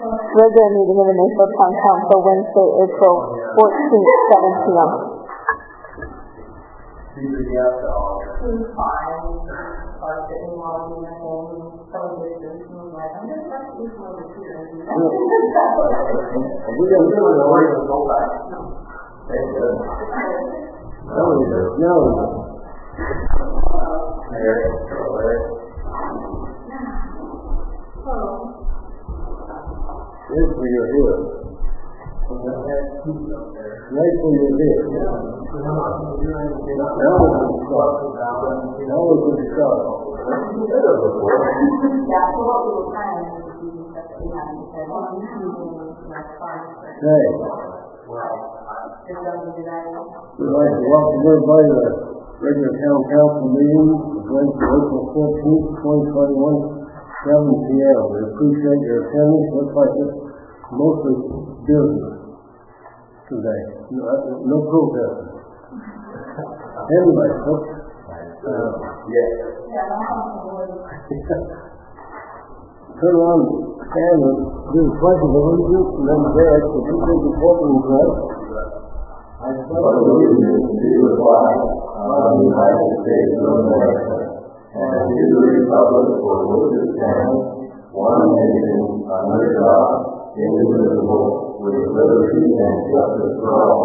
Regular meeting of the Mayfield Town Council, Wednesday, April 14th, 7 p.m. Nice for your hair. Nice for your hair. Now we can start. Okay. We'd like to welcome everybody to the regular town council meeting Wednesday, April 14th, 2021. 7 p.m. We appreciate your attendance. Looks like it's mostly business today. No protest. Anyway, folks. Turn on and do the pledge of allegiance and then Derek, would you take the corporate address? I pledge allegiance to the flag of the United States of America and to the republic for which it stands, one nation, under God, indivisible, with liberty and justice for all.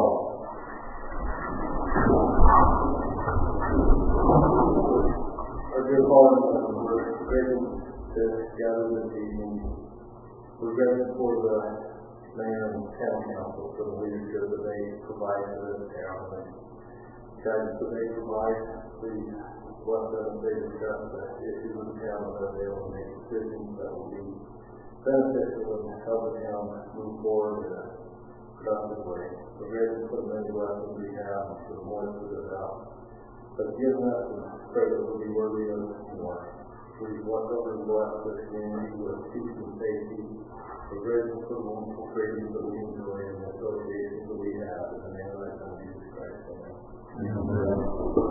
Our dear Father, we're grateful to gather this evening. We're grateful for the mayor and town council for the leadership that they provide for this town and guidance that they provide. Please bless them as they discuss the issues of the town and that they will make decisions that will be beneficial and help the town move forward in a productive way. We're grateful for the many blessings we have and for the more to the out. But given us and pray that we'll be worthy of more. Please watch over and bless the community with peace and safety. We're grateful for the wonderful freedoms that we enjoy and the associations that we have in the name of our Son, Jesus Christ. Amen.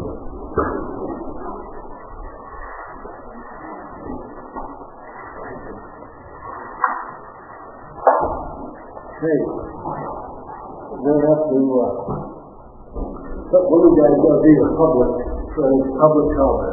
Okay. We'll have to, what we got is going to be a public comment.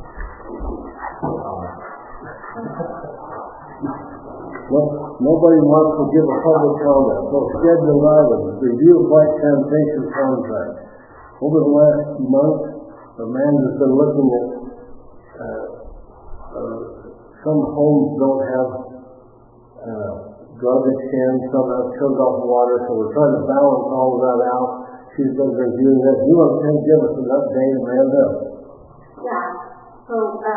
Nobody wants to give a public comment. So scheduled items, review of white sanitation contract. Over the last month, Amanda's been looking at some homes don't have garbage cans, some have turned off water, so we're trying to balance all of that out. She's been reviewing that. You want to give us an update, Amanda? Yeah. So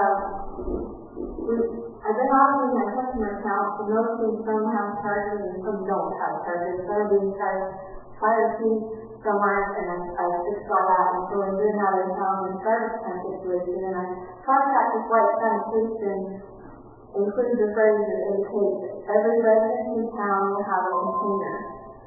I've been auditing my customer accounts and noticing some have charges and some don't have charges. Some are being charged higher fees, some aren't, and I just saw that. And so in doing that, I found this garbage can situation, and I contacted White Sanitation, including the phrase that indicates that every resident in town will have a container.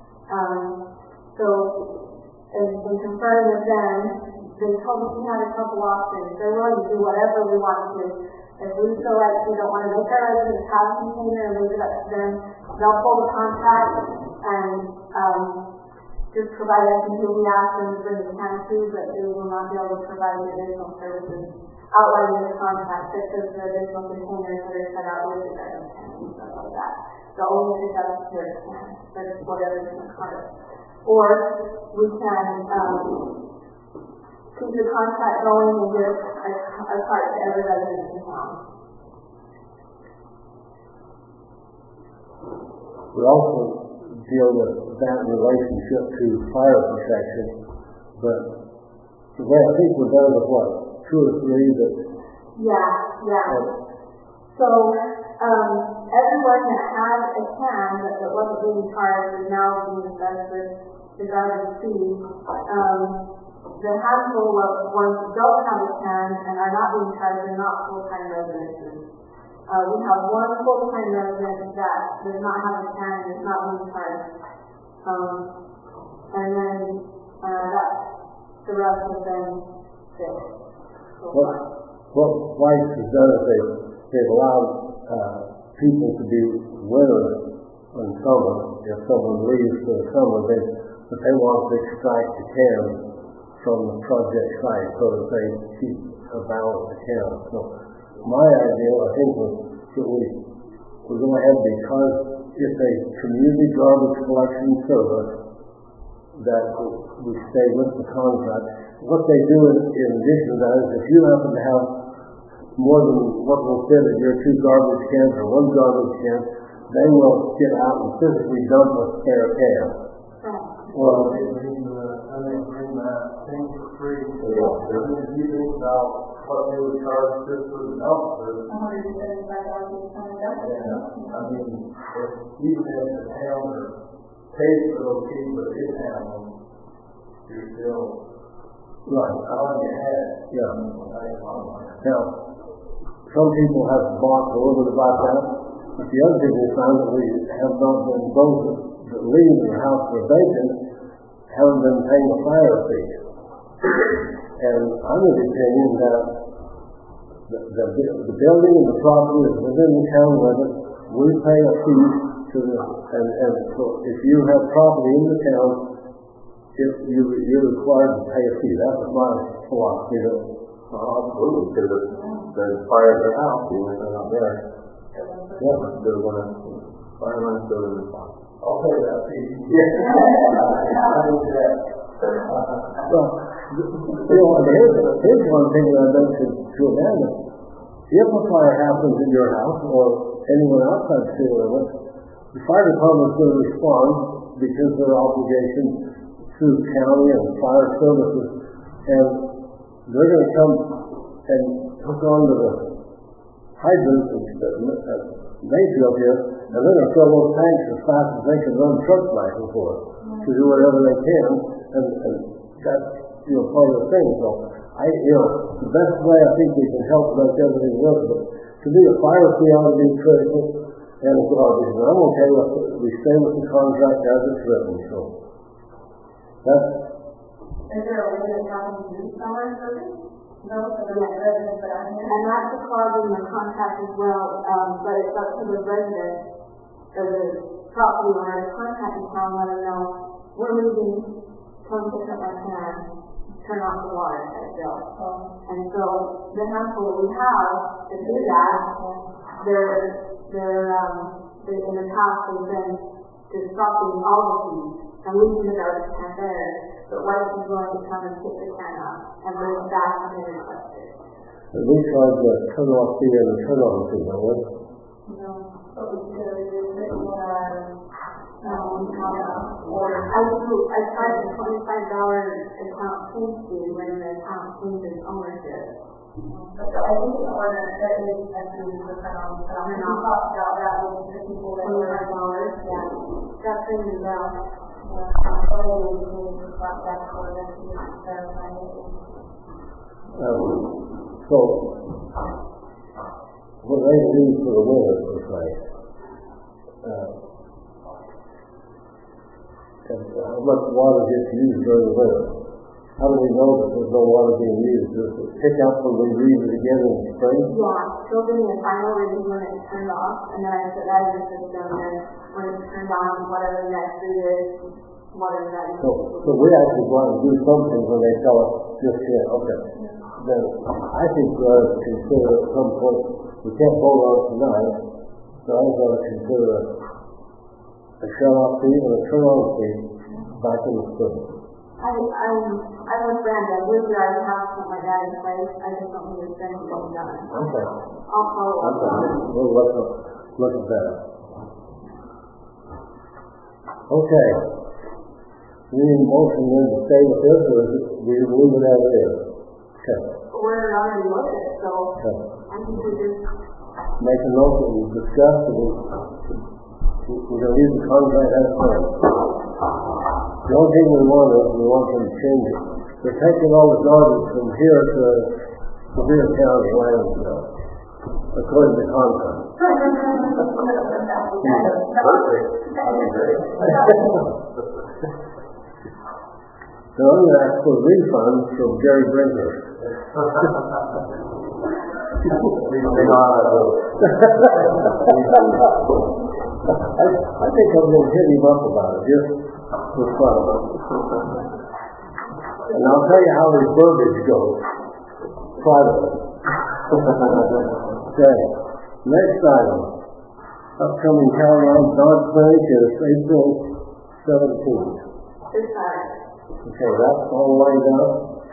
In conferring with them, they told us we had a couple options. They're willing to do whatever we want to. If we feel like we don't want to make our residents have a container and leave it up to them, they'll pull the contract and just provide us until we ask them to bring the can to, but they will not be able to provide additional services outlined in the contract, such as the additional containers that are set out with the garbage can and stuff like that. The only pick up here can, but it's whatever's in the contract. Or we can keep the contract going and give a cart to every resident in town. We also deal with that relationship to fire protection, but today I think we're down to what, 2 or 3 that... Yeah. So everyone that had a can that wasn't being charged is now being assessed with the garbage fee. The handful of ones that don't have a can and are not being charged are not full-time residents. We have one full-time resident that does not have a can and is not being charged. And then the rest of them fixed. What White has done is they've allowed people to be winners on summer. If someone leaves for the summer, but they want to extract the cans from the project site so that they keep a balanced account. So my idea, I think, was that we're going to have, because it's a community garbage collection service, that we stay with the contract. What they do in addition to that is if you happen to have more than what will fit in your 2 garbage cans or 1 garbage can, they will get out and physically dump a spare can. Well, they bring that thing for free. If you think about what they would charge just for the dumpster, I mean, even if the town pays for those people that didn't have them, you're still Right. on your head. Yeah. Now, some people have balked a little bit about that, but the other people found that we have not been, those that leave the house for vacant haven't been paying a fire fee. And I'm of the opinion that the building and the property is within the town limits. We pay a fee to the, and so if you have property in the town, you're required to pay a fee. That's my philosophy. Absolutely, because if there's fire at their house, even if they're not there, they're going to, firemen still in the spot. I'll pay that fee. I do that. Well, here's one thing that I'd like to amend. If a fire happens in your house or anyone outside the city limits, the fire department is going to respond because their obligation through county and fire services, and they're going to come and hook onto the hydrants at Mayfield here, and they're going to fill those tanks as fast as they can run trucks back and forth to do whatever they can, and that's part of the thing. So the best way I think we can help make everything work, but to me a fire fee ought to be critical, and a garbage. And I'm okay with it. We stay with the contract as it's written. So that's. Is there a way that happens to do summer service? No, and that's a clause in the contract as well, but it's up to the resident or the property owner to contact the town, let them know we're moving, come pick up our can, turn off the water at bill. And so the handful that we have to do that, they're in the past they've been to stopping all the fees and leaving the garbage can there. But wife is going to come and pick the can up and bring it back when they request it. We charge the turn-off fee and the turn-on fee, don't we? No, but we could I charge a $25 account change fee when the account changes ownership. But I think the ordinance that is actually the turn-on. I'm not talking about that with the people that $25. Yeah, that's ringing the bell. So, what they do for the winter, per se, and how much water gets used during the winter? How do we know that there's no water being used? Does it pick up when we read it again in the spring? Yeah, she'll give me a final reading when it's turned off, and then I put that in the system, and when it's turned on, whatever the next read is, whatever that is. So we actually go out and do something when they tell us just yet. Okay. Then I think we ought to consider at some point, we can't vote on it tonight, so I think we ought to consider a shut-off fee and a turn-on fee back in the spring. I'm with Brenda. We already have something like that in place. I just don't need to spend anything done. Okay. I'll follow up. Okay. We'll look at that. Okay. We need a motion then to stay with this, or we leave it as it is? Okay. We're already with it, so Okay. I think we just Make a note that we've discussed, and we're going to leave the contract as is. The only thing we want them to change it. They're taking all the garbage from here to Sevier County landfill, according to contract. So I'm going to ask for a refund from Jerry Brinker. I think I'm going to hit him up about it, just for fun. And I'll tell you how his verbiage goes. Privately. Okay. Next item. Upcoming calendar, Dodge Bank is April 17th. This time. Okay, that's all lined up.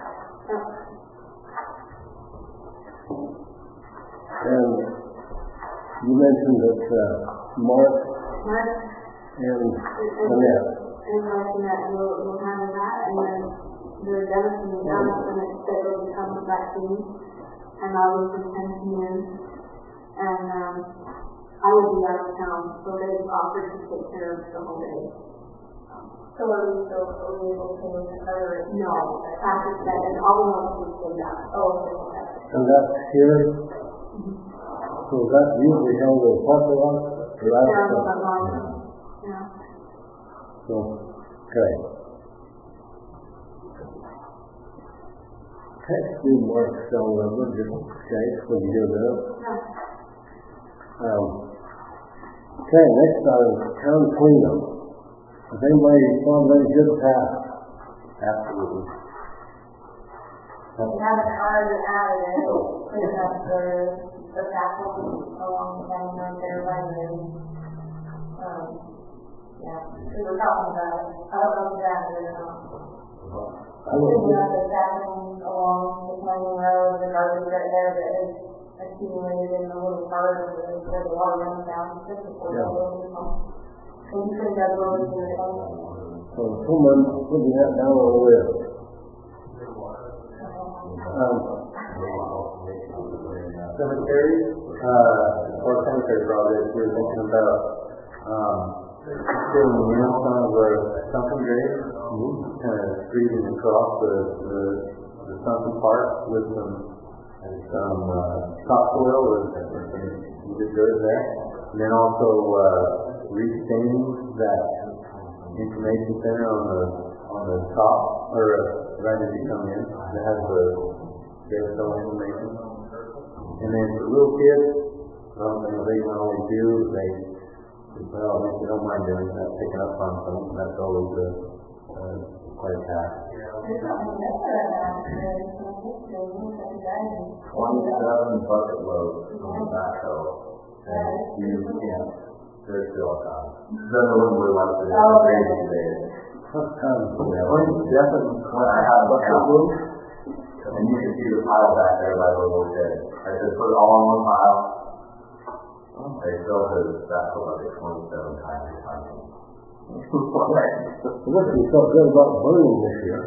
And you mentioned that Mark and Annette. And Mark and Annette will handle that, and then the Dennis and Jonathan scheduled to come with vaccine, and I will attend in, and I will be out of town, so they offered to take care of the whole day. So are we still able to cover it? No, after that, and all the ones we stayed out. Oh, okay. And that's here? So that's usually held in parking lot? Yeah. So, okay. Text me Mark's cell number, just in case when you do that. Okay, next item, town cleanup. Has anybody found any good path? Absolutely. We haven't already added it, cleaning up the scaffold along the down road there by the, yeah, we were talking about it. I don't know if that is, cleaning up the scaffold along the Canyon Road, the garbage right there that is accumulated in the little part where the water runs down, just before the little so we cleaned up over here. So someone putting that down on the list. Cemetery, or cemetery project, we're thinking about filling in some of the sunken graves, kind of screening across the sunken part with some topsoil or some good dirt there, and then also restaining that information center on the top, or right as you come in, that has the carousel information. And then for little kids, they not only do, they don't mind doing that, picking up on something. That's always quite a task. 27 bucket loads on the backhoe, and you can't. They're still on. Then the one we like to do crazy today. When I have a bucket load, and you can see the pile back there by the little shed. I said put it all on one pile. They still have that for like 27 times the time. This is so good about burning this year.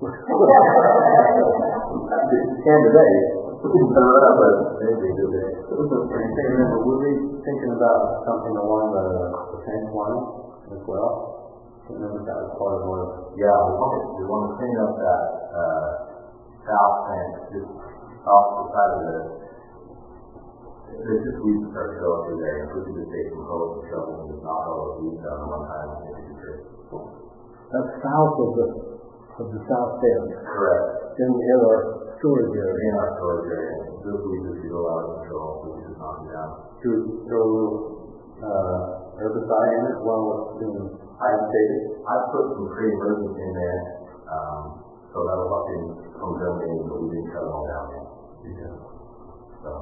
Can today. But maybe today. We'll be thinking about something along the tank line as well. And then that was part of one. Yeah, we want to clean up that south tank just off the side of the. There's just weeds that start to go up through there. If we could just take some hose and shovel and just knock all those weeds down one time, I think it'd be great. That's south of the south end. Correct. In our storage area. In our storage area. Those weeds just go out of control. We can just knock them down. To throw a little herbicide in it while it's being agitated. I put some pre-emergence in there, so that'll help him from germinating, but we didn't cut them all down yet. Yeah. So.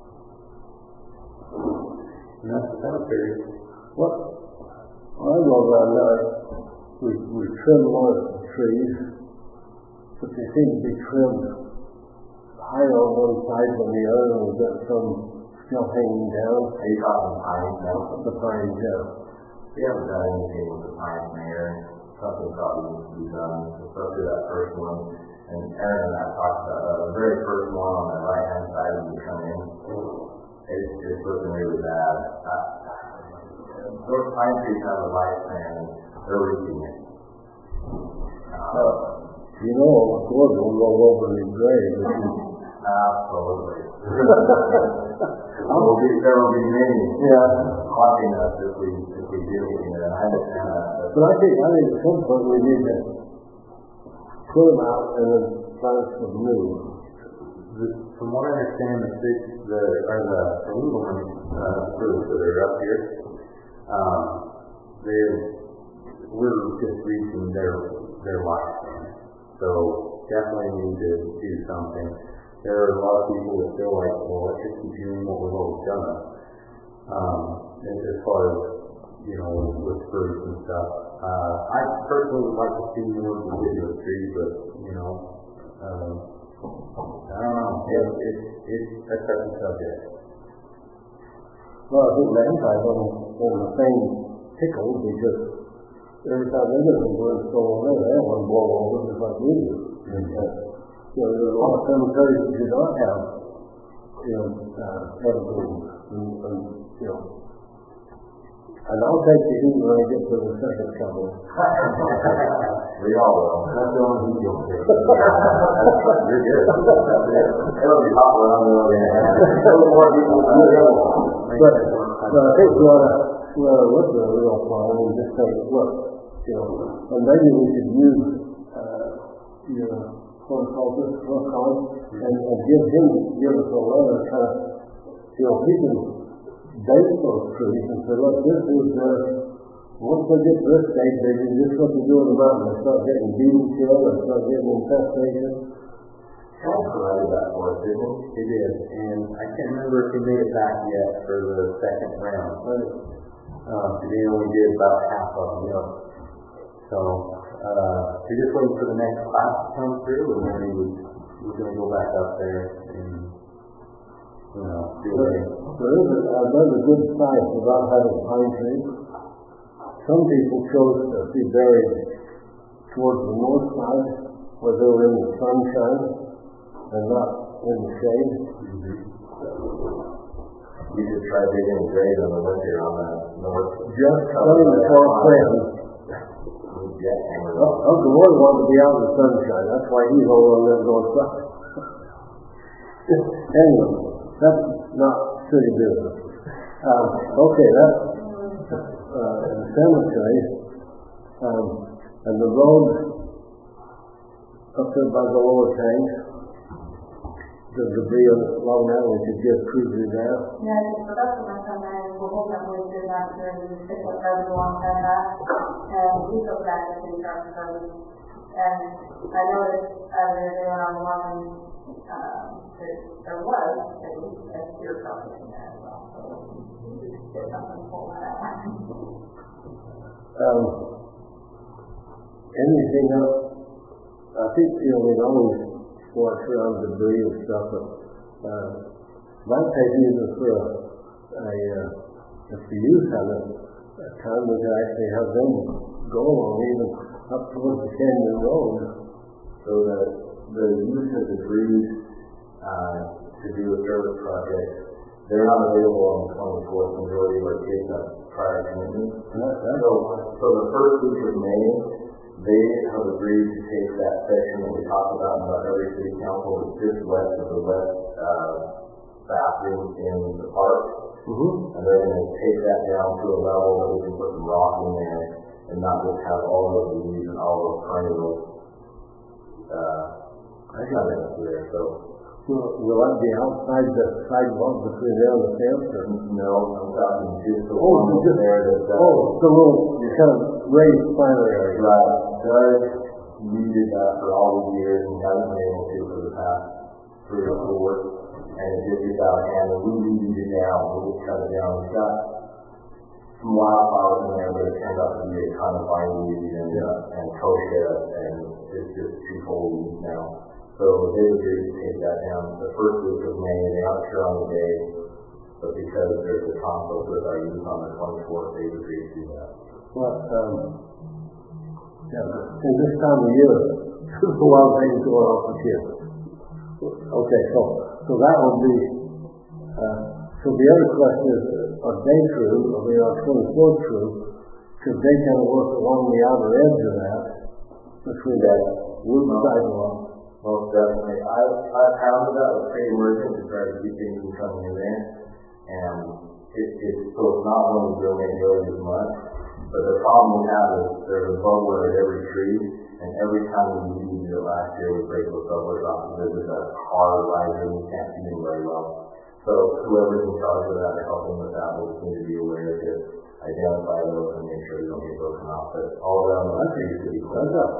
And that's the cemetery. What? I know that we trimmed a lot of trees, but they seem to be trimmed higher on one side than the other, and we've got some still hanging down. Are you talking pines now? The pines, yeah. We haven't done anything with the pines in there. Something probably needs to be done, especially that first one. And Aaron and I talked about the very first one on the right-hand side when you come in. It's looking really bad. Those pine trees have a lifespan, and they're reaching it. You know, Gordon will roll over in his grave. Absolutely. There will be many haunting us if we do anything there. I understand that. But I think at some point we need to put them out and then plant some new. From what I understand, the legal groups that are up here, we're just reaching their lifespan. So definitely need to do something. There are a lot of people that feel like, well, let's just keep doing what we've always done. As far as, with fruits and stuff. I personally would like to see more deciduous trees, but, I don't know. It's a touchy subject. Well, I think mankind on the same tickle because every time they get some birds go over there, they want to blow over just like we do. There's a lot of cemeteries that do not have, evergreens. And I'll take the heat when I get to the second couple. We all will. That's the only heat you'll take. You're good. It'll be hot around the other hand. But I think we ought to look at a real plan and just say, look, and maybe we could use your horticulturist and give us a letter kind of, he can date those trees and say, look, this is once they get to this stage, they do just what they do in the mountain. They start getting beetle killed, they start getting infestation. Charles provided that for us, didn't he? He did. And I can't remember if he made it back yet for the second round. He only did about half of them. So we're just waiting for the next class to come through, and then we're going to go back up there and do it. There is another good science about having pine trees. Some people chose to be buried towards the north side, where they were in the sunshine and not in the shade. You should try digging a grave in the winter on that north. Just coming before Clinton. Uncle Roy wanted to be out in the sunshine. That's why he's over on that north side. Anyway, that's not city business. Okay, that's in the cemetery. And the road up there by the lower tanks, the debris along that, we could just cruise it down. Yeah, so that's what my son and we're hoping that we did that during the pick up road alongside that. And we took that to the truck road. And I noticed earlier on one, there was a steer truck in there as well. So there's something for that. Anything else? I think, we always watch around debris and stuff, but might take even for if the youth have a time we can actually have them go along even up towards the Canyon Road. So the youth has agreed to do a service project. They're not available on the 24th. Majority of our kids have prior commitments. So the first week of May, they have agreed to take that section that we talked about every city council is just west of the west bathroom in the park. Mm-hmm. And they're going to take that down to a level that we can put some rock in there and not just have all of the leaves and all those perennials there. So will that be outside the sidewalk between there and the fence? No, I'm talking just the one there that's the little kind of raised planter area. Right. Doug needed that for all these years and hasn't been able to for the past 3 or 4. And it just gets out of hand. And we weeded it down. We cut it down. We've got some wildflowers in there, but it turned out to be a ton of bindweed and kochia, and it's just too cold now. So they agreed to take that down the first week of May. They aren't sure on the day, but because there's a conflict with our youth on the 24th, they agreed to do that. Well, in this time of year, there's a lot of things going on for kids. Okay, so that would be, so the other question is, our day crew, our 24th crew, could they kind of work along the outer edge of that, between that wood sidewalk? Most definitely. I've handled that with Trade Emergent to try to keep things from coming in there. And so it's not one of the donate really as much. But the problem we have is there's a bubbler at every tree, and every time we used it last year, we break those bubblers off because it's a hard riser and we can't see them very well. So whoever's in charge of that or helping with that will just need to be aware of it. identify those and make sure they don't get broken off. But all around the country should be cleaned up.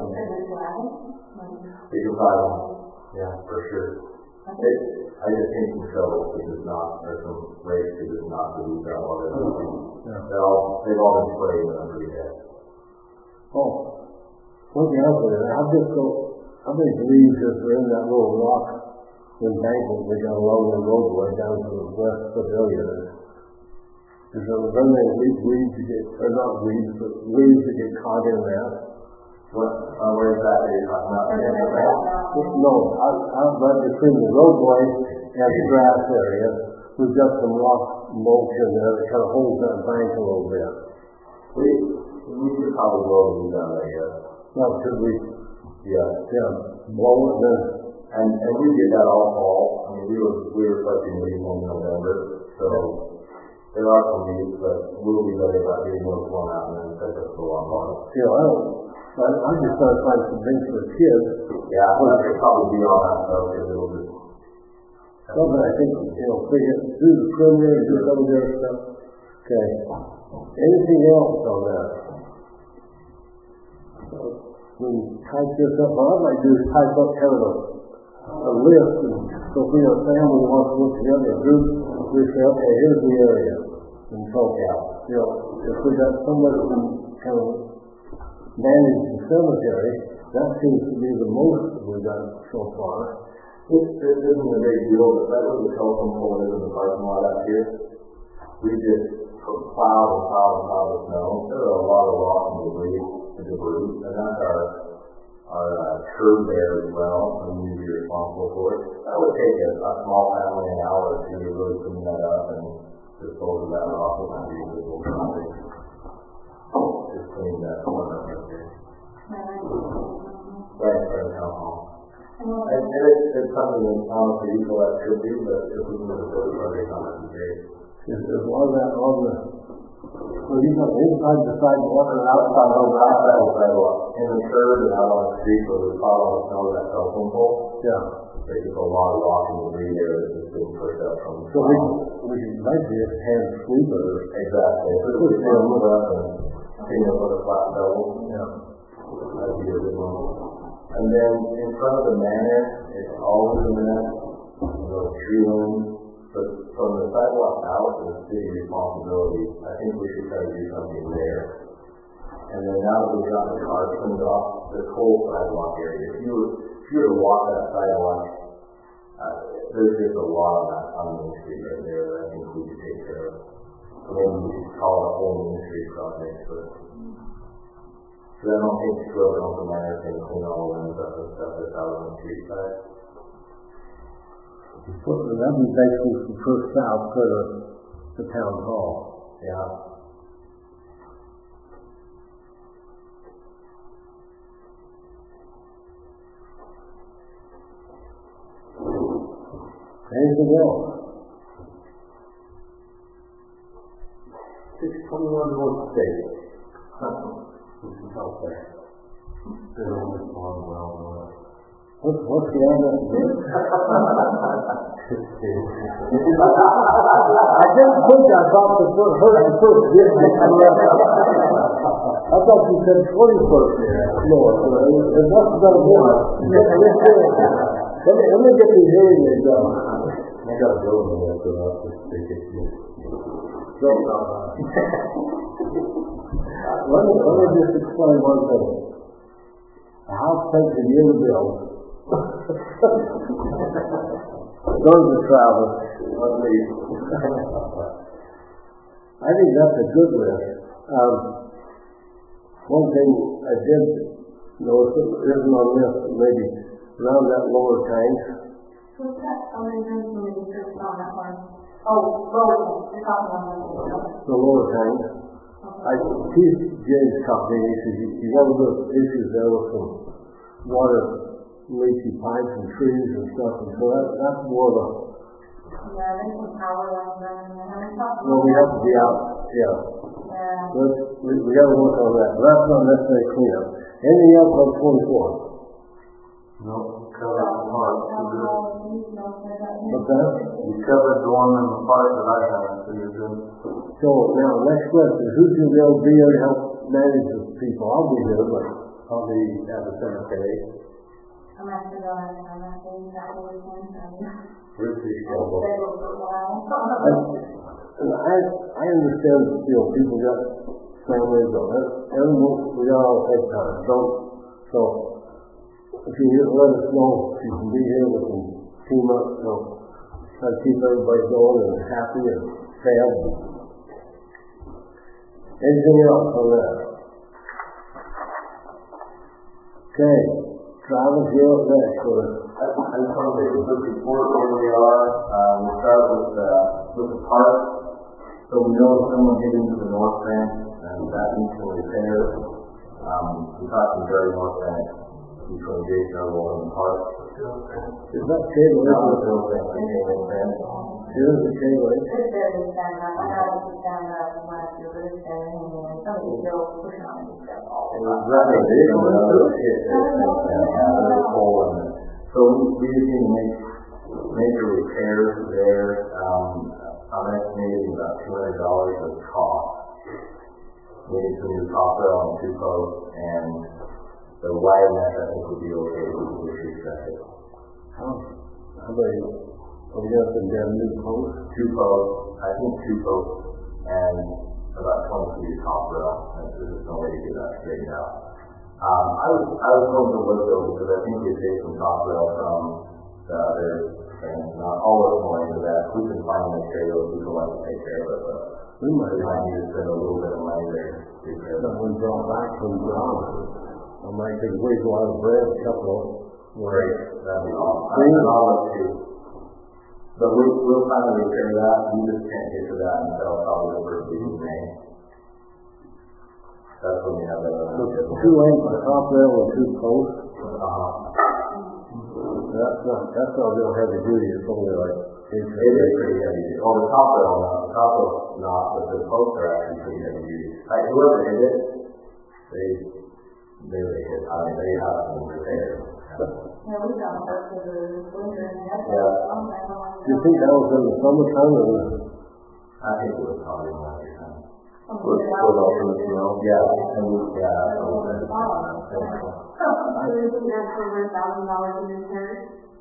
We can fly them, yeah, for sure. I just think some shovels to just not, or some rakes to just not release that water. They've all been sprayed and I'm pretty dead. Oh, one thing else is, how many leaves is there in that little rock embankment we got along the roadway down to the West Pavilion? Is there many weeds to get, or not weeds, but leaves to get caught in that? Where is that you're talking about? No, out right between the roadway and the grass area, we've got some rock mulch in there that kind of holds that bank a little bit. We should probably blow the weeds out, I guess. Well, could we? Yeah. Blow it then? And we did that all fall. I mean, we were collecting leaves in November, so there are some leaves, but we'll be better about getting those blown out and then set up for a long while. I'm just trying to find some things for the kids. Yeah, I could probably be on that stuff because it'll just. Well, but I think, do the perimeter and do some of the other stuff. Okay. Anything else on that? We type this up. What I'd like to do is type up kind of a list, and so if we have a family who wants to look together, a group, we say, okay, here's the area in Tokyo. If we got somebody who can kind of manage the cemetery, that seems to be the most we've got so far. This isn't a big deal, but that was the telephone pole that is in the parking lot out here. We just plowed the snow. There are a lot of rock and debris, and that's our curb there as well, and we need to be responsible for it. That would take a small family an hour or two to really clean that up and dispose of that rock with the individual project. Just clean that corner right there. Right in front of town hall. And it's something that honestly you feel that should be, but if we can do a project on it, it'd be great. Is all that on the... So you got inside the sidewalk and outside on the sidewalk. In the curb and out on the street where we follow the snow of that telephone pole. Yeah. There's just a lot of rock and debris there that's just being pushed up from the So we can maybe just hand sweepers. Exactly. If we can move up and clean up with a flat shovel. Yeah. That'd be a good one. And then in front of the manor, it's always a mess. Tree limbs. But from the sidewalk out, it's city responsibility. I think we should try to do something there. And then now that we've got the car cleaned off, this whole sidewalk area, if you were to walk that sidewalk, there's just a lot of that on Main Street right there that I think we could take care of. So maybe we should call it a whole Main Street project. Because I don't think whoever owns the manor can clean all the limbs up and stuff that's out on the street side. That'd be basically from First South to the town hall. Yeah. Anything else? 621 North State. We can help there. They're on this one well. What's the address again? I didn't think I thought the first year. I thought you said 21st floor. It must have been more. Let me get these hearing aids done. I got to go in there so I'll just take it to you. Let me just explain one thing. A house takes a year to build. Goes to travel, at least. I think that's a good list. One thing I did notice that isn't on this, maybe around that lower tank. What's that? Oh, there's no research on that one. Oh, lower tank. You're talking about The lower tank. Keith Jay's company, he says, you got a little issues there with some water leaky pipes and trees and stuff, and so that's more of a... Yeah, there's some power lines running there. Well, we have to be out, yeah. But we got to work on that. But that's not necessarily cleanup. Anything else on 24? No, covered the part. What's that? You covered the one in the part that I have, so you're good. So now, next question. Who's going to be able to help manage the people? I'll be here, but I'll be at the cemetery. I'm actually going to that weekend. Where's the schedule? I understand, people got families on it, and we all take time. So if you let us know if you can be here, we can team up, try to keep everybody going and happy and sad. Anything else on that? Okay, Travis, you're up next. I just want to take a quick report where we are. We'll start with the park. So we know someone hit into the north bank, and that needs some repair. We talked to Gary North Bank between Jason Earl and the park. Is that chain link? Not the Bill Bank, the chain link fence. It is a chain link. It's barely standing up. I know it's standing up last year, but it's standing hanging. Somebody's still pushing on these stuff all the time. Right, there's another hit there's a hole in it. So we just need to make major repairs there. I'm estimating about $200 of cost. We need some new copper on the 2 posts, and the wire mesh I think would be okay if we could reset it. How many? We got to get a new post? 2 posts, I think 2 posts, and about 20 feet of copper up. There's just no way to get that straightened out. I was going to look though, because I think we take some copper from the other things. Not all of them going into that. We can find materials, we can let them take care of it, but We might need to spend a little bit of money there to repair that them. one brought back from John. I might take away a lot of bread, a couple of Great, that'd be awesome. And all of too. But we'll finally repair that. We just can't get to that until probably the first week of May. That's when we have that. Two ends, the top rail and 2 posts. That's not real heavy duty. It's only like 8 It is pretty heavy duty. Oh, the top rail, no. The top rail not, but the posts are actually pretty heavy duty. Like whoever hit it, they really hit. I mean, they have some repairs. Yeah, we got most of the winter and that's Do you think that was in the summertime or was it? I think it was probably in winter time. with all the snow. Yeah, and So we think that's over $1,000 in repairs?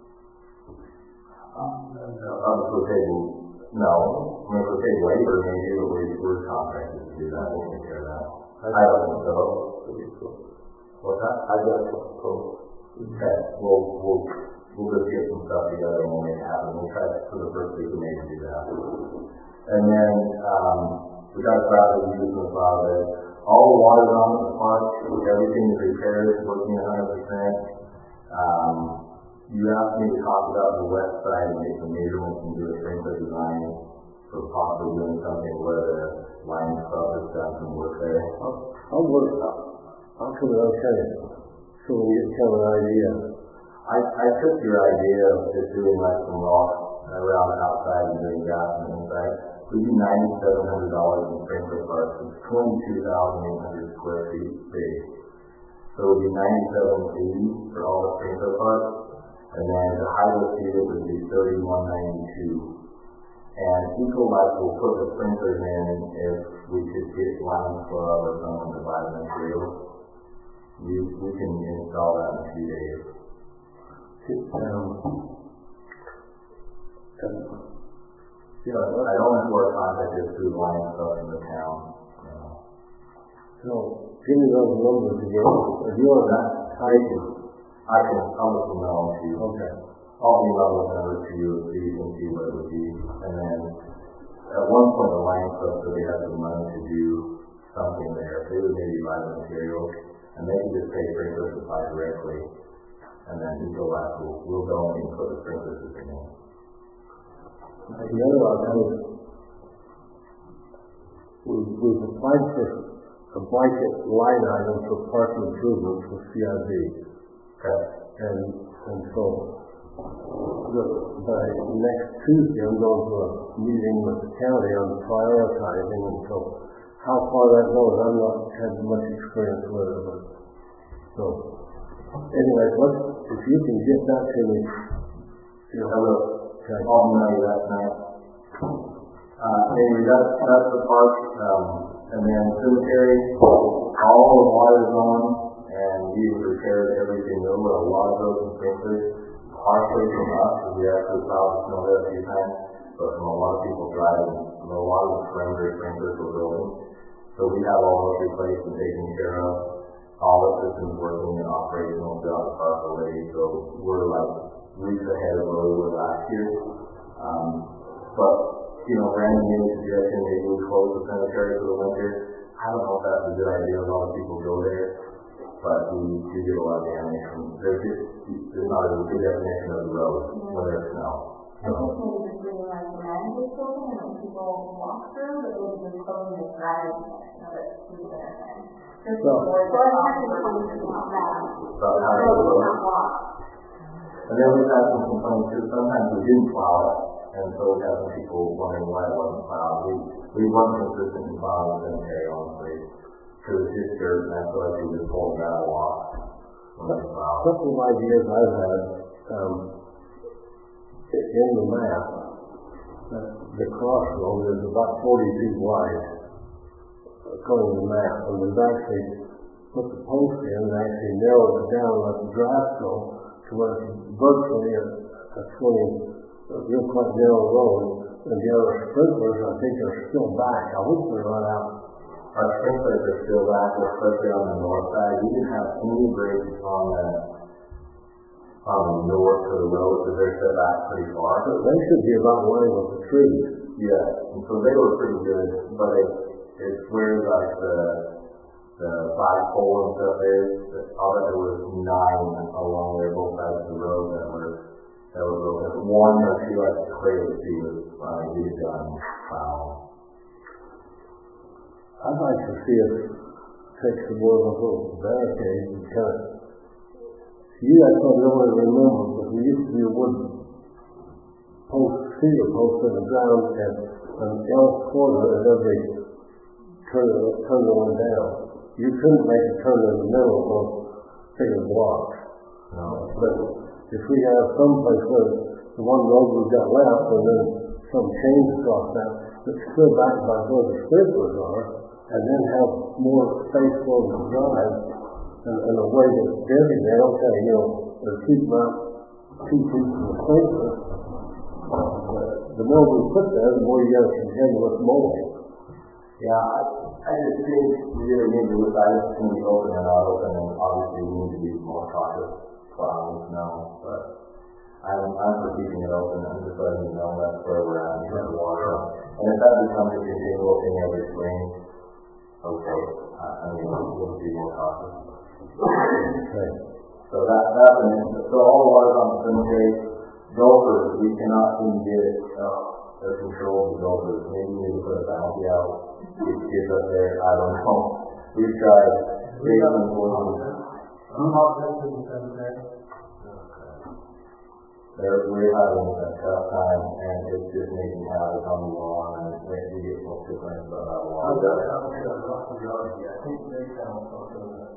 We'll take, no, we'll take labor maybe, but we're contracted to do that. We'll take care of that. I don't think so. What's that? I got it. Okay, we'll just get some stuff together and we'll make it happen. We'll try for the first week of May to do that. And then we got to start with use of it. All the water's on in the park, everything is repaired, working 100%. You asked me to talk about the west side and get some measurements and do a sprinkler design for possibly doing something where the line club has done some work there. I'll come out and so we get kind of an idea. I took your idea of just doing like some rock around the outside and doing gas on the inside. We do $9,700 in sprinkler parks. It's 22,800 square feet big. So it would be $9,780 for all the sprinkler parks. And then the hydro seed would be $3,192. And Ecolite will put the sprinklers in if we could get Lions Club or someone to buy the materials. We can install that in a few days. I don't know who our contact is through Lions Club in the town. So, give me those numbers again. If you want that, I'll let you know to you. Okay. I'll email those numbers to you so you can see what it would be. And then at one point the Lions Club said they had some money to do something there. They would maybe buy the materials and they could just pay sprinkler supply directly. And then Ecolite will go in and put the sprinkler system in. The other option is we've applied for a blanket line item for park improvements with CIB. Okay. And so by next Tuesday I'm going to a meeting with the county on prioritizing, and so how far that goes I'm not had much experience with it, but so Anyway, if you can get that to me. I will. Okay. I'll email you that tonight. Anyway, that's the park. And then cemetery, all the water's on, and we've repaired everything over. A lot of broken sprinklers, partially from us, because we actually plowed the snow there a few times, but from a lot of people driving, a lot of the perimeter sprinklers were broken. So we have all those replaced and taken care of. All the systems working and operational throughout the park already, so we're like weeks ahead of where we were last year. But Brandon made a suggestion maybe we close the cemetery for the winter. I don't know if that's a good idea. A lot of people go there, but we do get a lot of damage. There's not a good definition of the road when there's snow. I think maybe just bringing like the landscape open and when people walk through, but maybe just closing the driveway section of it to the other end. Just to avoid the complaints about that. And then we've had some complaints too. Sometimes we didn't plow it, and so we have some people wondering why it wasn't plowed. We weren't consistent in plowing the cemetery, honestly, because it's just dirt, and I feel like we just pulled gravel off when we plowed. A couple of ideas I've had in the map. The crossroad is about 40 feet wide, according to the map, and we've actually put the post in and actually narrowed it down like the grass go to where it's virtually a 20 real quite narrow road, and the other sprinklers I think are still back. I hope they're not out. Our sprinklers are still back, especially on the north side. We didn't have any breaks on the north of the road, because they're set back pretty far. But they should be about line with the trees. Yeah, and so they were pretty good, but it's where like the flagpole and stuff is. I bet there was 9 along there, both sides of the road that were broken. One or two I could clearly see was redone. I'd like to see us take some more of those little barricades and kind of. You guys probably don't really remember, but we used to be a wooden cedar post in the ground at an L corner at every turn going down. You couldn't make a turn in the middle of those bigger blocks. No. But if we have some place where the one road we've got left and then some change across that, that's still back by where the sprinklers are, and then have more space for them to drive in a way that's designated, okay, keep about 2 feet from the sprinkler. The more we put there, the more you got to contend with mowing. Yeah, I just think we really need to decide if it's going to be open or not open, and obviously we need to be more cautious plowing snow, but I'm for keeping it open. I'm just letting you know that's where we're at in the water. And if that becomes a continual thing every spring, okay, we'll be more cautious. Okay. So so all the water's on the cemetery. Gophers, we cannot seem to get the control of the gophers. Maybe we need to put a bounty out. Get kids up there. I don't know. We've tried. We're having a tough time, and it's just making havoc on the lawn, and we get more complaints about how the lawn is. I think they found something that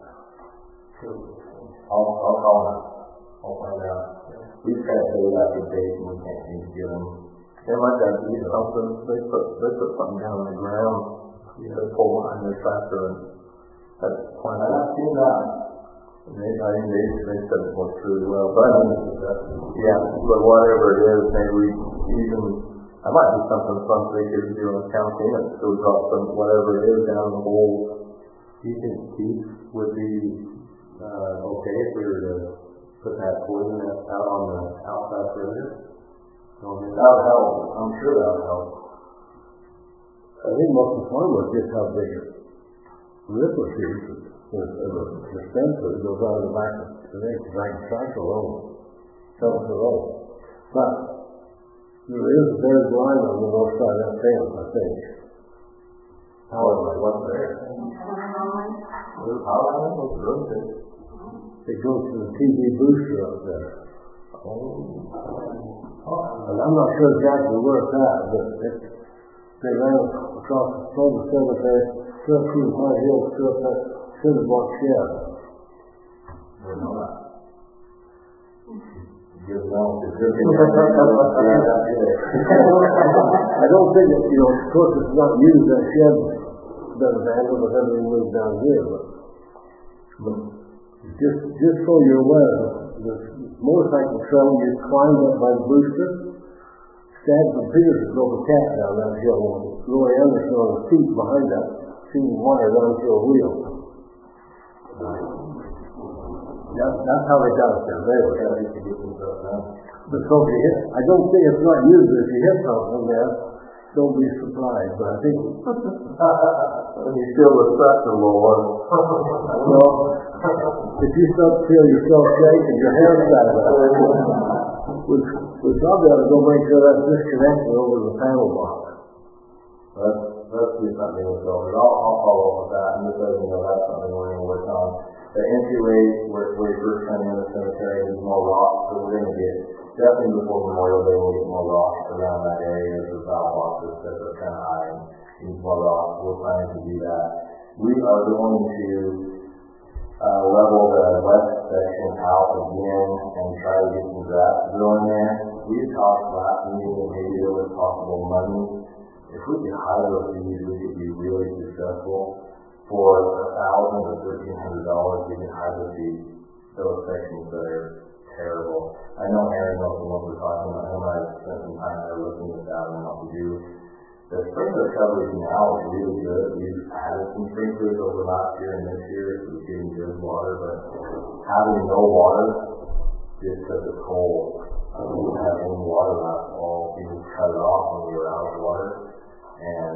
I'll call them. I'll find out. We've tried to do that for days, and we can't seem to get them. They might have to do something. They put something down on the ground. They pull behind their tractor, and that's quite. I've not seen that. They said it was true as well. But yeah, but whatever it is, maybe I might do something fun they could do on counting and go drop some whatever it is down the hole. Do you think Keith would be okay if we were to put that poison out on the outside perimeter? That would help. I'm sure that would help. I think most of the farmers just have bigger ripper shears. The sensor goes out of the back of the next tractor road. Sells the road. But there is a buried line on the north side of that fence, I think. What's there? There's a power line? What's the road to? It goes to the TV booster up there. And I'm not sure exactly where it's at, but they ran across the front of the cemetery, still through the high hill, still up that cinder block shed. I didn't know that. Give them to good. I don't think that, of course it's not used, that shed doesn't handle, but everything moves down here, but just so you're aware, the motorcycle trail, you climb up by the booster, Stadford Pierce drove a cat down that hill, and Roy Anderson on the seat behind that, feeding water down to a wheel. That's how they got us there. But so if you hit, I don't think it's not used, but if you hit something there, don't be surprised, but I think... And you feel the festival one. Well, if you feel yourself shake and your hair stands up, we probably ought to go make sure that's disconnected over the panel box. Let's do something with those. I'll follow up with that, and just so you know, that's something we're going to work on. The entryway, where you first come in the cemetery, is more rock, so we're going to get, definitely before Memorial Day, we'll get more rock around that area. The south boxes that are kind of high and need more rock. We're planning to do that. We are going to level the west section out again and try to get some grass growing there. We talked last meeting that maybe there was possible money. If we could hire those fees, we could be really successful. For $1,000 to $1,300, we can hire those sections that are terrible. I know Aaron knows the ones we're talking about. Him and I spent some time there looking at that and what to do. The sprinkler coverage now is really good. We've added some sprinklers over last year and this year, so we're getting good water, but having no water just because it's cold. We didn't have any water last fall. We just cut it off when we were out of water. And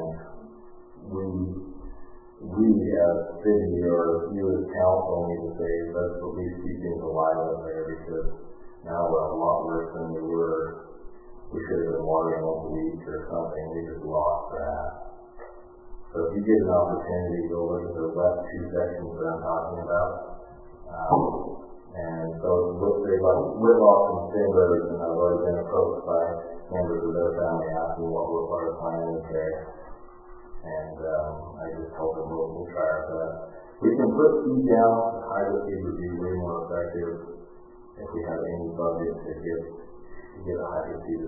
we as city or you as council need to say, let's at least keep things alive up there, because now we're a lot worse than we were. We should have been watering once a week or something. We just lost that. So if you get an opportunity to go look at the west two sections that I'm talking about, and so let's say like Whitlock and Stinglers, and I've already been approached by members of their family asking what our plan is there. And I just told them we'll try our best. We can put feed down. Hydro feed would be way more effective if we have any budget to get a hydro feed.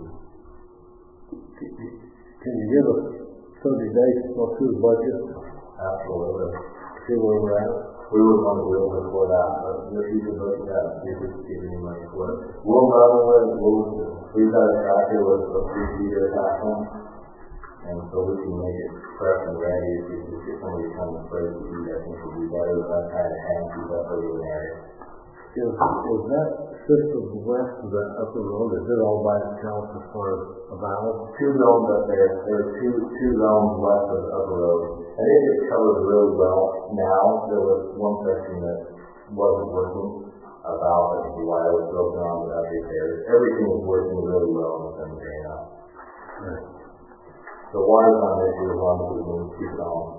Can you give us 30 days or two budget? Absolutely. See where we're at? We would want to do it before that, but if you could look at that and see if we can get any money for it. We'll level it. We've got a tractor with a 3-seater attachment. And so we can make it fresh and ready. If we just get somebody to come and spray the seed, I think would be better than that kind of hang seed up over an area. Is that system west of the upper road, is it all by itself as far as a valve? Two zones up there. There are two zones west of the upper road. I think it's covered really well now. There was one section that wasn't working. A valve that the wire was broken on without repairs. Everything is working really well in the cemetery now. Right. The water's not an issue as long as we can keep it on.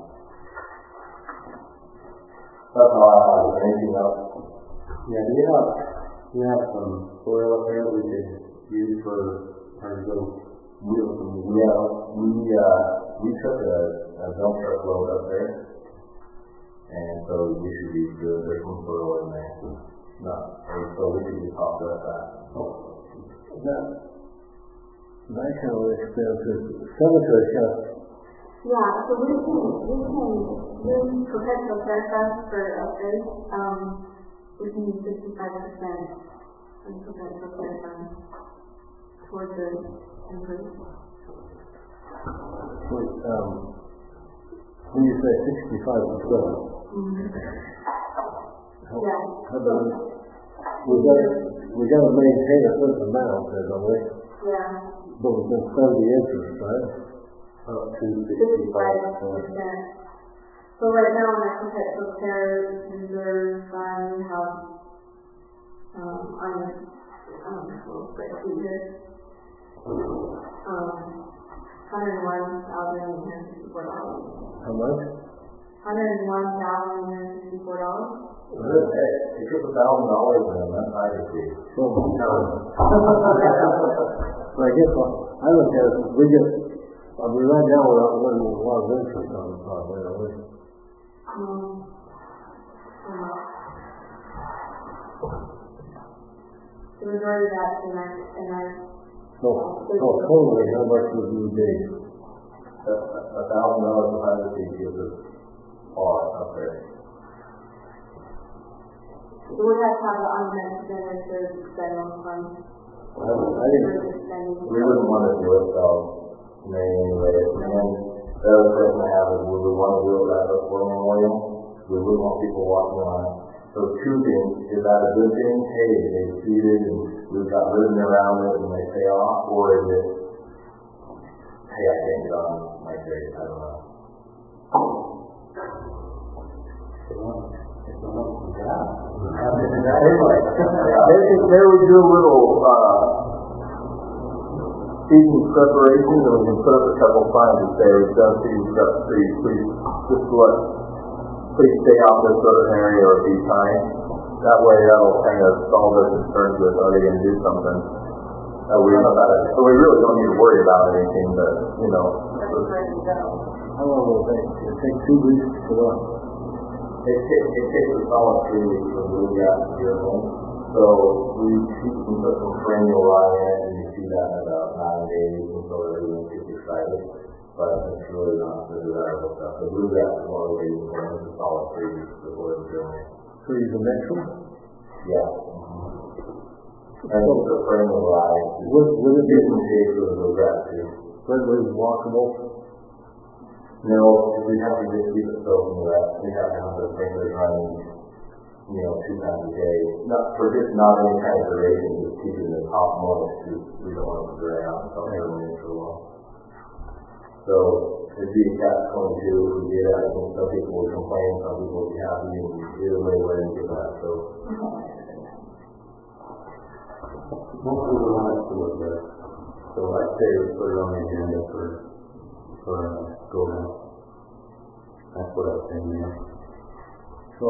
That's all I have. Is there anything else? Yeah, we have some soil up there that we could use for trying to go wheel some We took a dump truck load up there, and so we should be good. There's some soil in there. So we should just talk about that. That kind of expensive. Cemetery stuff. Yeah, so we can use perpetual care funds for upgrades. We can use 65% of perpetual care funds towards the improvement. When you say 65%, Yeah. How about we got to maintain a certain amount there, don't we? Yeah. But we can spend the interest, right? up to 65%. So right now in our perpetual care reserve fund, we have on this little spreadsheet here, $101,864. How much? $101,864. It took $1,000 and that's hydro feed. So I guess I look at it, right now we're not running a lot of interest on the project, are we? the majority of that's in our So totally, how much would you be? $1,000 behind the feet gives us far up there. So we have to have the unmet generators general fund. We wouldn't want to do it anyway. And the other question I have is, would we want to do it at the War Memorial? We wouldn't want people walking on it. So two things, is that a good thing? Hey, they seated and we've got rhythm around it and they pay off, or is it, hey, I can't get on my grade, I don't know. Maybe we do a little season preparation, and we can put up a couple signs that say we've done season prep 3, please stay off this other area or be kind. That way that'll kind of solve their concerns with, are they going to do something? So we really don't need to worry about anything, but, you know. How long will it take? It takes 2 weeks to go up. It takes a solid 3 weeks for bluegrass to be home. So we can put some perennial rye in it, and you see that in about 9 days, and so everyone gets excited. But it's really not the desirable stuff. The bluegrass is one of the ways to go. It's a solid 3 weeks before it's germinating. So you can mix them? Yeah. And the perennial rye. Would it be in shape for the bluegrass too? Would it be walkable? No, we have to just keep it soaking wet. We have to have the sprinklers running, 2 times a day. Not any kind of duration, just keeping the top moist, because we don't want it to dry out until it's for a while. So it'd be a catch-22 if we did that. I think some people would complain, some people would be happy, and either way we're going to get that. So mostly we want it to look good. So I'd say put it on the agenda for go now. That's what I was saying there. So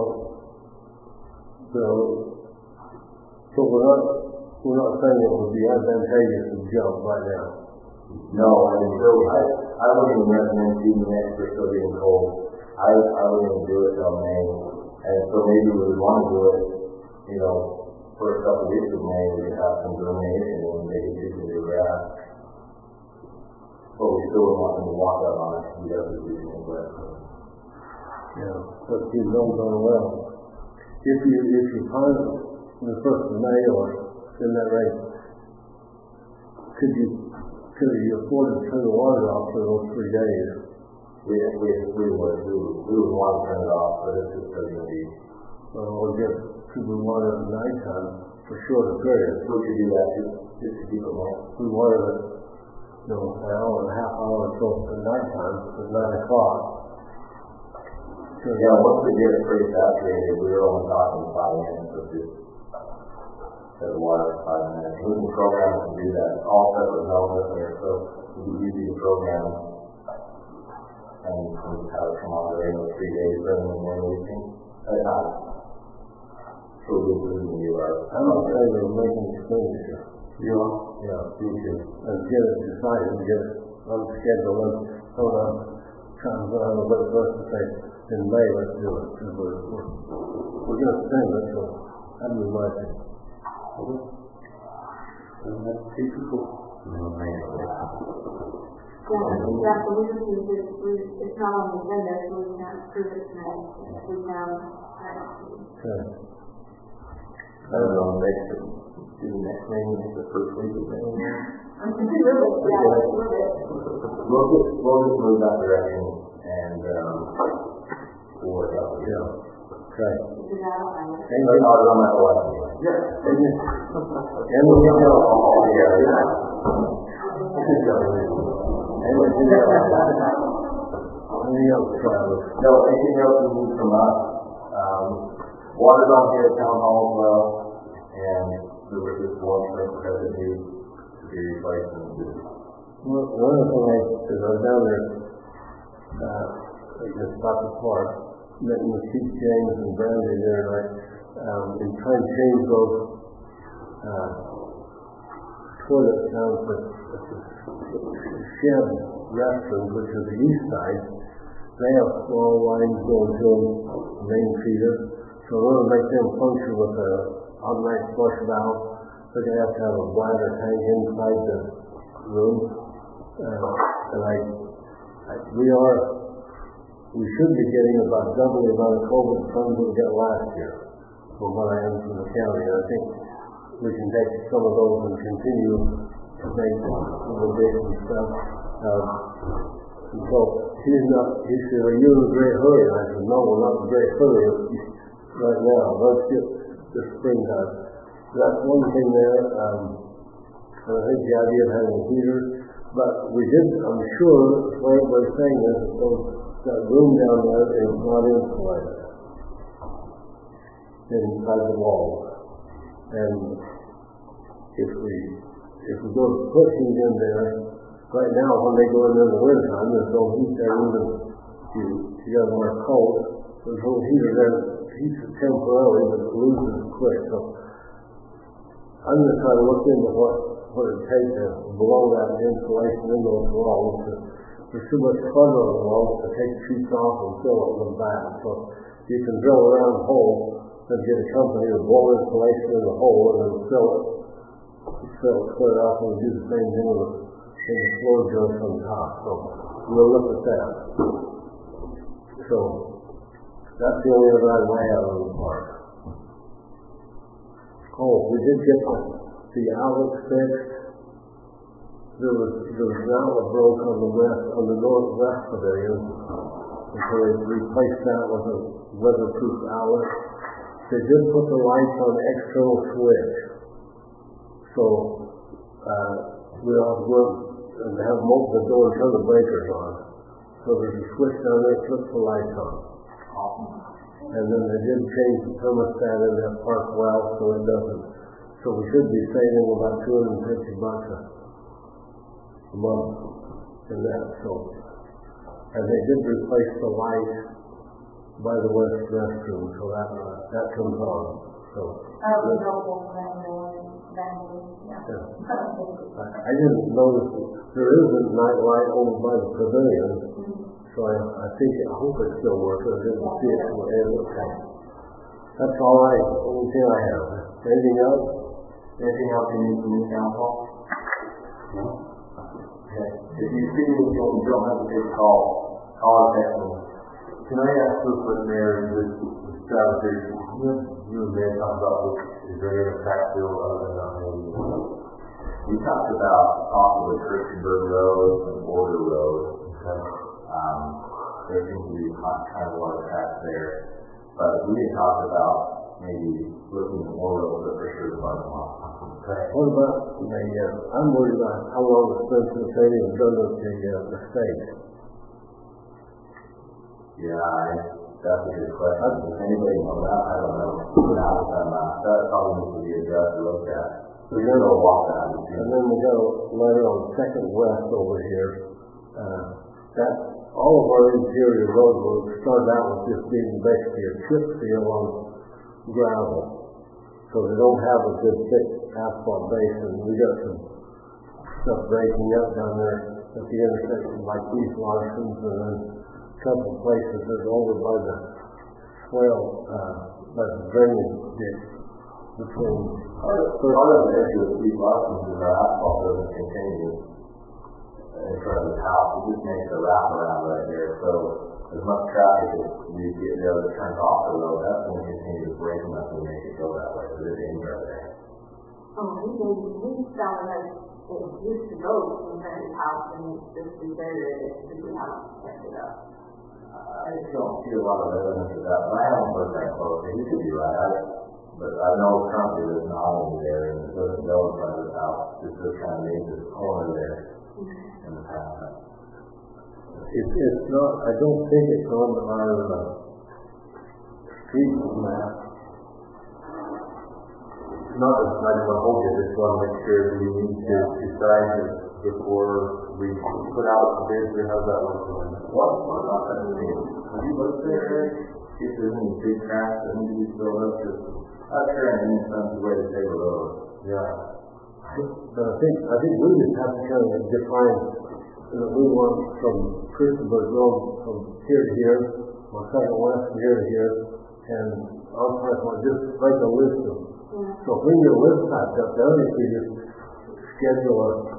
we're not saying it would be advantageous to jump right now. No, I wouldn't even recommend feeding it if it's still getting cold. I wouldn't even do it till May. And so maybe we would want to do it, for a couple of weeks of May, we could have some germination and maybe do some new grass. But we still would want them to walk out on it. We'd have to do some wet. Yeah, but you don't go well. If you find the 1st of May or in that range, could you afford to turn the water off for those 3 days? We would want to turn it off, but it's just going to be. Or could we want it at nighttime for shorter periods? We could do that just to keep it warm. We wanted it, an hour and a half hour or so at nighttime at 9 o'clock. Yeah, once we get it pretty saturated, we were only talking 5 minutes of just the water for 5 minutes. We can program to do that. All separate zones up there, so it'd be easy to program and have it come on during those 3 days during the morning weekend at night. So we can do our. I'm not saying we're making expenditure. You are? Yeah, me too. And get it decided, get it on schedule, and hold on, trying to have a good person say, in May, let's do it. We're going to spend it, so that'd be my thing. That's typical. Yeah, so we just need to, it's not on the agenda, so we can't approve it tonight. We can, Okay. I don't know, do the next meeting, the first week of May. I'm just move it, yeah, let's move it. We'll just move that direction and we'll work out. Yeah. Okay. Anybody else on that one? Yes. And we can go all together. Anything else, Travis? No, anything else you need from us? Water's on here at Town Hall as well, and there was just one sprinkler that needs to be replaced. Well, one of the things is I was down there, just about the park, met with Chief James and Brandy there, and trying to change those toilets down to shed restrooms, which are the east side. They have small lines going to them, main feeder. So in order to make them function with an automatic flush valve, They're going to have a bladder tank inside the room. We should be getting about double the amount of COVID funds we got last year, from what I am from the county. I think we can take some of those and continue to make recommendations and stuff. And so he said, "Are you in a great hurry?" And I said, "No, we're not in a great hurry right now. Let's get the springtime." That's one thing there. And I think the idea of having a heater, but we did, I'm sure, what everybody's saying is that room down there is not insulated inside the walls. And if we go to put heat in there, right now when they go in there in the wintertime, there's no heat there even if you got to wear a coat. There's no heater there. Heats it temporarily, but it loses it quick. So I'm going to try to look into what it takes to blow that insulation in those walls. There's too much fun on the walls to take sheets off and fill it with back. So you can drill a round hole and get a company to blow insulation in the hole and then fill it clear off, and do the same thing with the floor joist on top. So we'll look at that. So that's the only other item I have on the part. Oh, we did get the outlet fixed. There was an outlet broke on the northwest pavilion, and so they replaced that with a weatherproof outlet. They did put the lights on the external switch, so we'll have to go and have them open the door and turn the breakers on. So there's a switch down there that flips the lights on. And then they did change the thermostat in that park well, so it doesn't. So we should be saving about $250 a month in that. So, and they did replace the light by the west restroom, so that comes on. So that was helpful for them. I didn't notice there is a night light over by the pavilion. So I hope it still works. I didn't see it from the end of the tank. That's all right. Only thing I have. Anything else? Anything else you need from the council? No? Okay. If you see anything, you don't hesitate to call us back. Can I ask you for Mayor, this Travis, you and Mayor talked about this, is there any tax bill other than on the we talked about possibly Christiansburg Road and Border Road. Okay. There seems to be kind of a lot of tracks there. But we had talked about maybe looking at more roads that for sure are not. Okay. What about I'm worried about how long it's been since they've done the state. Yeah, that's a good question. If anybody knows that, I don't know. That probably needs to be addressed or looked at. We're going to walk that. And then we got a letter on Second West over here. That all of our interior road will start out with just being basically a chip seal on gravel. So they don't have a good thick asphalt base, and we got some stuff breaking up down there at the intersection like East Larson's, and then a couple of places that's over by the swale, by the drainage ditch between. Part of the issue with East Larson's is our asphalt doesn't continue in front of the house. It just makes a wraparound right there. So as much traffic as we get there that turns off the road, that's going to continue to break them up and make it go that way. So there's danger there. We sound like it used to go in front of the house, and it's just deteriorated because we haven't kept it up. I just don't see a lot of evidence of that, but I haven't looked that closely. You could be right. But I know currently there's an awning there, and it doesn't go in front of the house. It's just kind of made this corner there. In the past. It's not, I don't think it's on our street map. Not that I don't want to hold you, I just want to make sure we need to decide this before we put out the bids, or how's that work? What about that? Have you looked there? See if there's any big cracks that need to be filled up? I'm sure I need some way to save a road. Yeah. But I think we just have to kind of define that we want from Christiansburg Road from here to here, or Second West from here to here, and I'll try to just make a list of So if we get a list typed up there, if we just schedule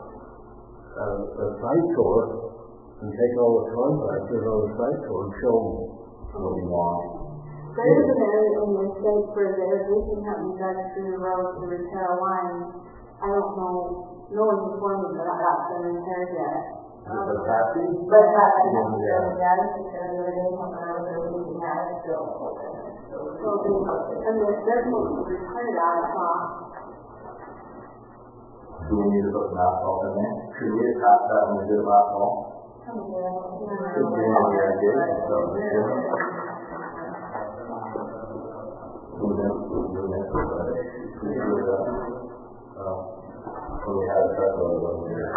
a site tour and take all the contractors on the site tour and show them what we want. There is an area in the state where the irrigation company does through the road to repair a line. I don't know, no one's informed me that that's been repaired yet. But happy? But that's still irrigation company, I was looking at it still. So they're supposed to repair that, Do we need to put some asphalt in there? Should we attach that when we do the asphalt? Should be on the irrigation, so. We had a truckload of them here.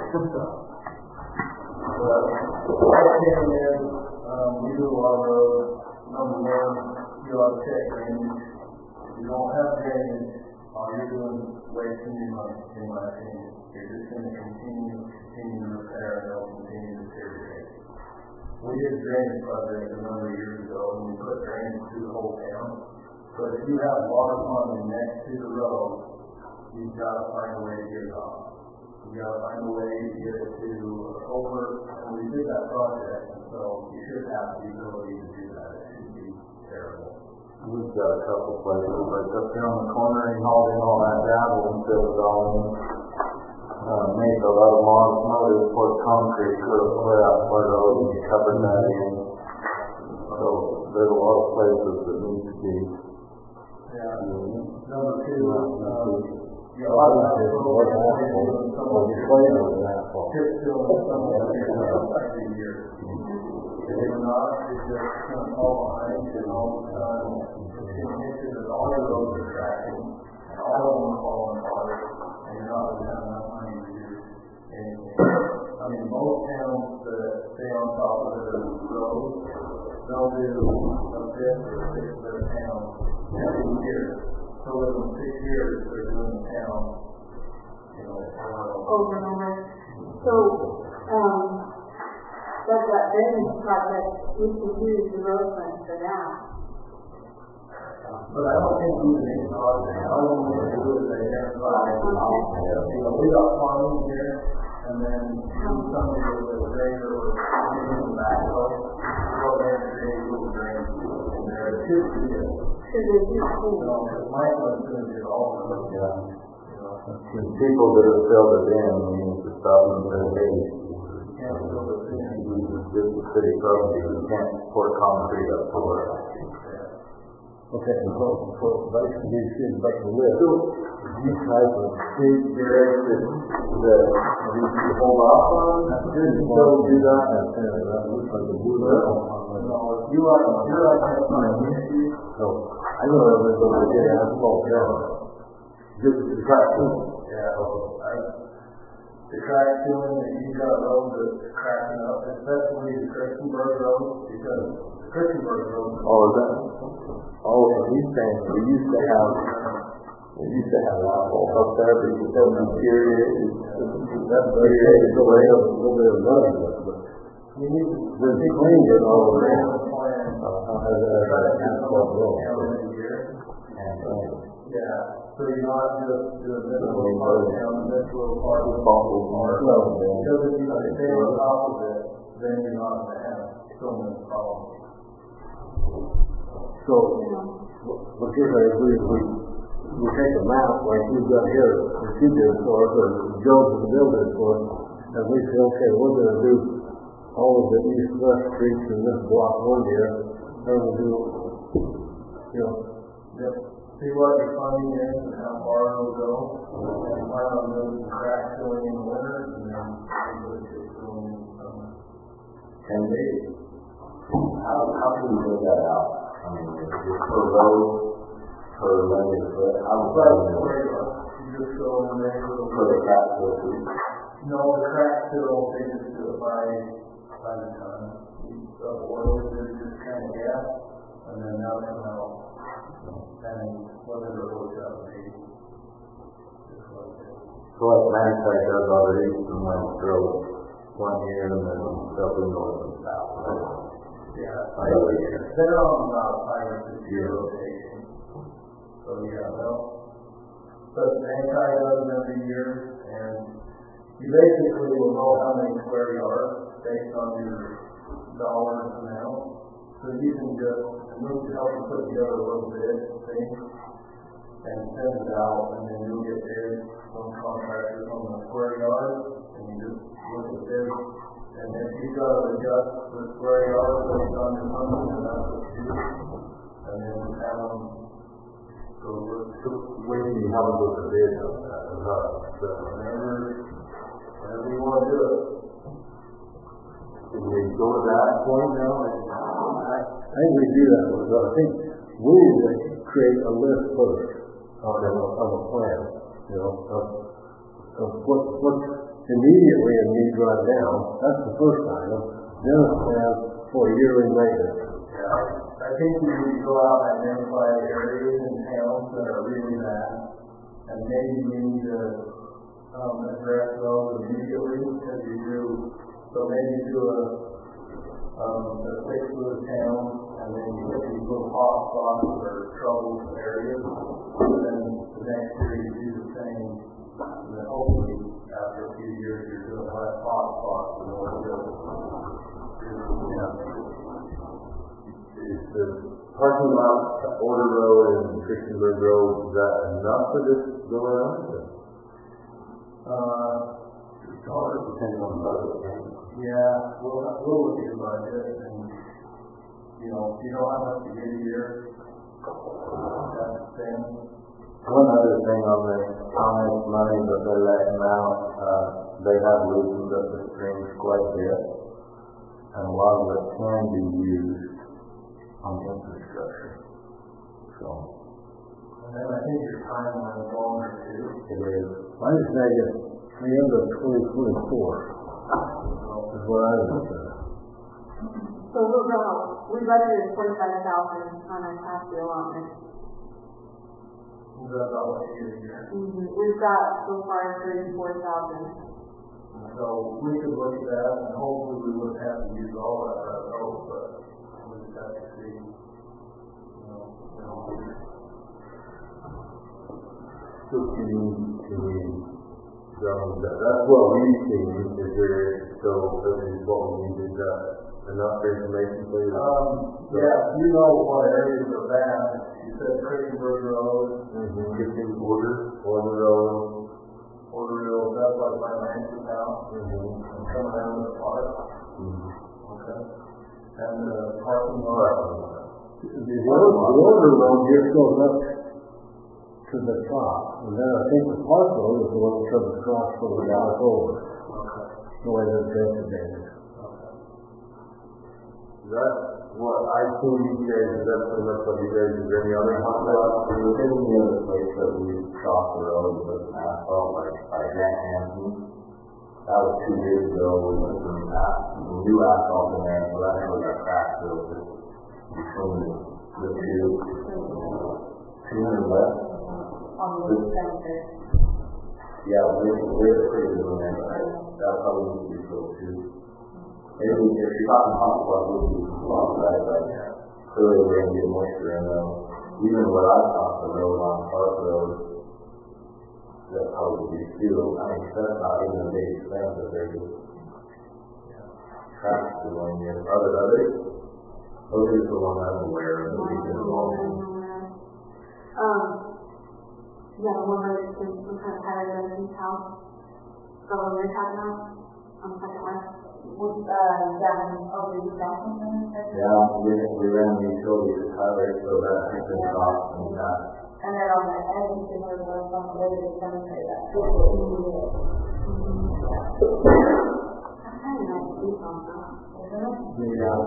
We do a lot of roads. Number one, you ought to check drainage. If you don't have drainage, all you're doing is wasting your money, in my opinion. You're just going to continue to repair and they'll continue to deteriorate. We did a drainage project a number of years ago and we put drainage through the whole town. But if you have water plumbing next to the road, you've got to find a way to get it off. You've got to find a way to get it to over, and we did that project, and so you should have the ability to do that. It shouldn't be terrible. We've got a couple places, like up here on the corner, and hauling all that gravel and fill it all in. Made a lot of long motors, poured concrete, clear out part of road, and covered that in. So there's a lot of places that need to be. Yeah. Number two, A lot of that is more asphalt, or the clay of the asphalt. chip seal and some of that every year. If you're not, it's just going to fall behind and all the time. It's going to hit you that all your roads are cracking, and all of them are falling apart, and you're not going to have enough money to do anything. I mean, most towns that stay on top of their roads, they'll do a fifth or a sixth of their town every year. So within 6 years, they're doing the town, over and over. So, that drainage project, we can use the road fund for that. but I don't think we can cause it. All we need to do is identify, we got farming here, and then somebody with a grader or something in the backhoe, go there and create a little drain. And there are two fields. Should they do Because Michael is going to do all of them. The people that have filled it in, we need to stop them for the day. Can't fill the thing. This is city property, you can't pour concrete up for it. Okay, so basically you should make a list. These type of big directed that we should hold off on. That's good. You don't do that. That looks like a blue arrow. No, if you are identifying the issue, So I know everybody did asphalt down. Just the crack too. the crack sealing that you got road that's cracking up, especially the Christiansburg Road, because the Christiansburg Road. Oh, is that? Oh, and he's saying we used to have asphalt up there, but you said deteriorated. That's deteriorated away a little bit of money, but We need to cleaned it all around. plan. As asphalt road. Yeah, so you're not just doing this little part down, this little part, this little part. Because if you stay on top of it, then you're not going to have so many problems. So, what you're saying is we take a map like you've got here, that you did for us, or Joe did for us, and we say, okay, we're going to do all of the east-west streets in this block one year, and we'll do, Yep. See what your funding is and how far it'll go. And plan on doing some crack filling in the winter and then hopefully chip filling in the summer. And how can we get that out? I mean, just per road, per linear foot, how does that work? You just go in there with a For the crack fill too? No, the crack fill, they just do it by the ton. The oil is just kind of gas, and then that'll come out. And whatever it works out to be. So like Manatee does all the east and west roads one year and then they'll do north and south. Yeah, they're on about 5 or 6 year rotation. So yeah, but ANTI does them every year, and you basically will know how many square yards based on your dollar amount. So you can just, and we'll help you put together a little bid thing and send it out, and then you'll get bids from contractors on the square yard, and you just look at bids. And if you've got to adjust the square yard based on your money, then that's what you do. And then we have them go with. So when can you help us with the bid on that? Whenever you want to do it. Can we go to that point now? I think we do that. I think we need to create a list first of a plan, of what's immediately in need right now. That's the first item. Then a plan for yearly maintenance. I think we need to go out and identify areas in towns that are really bad, and maybe we need to address those immediately as you do. So maybe do a fix with the town, and then you hit these little hot spots or trouble areas, and then the next year you do the same, and then hopefully after a few years you're doing less hot spots and more good. Is the parking lot, Order Road and Christiansburg Road, is that enough for this go around? Depending on the budget. Yeah, we'll look at your budget, and you know how much you get a year. That's the thing. One other thing on this, how much money that they're letting out, they have loosened up the strings quite a bit, and a lot of it can be used on infrastructure. So, And then I think your timeline is longer too. it is. I just think it's the end of 2024 is what I would say. So we budgeted $45,000 on our past year allotment. Is that about what you get a year? We've got so far $34,000. So we could look at that, and hopefully we wouldn't have to use all that, I hope, but we just have to see. So can we, that's what we've seen. Is there, so this is what we need, is that enough information for you? Yeah, you know what areas are bad. You said Christiansburg Road. Getting Order Road. That's like my rancher's house. And coming down to the park. Okay. And the parking lot. The Order Road just goes up to the top, and then I think the Park Road is the one that comes across from the down over. Okay. The way that's designated. That's what I've seen you guys, that's pretty much what you guys, is there any other hot There's any other place that we cross the road with asphalt, like Grant Hansen. That was 2 years ago. We put some new asphalt in there, so that never got cracked filled between the two. 200 left. On the center. Yeah, we're pretty good on that, but that probably needs to be filled too. Maybe if you're talking hot spot, we'll do some outside, but clearly we're going to get moisture in them. Even what I thought the road on Park Road, that probably be too. I mean, that's not even a big expense, but they're just traffic going in. Are there others? Those are the one I'm aware of. Yeah, the one right in front of Tyler Duncan's house. The one you're talking about on the second left. Down over the Jackson. Yeah, we ran the utility to Tyler, so that has been off and that. And then on the edge, you can move on the way to the cemetery. That's what you need. That's kind of nice to see something, isn't it? Yeah.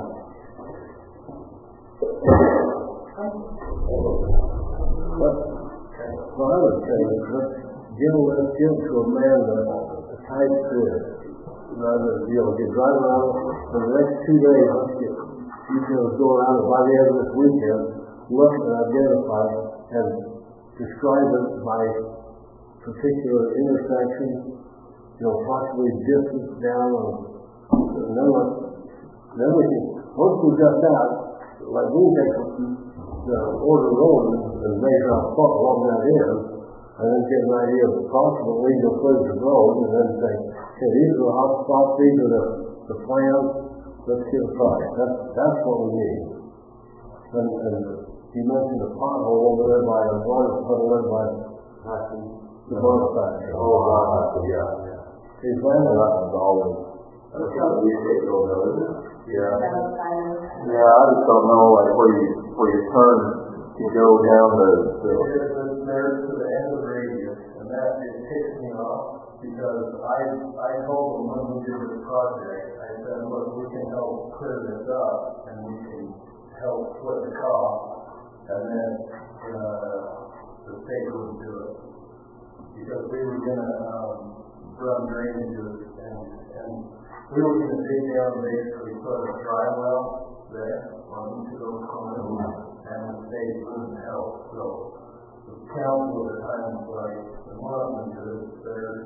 Well, I would say let's give to Amanda a tight fit. Rather than, get drive around for the next 2 days, let's get details going out, and by the end of this weekend, look and identify and describe it by particular intersection, possibly distance down, and then we can, once we've got that, like we take the Order Road and measure how far along that is, and then get an idea of approximately the place of road, and then say, okay, these are the hot spots, these are the plans, let's get a project. That's what we need. And you mentioned the pothole over there by the water puddle there by the motorcycle. Yeah. See, planning that was always. That's kind of weird, though, isn't it? Yeah. Yeah, I just don't know, like, where you turn to go down There's to the end of the radius, and that it ticks me off because I told them when we did this project, I said, look, we can help clear this up and we can help split the cost, and then the state wouldn't do it because we were going to run drainages and we were going to dig down and basically put a dry well there on each of those corners. And the state wouldn't help. So the council at the time was like, the money is there.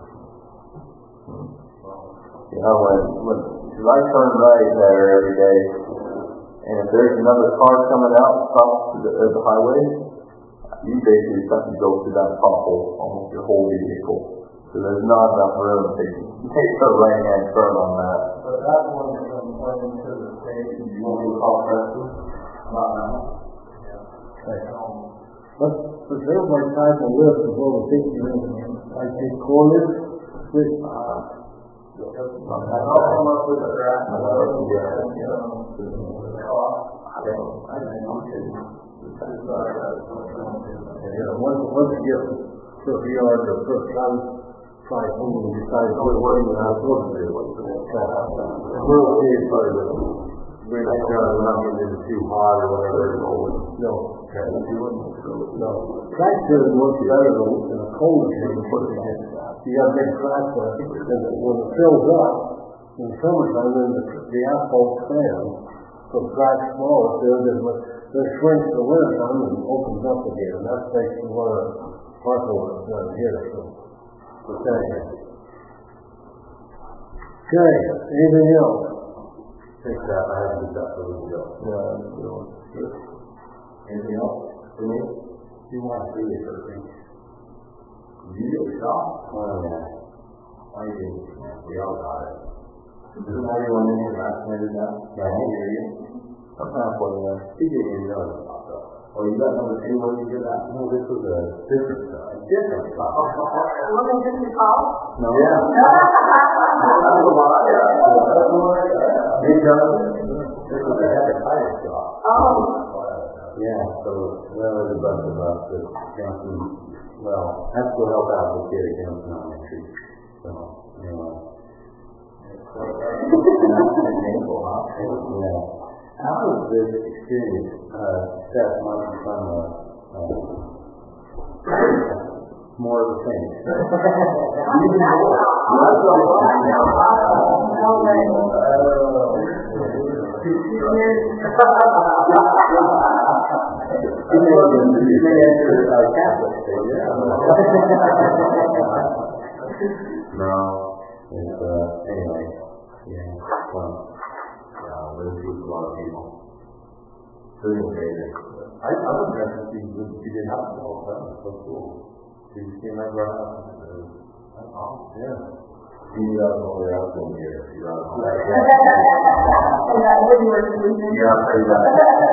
You know, because I turn right there every day, and if there's another car coming out across the highway, you basically have to go through that pothole almost your whole vehicle. So there's not enough room to take the right-hand turn on that. But that's one that complains to the state. You want me to call Preston? Not now. But there's my type of list of what we're thinking of. I take corners, which I'll come up with a draft of once you get to the yard, the first time, try something and decide what you have to do. We'll see if we're not getting it too hot or whatever. No. No. Tractor works better than a cold machine. You got a big tractor, and when it fills up, in the summertime, then the asphalt expands. So tracks smaller, then it shrinks the winter time and opens up again. And that's basically what our parcel is done here. So, okay. Okay, anything else? I haven't got to really go. Yeah, anything else for me? You want to see it for me? You get shot? Oh, yeah. Why you didn't? We all got it. Isn't everyone in here vaccinated now? Yeah, I hear you. I'm halfway there. He didn't even know it popped up. Oh, you got number 2 when you did that? No, this was a different shot. Different shot. Wasn't this your call? No. Yeah. That's a lot. Big gun. This was a hepatitis shot. Oh. Yeah, so, there's a bunch of us that Johnson, that's to help out the kid at Johnson Elementary. So, anyway. Yeah. How does this experience set Mark from more of the thing? No. It's, anyway. Yeah. Well. This is a lot of people. Doing amazing. I was interested when she did help all the time. It was so cool. She came over our house. That's awesome. Yeah. She got all the house in here. She got all that. Yeah, pretty much.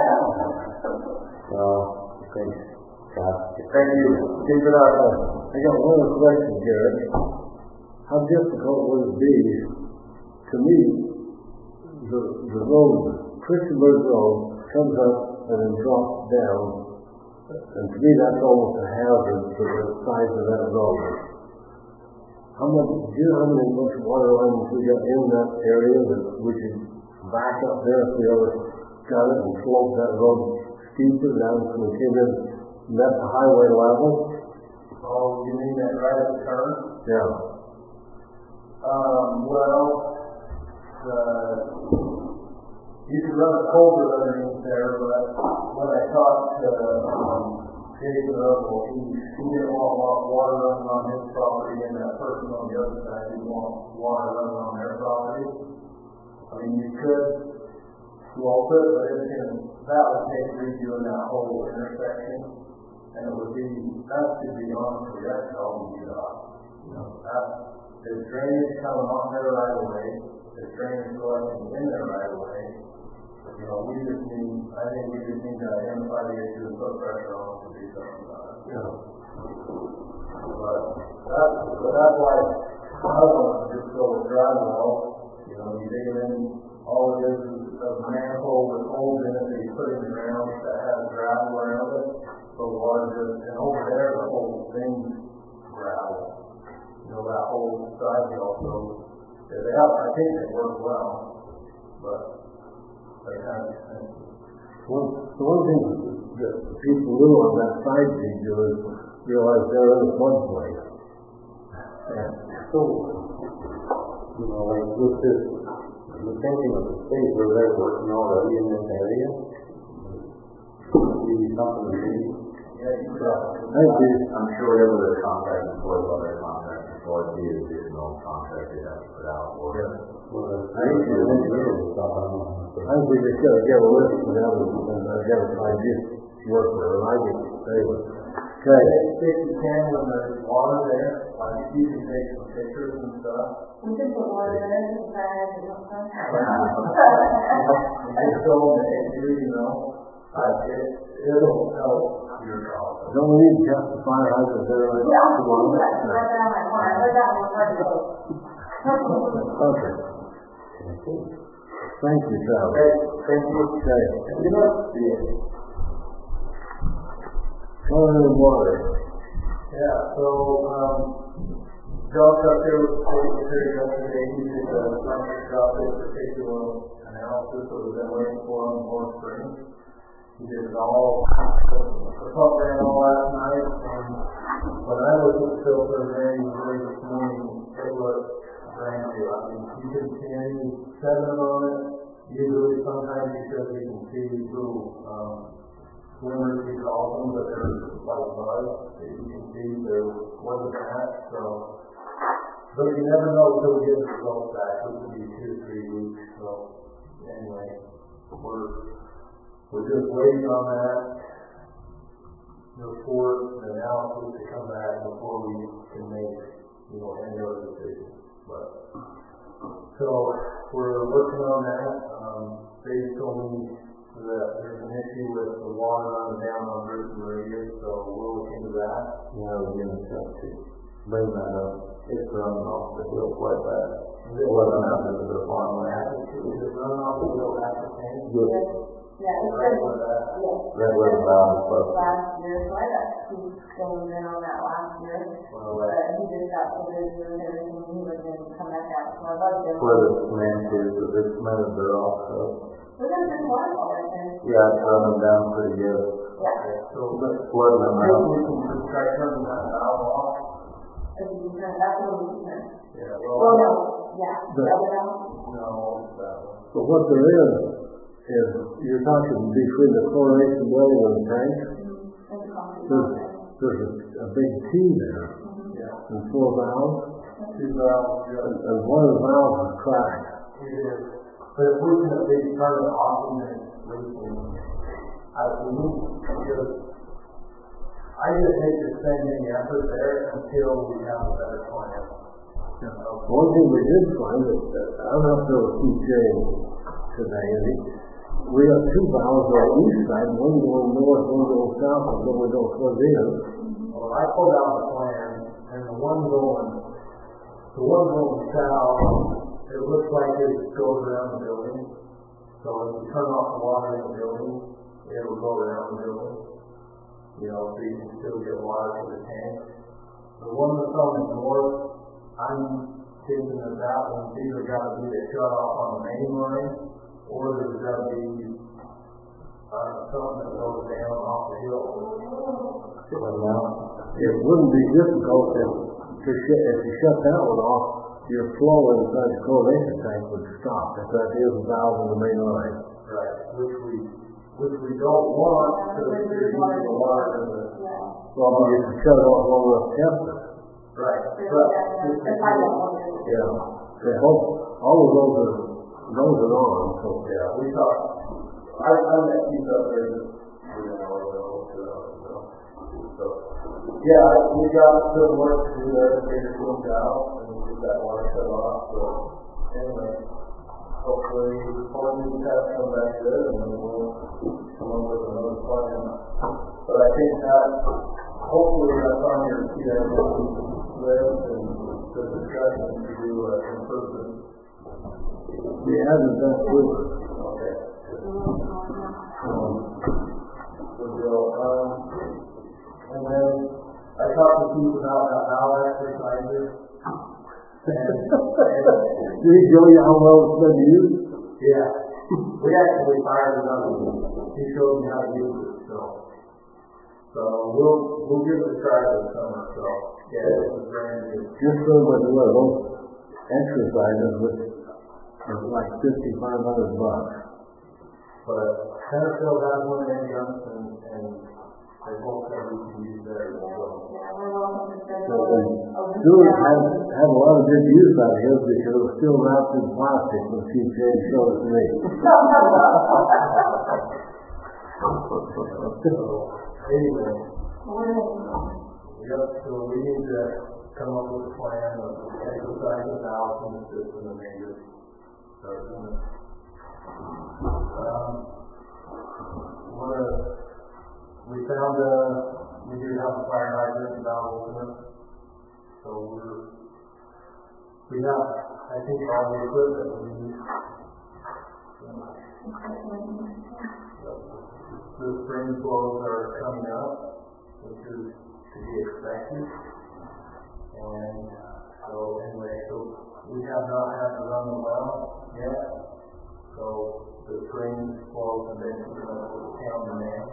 So, thanks. Thank you. Keep it up. I got one other question, Jared. How difficult would it be to meet the road, Christiansburg Road, comes up and then drops down, and to me that's almost a hazard for the size of that road. Do you know how much water lines we got in that area that we could back up there if we ever got it and slope that road steeper down so we came in and that's the highway level? Oh, you mean that right at the turn? Yeah. You could run a culvert underneath there, but when I talked to Jason Earl, he didn't want water running on his property, and that person on the other side didn't want water running on their property. I mean, you could slope it, but that would take redoing that whole intersection, and it would be that should be on for that all we get off. There's drainage coming on there right away. There's drainage collecting in there right away. We just need, I think we just need to identify the issue and put pressure on to do something about it. But that's why I want to just go with drywall. You dig it in, all it is a manhole with holes in it that you put in the ground that has gravel around it. So the water just, and over there the whole thing's gravel. That whole side also. I think they work well, but they kind of. One thing that people do on that side they do is realize they're in a floodplain. So, like with this, the thinking of the state where they're working already in this area, maybe something to do. I'm sure whatever their contract is for, what their contract is for, the additional contract they have to put out for. I think we just got to get a list of them and identify this work with them. I get favor. Okay. If you can, when there's water there, you can take some pictures and stuff. We can put water there in the bag or something. Just go in the issue, it'll help your problem. Don't we need to test the fire hydrants there? Yeah, right down my corner. Right down my corner. Okay. Thank you, Charlie. Thank you. Okay. Color and water. Yeah, so Josh up here was yesterday. He did a microscopic particular analysis that we've been waiting for on North Spring. He did it all. The pump ran all last night, and when I looked at the filter very early this morning, it looked brand new. I mean, you couldn't see any sediment on it. Usually, sometimes because you can see little swimmers, we call them, but they're like mud that you can see. There wasn't that, but you never know until we get the results back, which will be 2 to 3 weeks. So anyway, we're just waiting on that report and analysis to come back before we can make any other decisions. But so we're working on that. They told me that there's an issue with the water running down on Bruce Meridian, so we'll look into that. Yeah, we're going to try to bring that up. It's running off the hill quite bad. It wasn't out into the farmland. Is it running off the hill back to St. Yes. Yeah, it's good. That was around the last year, so I got two going in on that last year. But he just got so busy with everything, he was going to come back out. So I thought he where the cement is, the cement is there also. We're going to do waterfall right there. Yeah, it's running down pretty good. Yeah. So Flooding them out. we can just try turning that valve off. If you can turn, that's what we can turn. Yeah, Well, no. Yeah. No, that one. But what there is you're talking between the chlorination building and the tank. There's a big T there. And 4 valves. 2 valves, yeah. And one of the valves is cracked. It is. But if we can at least turn it off and then leaking, I just hate to spend any effort there until we have a better plan. One thing we did find is that I don't know if there was Keith James today, we got 2 valves on the east side, one going north, one going south, and then we don't flood in. Well, I pulled out the plan, and the one going south, it looks like it goes around the building. So if you turn off the water in the building, it will go around the building. So you can still get water to the tank. The one that's on the north, I'm thinking that one's either got to be a shut off on the main line, or there's got to be something that goes down off the hill. It wouldn't be difficult if you shut that one off, your flow inside the chlorination tank would stop if that is a valve in the main line. Right, which we don't want because you're using the water in the... Well, you can shut it off long enough to test it. Right. Yeah. All of those are on. So yeah, we thought I met Keith up there just 3 hours ago. So, yeah, we got some work to do there to get it cleaned out and get that water shut off. So, anyway, hopefully, all these tests come back good and then we'll come up with another plan. But I think that, hopefully, that's on your list and the discussion to do improvement. We haven't done good. Okay. Good deal. And then I talked to Keith about how exercises. Did he show you how well it's been used? Yeah. We actually fired it up. He showed me how to use it. So we'll give it a try this summer. So yeah, this is brand new. Just so much little exercises, which is like $5,500. But Centerfield has one in Youngstown, and they both said we can use theirs. So Stuart had a lot of good use out of his because it was still wrapped in plastic when he showed it to me. Anyway, yep, so we need to come up with a plan of exercises out in the system and maybe start doing it. We found we do have a fire hydrant valve opener, so we have, I think, all the equipment we need. The spring flows are coming up, which is to be expected. And so anyway, we have not had to run the well yet. So the spring flows have been keeping up with the town demand.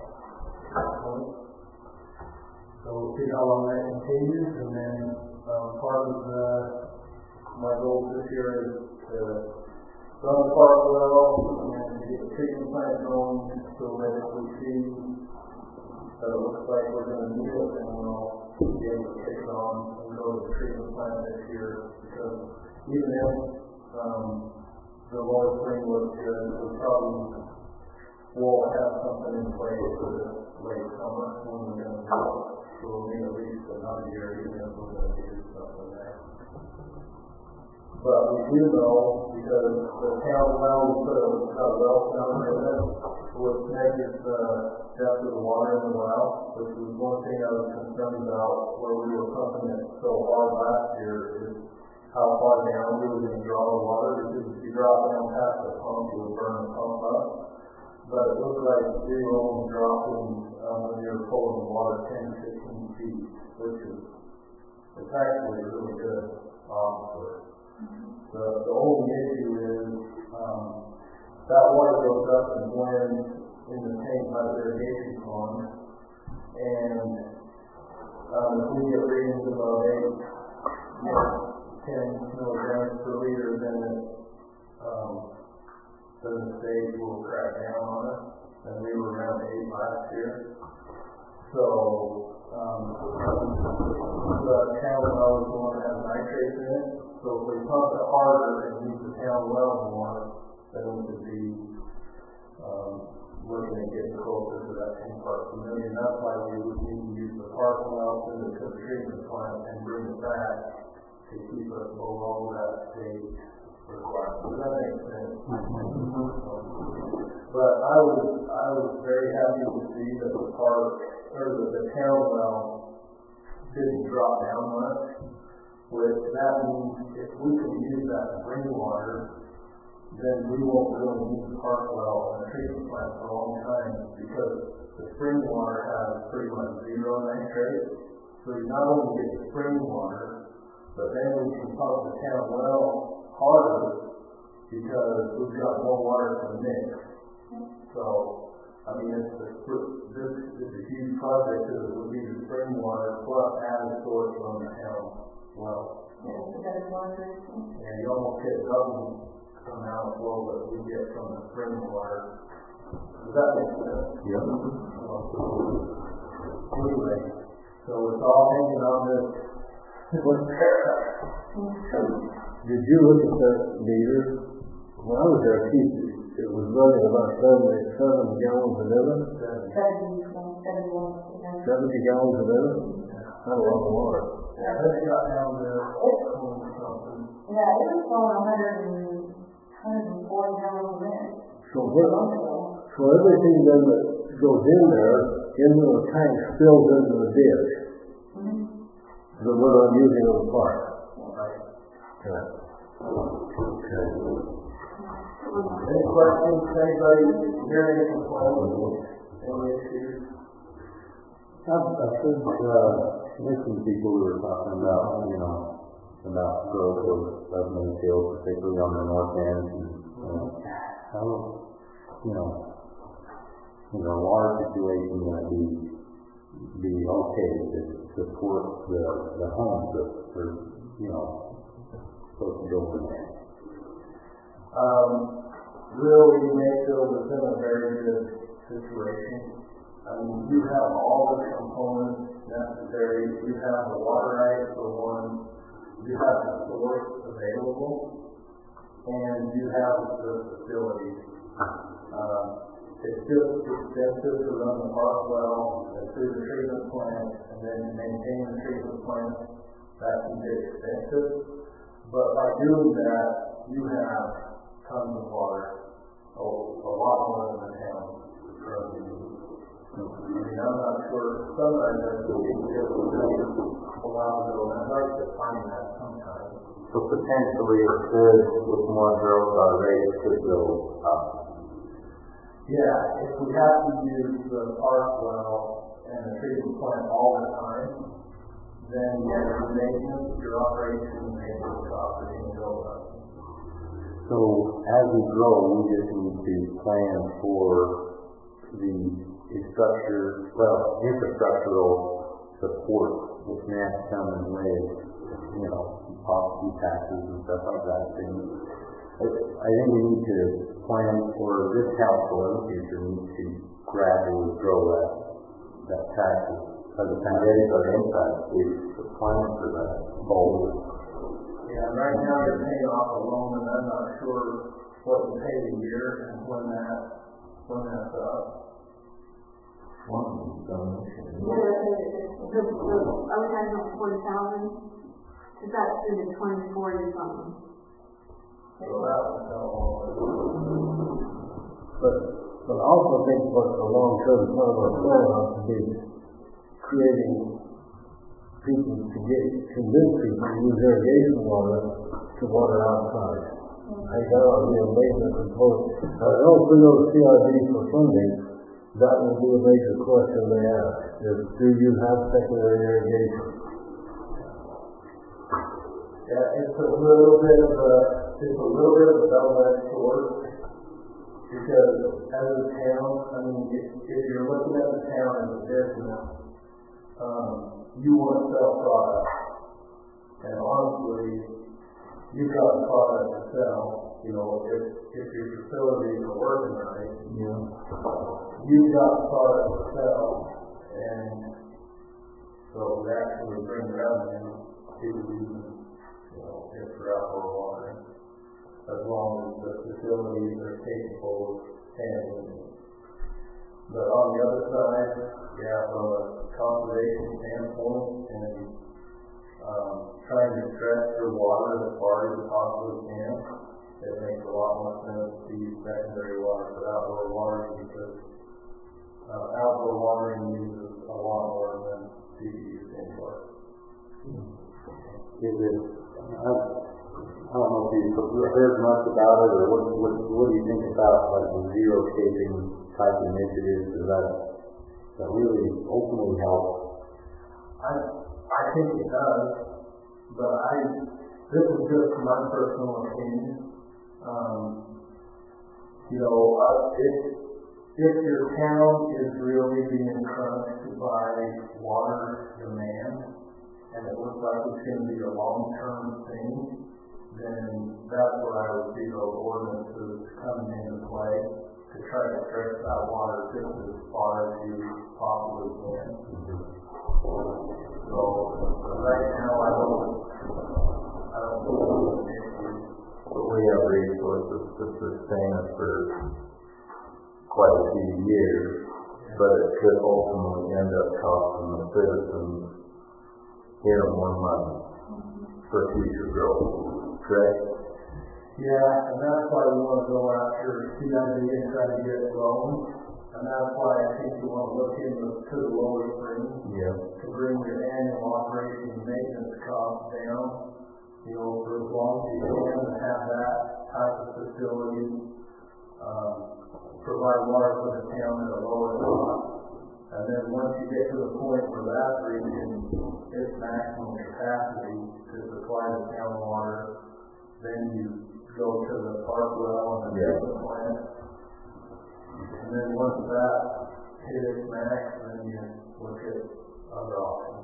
So we'll see how long that continues, and then part of my goal this year is to run the park well and get the treatment plant going, so that if we see that it looks like we're going to need it, then we'll be able to take it on and go to the treatment plant this year. Because even if the lower spring looks good, we probably will have something in place for the late summer when we're going to do it. So we'll need at least another year, even if we're going to do something there. But we do know, because the town well, we put a well down in it, which measures the depth of the water in the well, which was one thing I was concerned about where we were pumping it so hard last year, is how far down we were going to draw the water, because if you drop down past the pump, you would burn the pump up. But it looked like we were only dropping when we were pulling the water 10 to 15 feet, which is it's actually really good for it. The only issue is that water goes up and blends in the tank by the irrigation pond, and if we get readings above 10 milligrams per liter, then the stage will crack down on it, and we were around 8 last year. So the town well is the one that has nitrates in it. So if we pump it harder and use the town well more, then we could be looking at getting closer to that 10 parts per million. That's why we would need to use the park well to the treatment plant and bring it back to keep us below that stage requirement. Does that make sense? But I was very happy to see that the park, or the town well, didn't drop down much. Which that means if we can use that spring water, then we won't really need the park well and the treatment plant for a long time, because the spring water has pretty much zero nitrate. So we not only get the spring water, but then we can pump the town well harder because we've got more water to mix. So, I mean, this is a huge project because it would be the spring water plus added source from the town well. And you almost get double the amount of flow that we get from the spring water. Does that make sense? Yep. Anyway, so it's all hanging on this. Did you look at that meter? When I was there, it was running about 7 gallons a minute. 71. 70 gallons a minute? That's a lot of water. Yeah, then it got down to 20 something. Yeah, it was flowing 140 gallons a minute. So everything then that goes in there, into the tank, spills into the ditch. That we're not using in the park. Okay. Any questions? Anybody hear any complaints? Any issues? I've heard some people who were talking about, about growth of Mayfield, particularly on the north end, and how, water situation going to be okay to support the homes that are, supposed to go in there. Really, Mayfield is in a very good situation. I mean, you have all the components necessary. You have the water rights for one. You have the source available, and you have the facilities. It's just expensive to run the park well and through the treatment plant, and then to maintain the treatment plant. That can get expensive. But by doing that, you have tons of water, a lot more than the town currently needs. I mean, I'm not sure. Somebody has to be just a while ago, and I'd like to find that sometime. So potentially it could, with more growth, our rate could go up. Yeah, if we have to use the park well and the treatment plant all the time, then your maintenance, your operation, and maintenance costs are going to go up. So as we grow, we just need to plan for the infrastructural support, which may have to come in ways, possibly taxes and stuff like that. I think we need to plan for this council in the future needs to gradually grow that taxes. By the time they are inside, we plan for that bold. Yeah, right now you're paying off a loan, and I'm not sure what you pay a year and when that's up. I was having up 40,000. Is that through the 2040 something? So that was But I also think what the long-term plan of our plan ought to be creating people to convince people to use irrigation water to water outside. I think that ought to be a major component. I don't think those CRD for funding, that will be a major question they ask, is do you have secondary irrigation? Yeah, it's a little bit of a double-edged sword, because as a town, I mean, if you're looking at the town as a business, you want to sell products, and honestly, you've got a product to sell. If your facilities are working right, you've got a product to sell, and so we actually bring revenue to you. If for outdoor water, as long as the facilities are capable of handling it. But on the other side, from a conservation standpoint and trying to stretch your water as far as you possibly can, it makes a lot more sense to use secondary water for outdoor watering, because outdoor watering uses a lot more than city use indoor. I don't know if you've heard much about it, or what do you think about the zero shaping type initiatives? Does that really ultimately help? I think it does, but this is just my personal opinion. If your town is really being crunched by water demand, and it looks like it's going to be a long-term thing, then that's where I would see those ordinances coming into play to try to stretch that water just as far as you possibly can. So right now, I don't think it's an issue. But we have resources to sustain us for quite a few years. but it could ultimately end up costing the citizens here more money for future growth. Correct? Yeah, and that's why we want to go after CID and try to get loans. And that's why I think you want to look into the lower spring to bring your annual operation and maintenance costs down, for as long as you can, and have that type of facility provide water for the town at a lower cost. And then once you get to the point where that's reaching its maximum capacity to supply the town water, then you go to the park well and the treatment plant. And then once that hit its max, then you look at other options.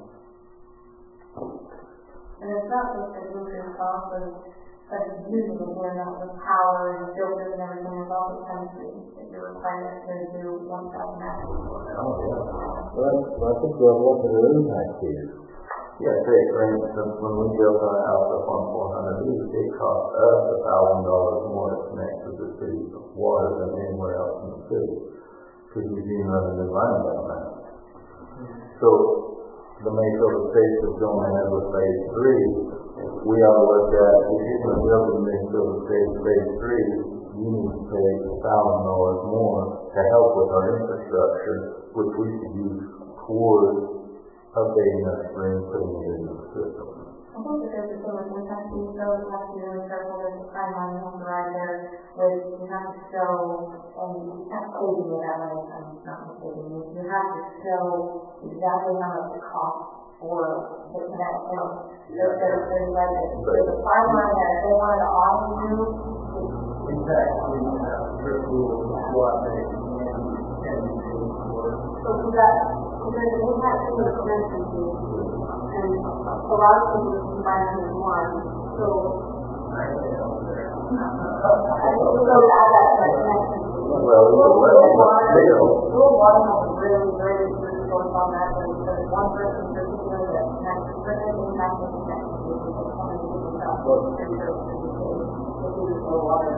And it's not just the moving cost of using it, not the power and filters and everything, it's all the chemistry that you're required to do once that max. Oh, yeah. Well, I think we'll look at the impact here. Yeah, say for instance, when we built our house up on 400 East, it cost us $1,000 more to connect to the city's water than anywhere else in the city, because we didn't run a new line down there. So the Mayfield Estates is going ahead with phase 3. We ought to look at, if you're going to build the Mayfield Estates phase 3, you need to pay $1,000 more to help with our infrastructure, which we could use towards updating our spring, putting it in the system. I think that there's a thing with necessity, so you have to be really careful with the timeline you have to ride there, with you have to show, and you can't say to me that way, I'm not mistaken, you have to show exactly how much it costs for the connection. There's like a timeline that if they wanted to offer you, Exactly, you have strict rules of what they can do for. so we got, there's an impact to the connection fee, and a lot of people combine them in one, so I think we go add that connection fee. Well, Rural water has a really great resource on that, but there's one person in particular that connects strictly impact the connection fee, because one of the people got pretty good to use rural water.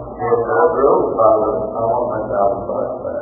I want my $1,000 back.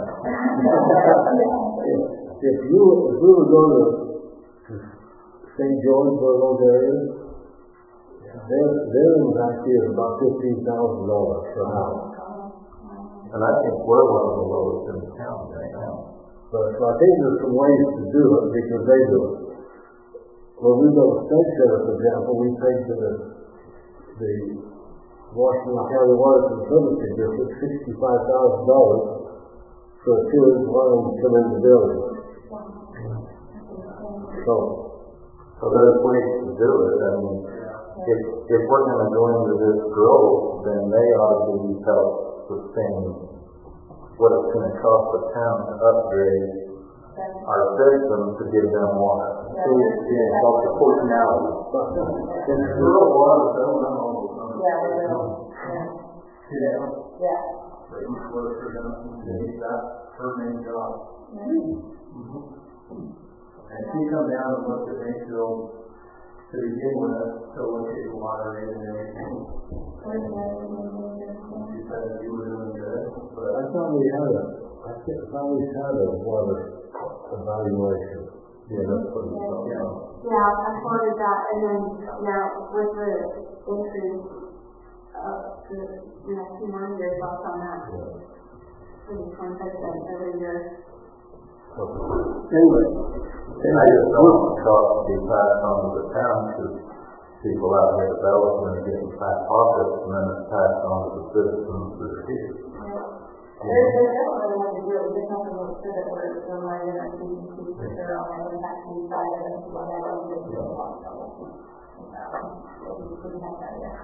If we were going to St. George, one of those areas, their impact is about $15,000 per house. And I think we're one of the lowest in the county right now. So I think there's some ways to do it because they do it. When we go to State Center, for example, we paid to the Washington County Water Conservancy District $65,000 for a 2-inch line to come in the building. So there's ways to do it. I mean, if we're going to go into this growth, then they ought to help sustain what it's going to cost the town to upgrade our system to give them water. So it's help the proportionality. Rural water, they don't know all those numbers. Yeah, they will. Yeah. But each worker needs that her main job. And she come down and looked at Mayfield to begin with, to look at your water rate and everything. She said that you were doing good. But I thought we had a water evaluation. Yeah, that's what it's all about. Yeah, I quoted that, and then now with the increase of the next 2 more years, thoughts on that. For the 26 every year. Anyway, I just don't want the cost to be passed on to the town because people out here developing and getting fat pockets, and then it's passed on to the citizens that are here. There's definitely one to do it. We just have to make sure that we're reminding our students that they're on the impact fee side of it, so that don't get into a lot of trouble. We couldn't have that yet.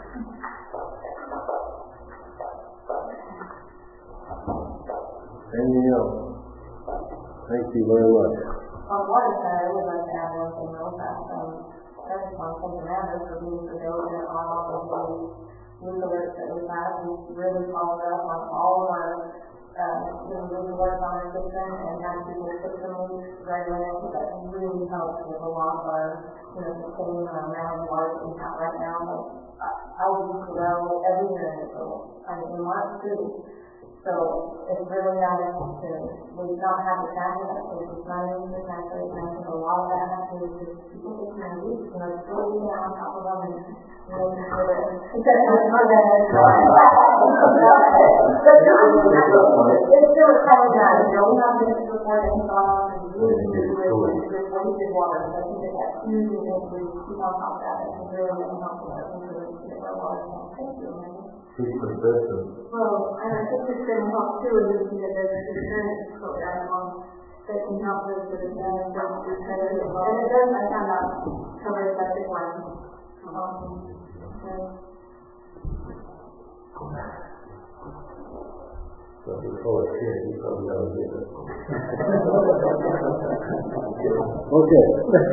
anything else? Thank you very much. On water side, I would like to add one thing real fast. That's one thing that matters for me for diligent on all of the news alerts that we have. We really followed up on all of our moving work on our system and have people system leaks right away. I think that really helps with a lot of our, sustaining our amount of water that we have right now. But I use the well every year in April. I mean, in March too. So it's really not necessary. We don't have to calculate it. It's not even to calculate nothing. A lot of that has to do with just people getting their use, throwing it on top of them and making sure that it's still kind of that. We have this before that he thought was really with wasted water. So I think that's huge things we keep on top of that. It's really helpful to get our water. Thank you. Well, and I think it's going to help too when you see that there's an insurance program that can help us with the repairs. And it does, I found out, cover septic lines. So before it's here, you probably got to get it. Okay.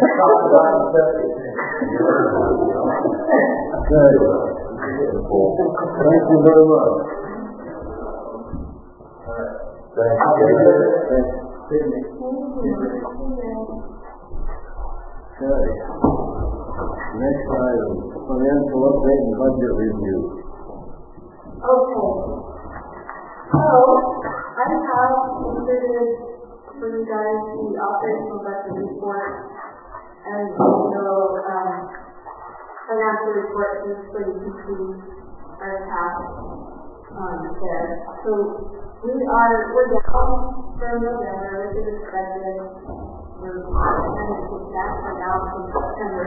Good. Thank you very much. Thank you. Okay. Next item, financial update and budget review. Okay. So, I have included for you guys the operational budget report and financial report just so you can see our tasks there. So we're down from November, which is expected. We're kind of kicked back for now from September.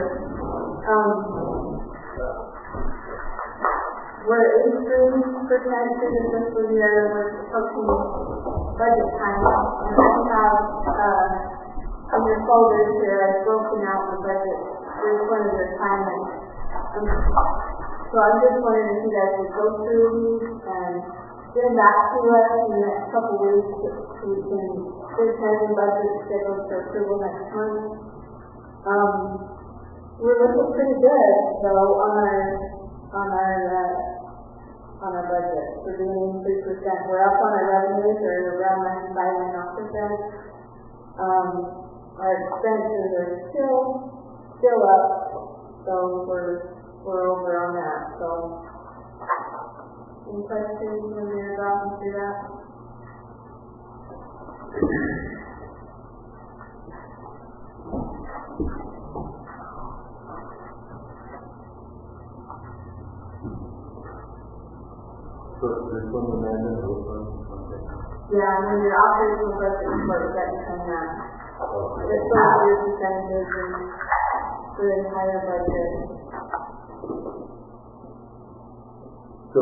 We're 83% through the fiscal year. We're approaching budget time. And I have in your folders here, I've broken out the budget for each one of your assignments. So I'm just wondering if you guys would go through these and get them back to us in the next couple of weeks so we can get pending budget scheduled for approval next month. We're looking pretty good though on our budget. We're doing 3%. We're up on our revenues. We're around 95.5%. Our expenses are still up, so we're over on that. So, any questions when you're talking through that? So this one amendment was Yeah, and then your operational budget report that becomes that. The total percentages for the entire budget. So,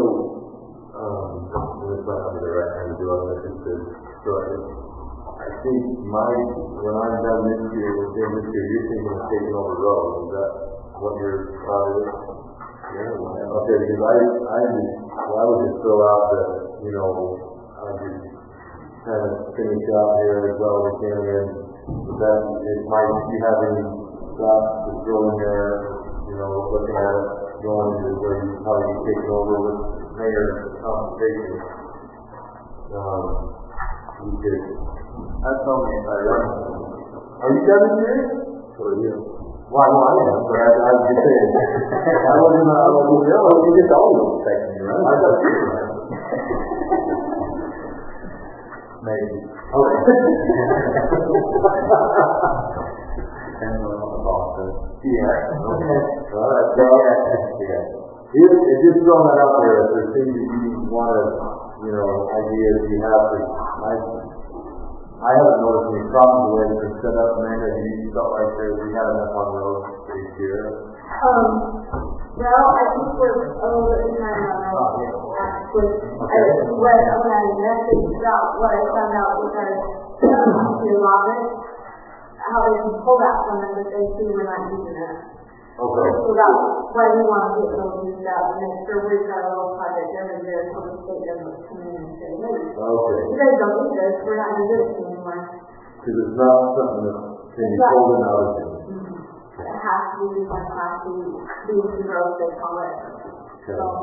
it's not under the right hand to do all this. So I think when I'm done this year, you're thinking of taking over roads. Is that what your thought is? Yeah. Okay, because I would just throw out that, I just kind of finish out here as well as we can, and that it might be having stuff to throw in there, looking at it, going to where you probably get taken over with mayor's compensation. You could. That's only if I run. Are you done here? Or you? Well, I am, but I was just saying. I wasn't you just always expecting me, right? I got you, right? Maybe. Okay. Depends on what the boss says. Yeah. Okay. All right. Yeah. It's just throwing that out there. If there's things that you want to, ideas you have to, I haven't noticed any problems with it. It's set up, Amanda. You felt like we had enough on roads this year. Well, I think we're a little bit behind on roads. Actually, when I messaged about what I found out with our allotment, how they can pull that from them, but they see we're not using it. Okay. So that's why we want to get those used up and make sure we've got a little project every year so the state doesn't come in and say, hey, you guys don't need this, we're not going to do it anymore. Because it's not something that can be pulled in out of it. It has to be one class B growth, they call it. Okay. So,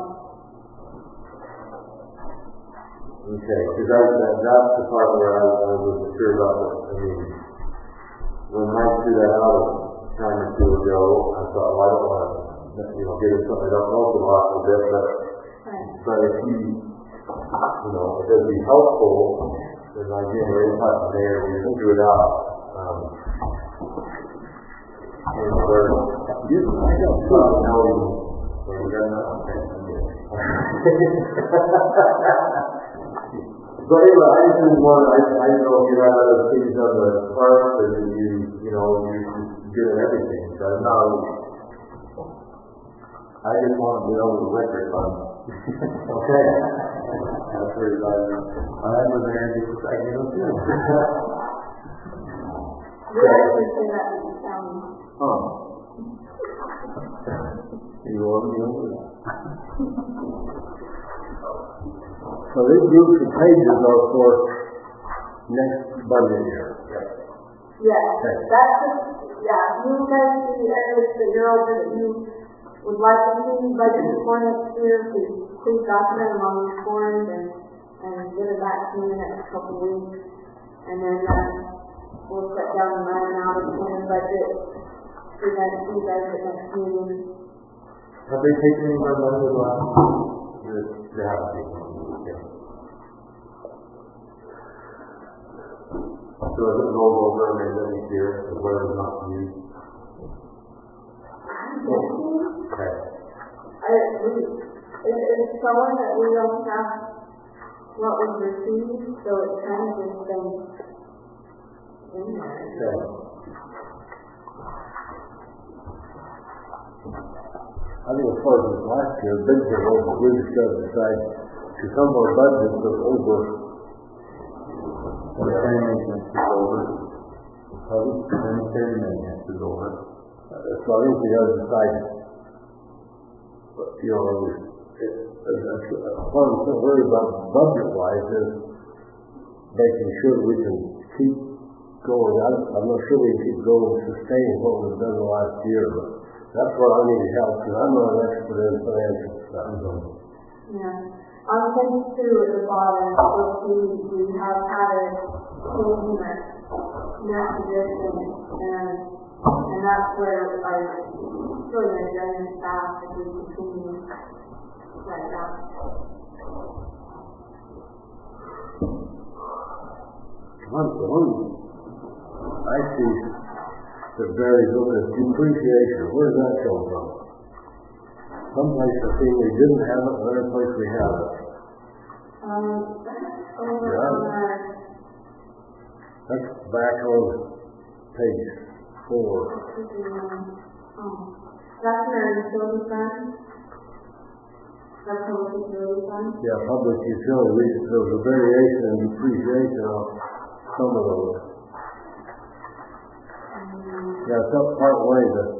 okay, because that's the part where I was sure about it. When Mike threw that out a time or two ago, I thought, well, I don't want to, give it something I don't know a lot of bit, but if he If it'd be helpful, then I'm getting ready to talk to there, we figure it out. So anyway, I just didn't want, I didn't know if you had other things on the park, or did you just did everything. So no, I just want to get over the electric fund. Okay. That's where I was there just a second ago too. We actually say that in the county. Huh. You want me over? So these groups of pages are for next budget year. Yes, Okay. that's just, you guys see areas that you're over that you would like to see budget for next year, please document them on these forms and get it back to me in the next couple of weeks. And then we'll sit down and write out a plan budget for you guys at next meeting. Have they taken any more money the last year? They haven't taken any money. Okay. So if it rolls over and they next year, or whatever's not used. Okay. It's showing that we don't have what was received, so it's kind of just been in there. Okay. I think as far as this last year, the big thing was we just got to decide to some of our budgets are over. Sanitary maintenance is over. Sanitary maintenance is over. So I think we got to decide, one of the things worried about budget-wise is making sure we can keep going. I'm not sure we can keep going and sustain what we've done the last year, but that's where I need help, because I'm not an expert in financial stuff. Yeah. On page 2 at the bottom, you'll see we have had a change in that position, and that's where I really enjoy the staff as we continue right now. I see that varies over the depreciation. Where does that come from? Some place I think we didn't have it, another place we have it. That's back on page 4. That's our utility fund. Our public utility fund. Yeah, public utilities. There was a variation in depreciation on some of those. Yeah, it's up part way that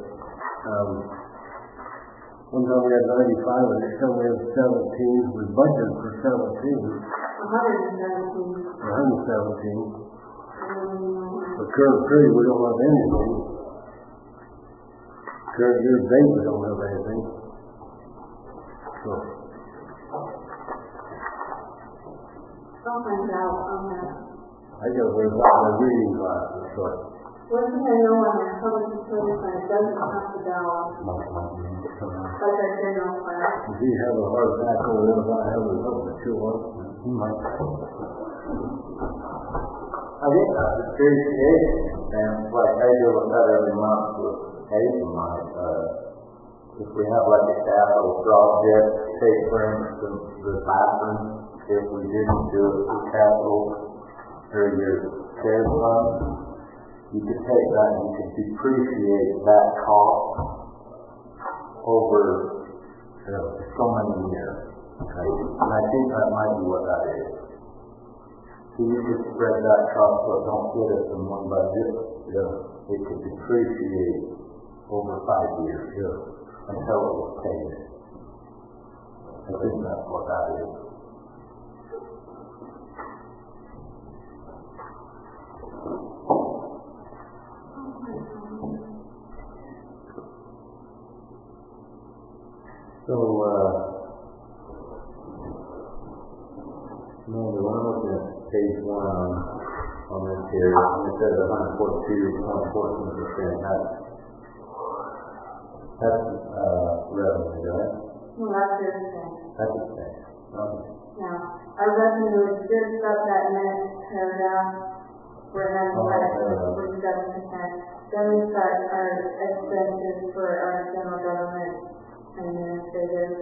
one time we had 95 and next time we had 17. We budgeted for 17. 117. The current period we don't have anything. Current year date we don't have anything. So I'll find out on that. I gotta wear my reading glasses, so One thing I know on our public utility fund, it doesn't have to balance like our general fund. if he have a heart attack over there about having something to chew on, he might. I think depreciation, and like I do with that every month with Hazel money. If we have like a capital project, take for instance the bathroom, if we didn't do it for capital or your care fund, you could take that and you could depreciate that cost over so many years. Okay? And I think that might be what that is. So you could spread that cost so it don't hit us in one budget. Yeah. It could depreciate over 5 years until it was paid. I think that's what that is. So, no, the one looking at page 1 on this here, it says 142.14%. That's revenue, right? Well, that's your thing. That's the thing. Okay. Now, our revenue is just up that next paragraph. We're having that 47%. Then we start our expenses for our general government and administrative.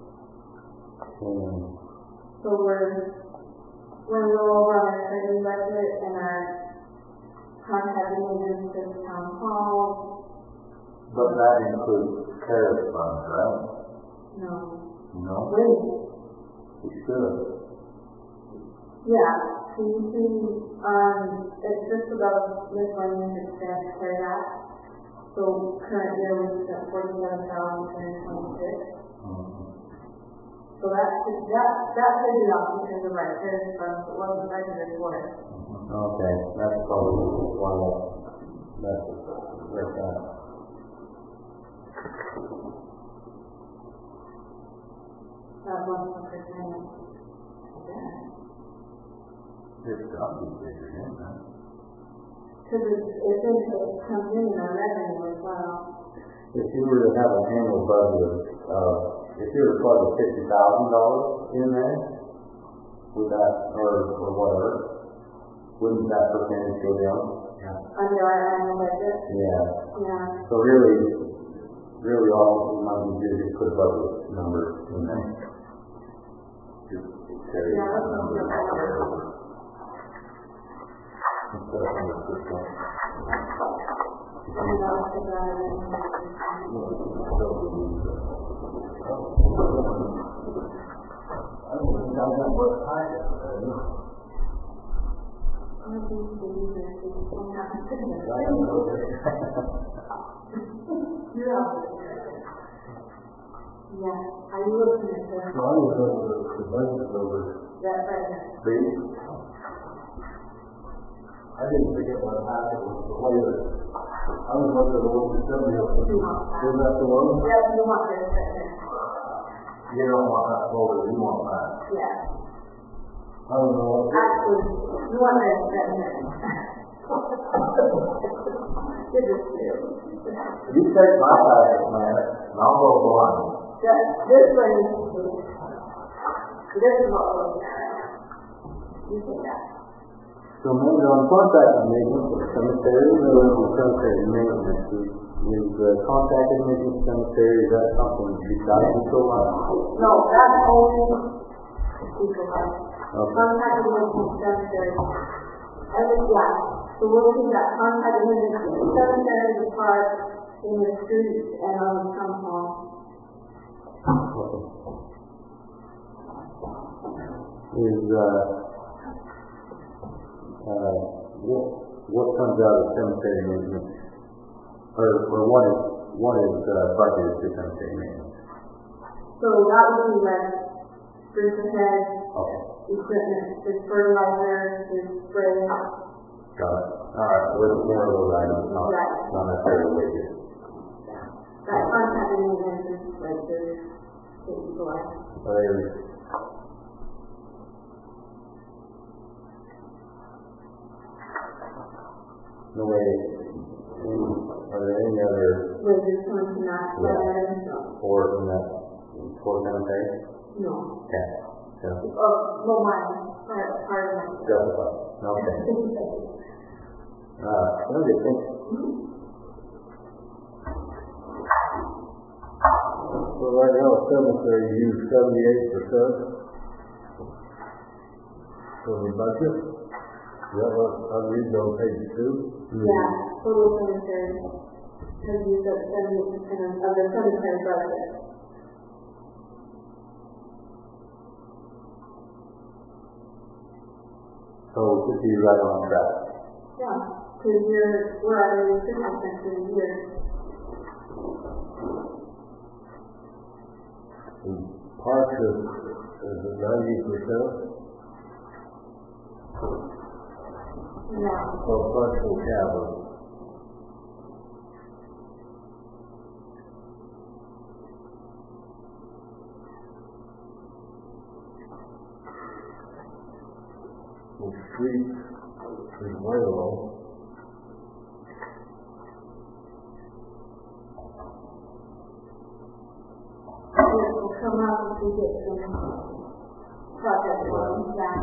So we're over on our training budget and our contract agents to town hall. But that includes CARES funds, right? No. No? Wait. It should. Yeah. Can you see, it's just about miscellaneous expense for that. So current year we spent $47,326. So that should be off because of our CARES funds. It wasn't budgeted for it. Okay, that's probably one of that's like that. That 1%. It's got to be bigger, isn't it? Because it comes in our revenue as well. If you were to have an annual budget if you were to plug $50,000 in there, would that, or whatever, wouldn't that percentage go down? Yeah. Under our annual budget? Yeah. Yeah. So really all we might need to do is put a budget number in there. Just carry the number over. Instead of 100%. I don't know what time it is. Yeah. Are you looking at the... So I was over the budget over. That's right there. Please? I didn't forget what happened with the later. I was looking over the 70 of them. Is that the one? Yeah, you want this right there. You don't want that folder, you want that. Yeah. I don't know what. Actually, you want this right here. This is cute. You take my packet, man, and I'll go blind. This one is this is what we're looking at. You see that? So maybe on contract maintenance of cemetery, cemetery maintenance is contracted maintenance cemetery, is that something besides equal life? No, that's only equal life. Okay. Contracted maintenance cemetery. Yeah. So we'll see that contracted maintenance cemetery, the park, in the streets, and on the town hall. Okay. What comes out of cemetery maintenance? Or what is budgeted for cemetery maintenance? So that would be like street ahead, Okay. equipment, the fertilizer, the spray. Got it. Alright, with more of those items, not necessarily wages. That contracted maintenance is like the equal life. No way. Are there any other Wages coming from that? for cemetery? No. Okay. Yeah. Well, mine. Part of mine. Justified. Okay. Okay, thanks. So right now, cemetery use 78% for the budget. Is that what I'm reading on page 2? Yeah, total cemetery has used up 70% of the cemetery budget. So we should be right on track. Yeah, because we're at 86% for the year. And parks is at 90%. Yeah. So parks and cabin. And streets is way low. It will come out if we get some project loans, yeah.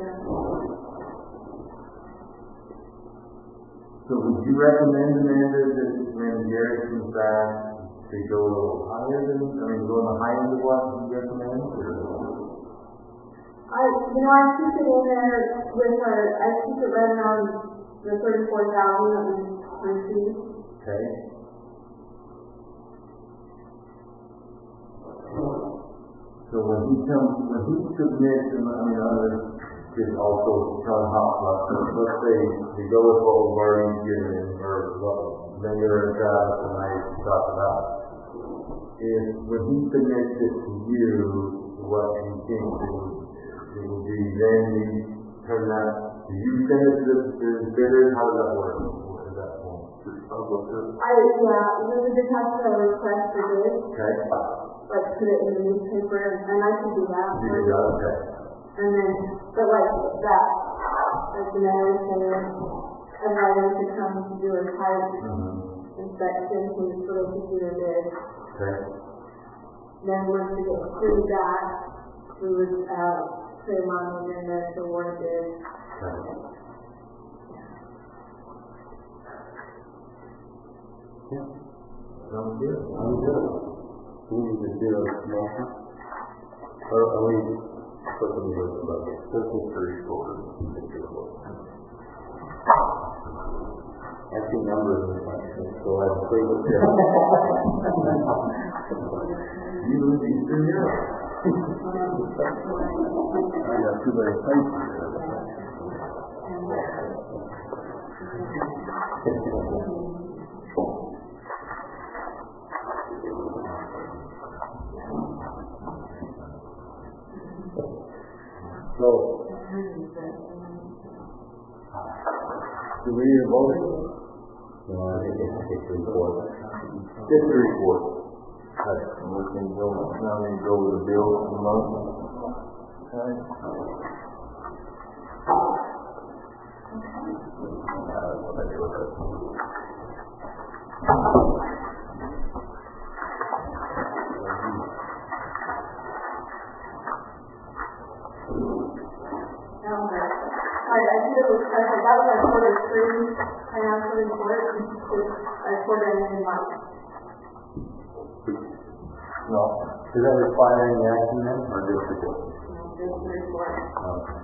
So would you recommend, Amanda, that when Garrett comes back, they go a little higher than, go on the high end of what you recommend? I keep it in there I keep it right around the 34,000 that we received. Okay. So when he submits, others just also tell how, let's say we go with what we've already given, or what Mayor and Travis and I talked about. If when he submits it to you, what he thinks it will be, then you turn that, do you send it to the bidders? How does that work? What is that for? We would just have to request the bid. Okay. Like put it in the newspaper, and I can do that. You do that, okay. And then, but like that, like the mayor saying, everyone could come to do a site inspection so they can do their bid. Okay. Then once we get through that, we would put them on the agenda to award bid. Okay. Yeah. Sounds good. We need to do a motion. Or are we supposed to do a budget? This is pretty short. I see numbers in my head, so I'd say what's there. You still here? I got too many places. So, do we need a vote? No, I think it's just a report. Just a report. Okay. And we can go, now we can go with the bill of the month. Okay. That was our quarter 3 financial report, our quarter ending in March. No. Does that require any action then, or just a report? No, just the report. Okay.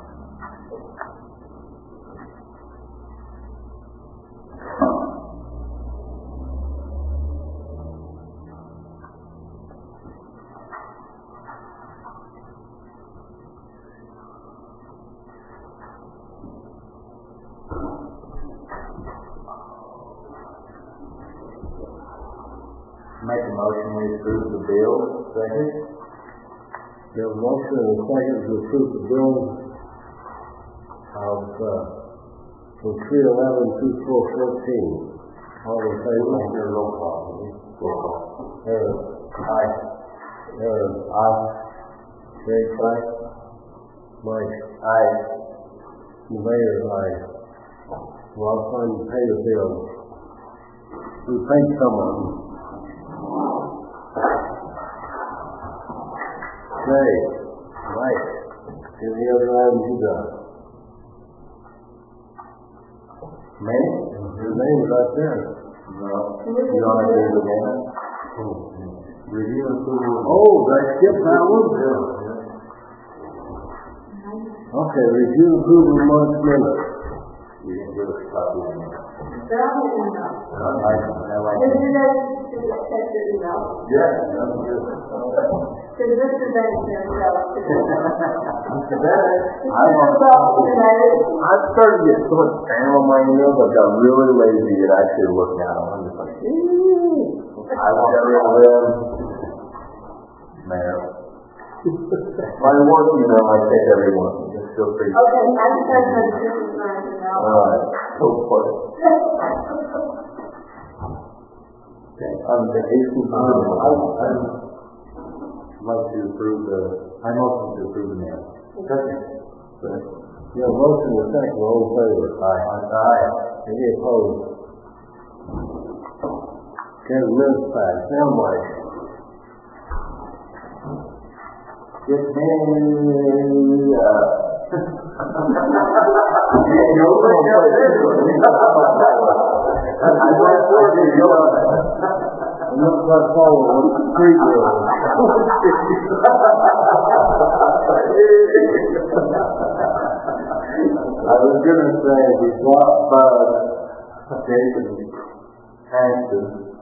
Make a motion to approve the bill. Second. We have a motion and a second to approve the bill of from 311 to 414. All in favor? Roll call. Aaron. Aye. Aaron. Aye. Jake. Aye. Mike. Aye. The mayor. Aye. Well, I'll find to pay the bill. We paid some of them. Okay. Mike. Any other items you got? Me? Your name is right there. No. You don't have to do it again? Review and approval. Oh, did I skip that one? Yeah. Okay, review and approval of March minutes. You didn't give us a copy of it. They're on the email. I like Did it. you guys check your email? Yeah, that's good. Because Mr. Bennett here, I've started to get so much spam on my emails, I've got really lazy at actually looking at them. I'm just like, I want to get rid of them. Man. My work email, I check every one. Just feel free. Okay, I just tried to have Christmas night now. Alright, so funny. Okay, the AC I'd like to approve I motion to approve the mail. Second. You have a motion and a second, all in favor? Aye. Any opposed? Okay, the minutes passed. Now, Mike. Get me, you open up this one. I went for it, you know. I'm not quite following what the street was. I was going to say, we brought Bud, Jason Hanston,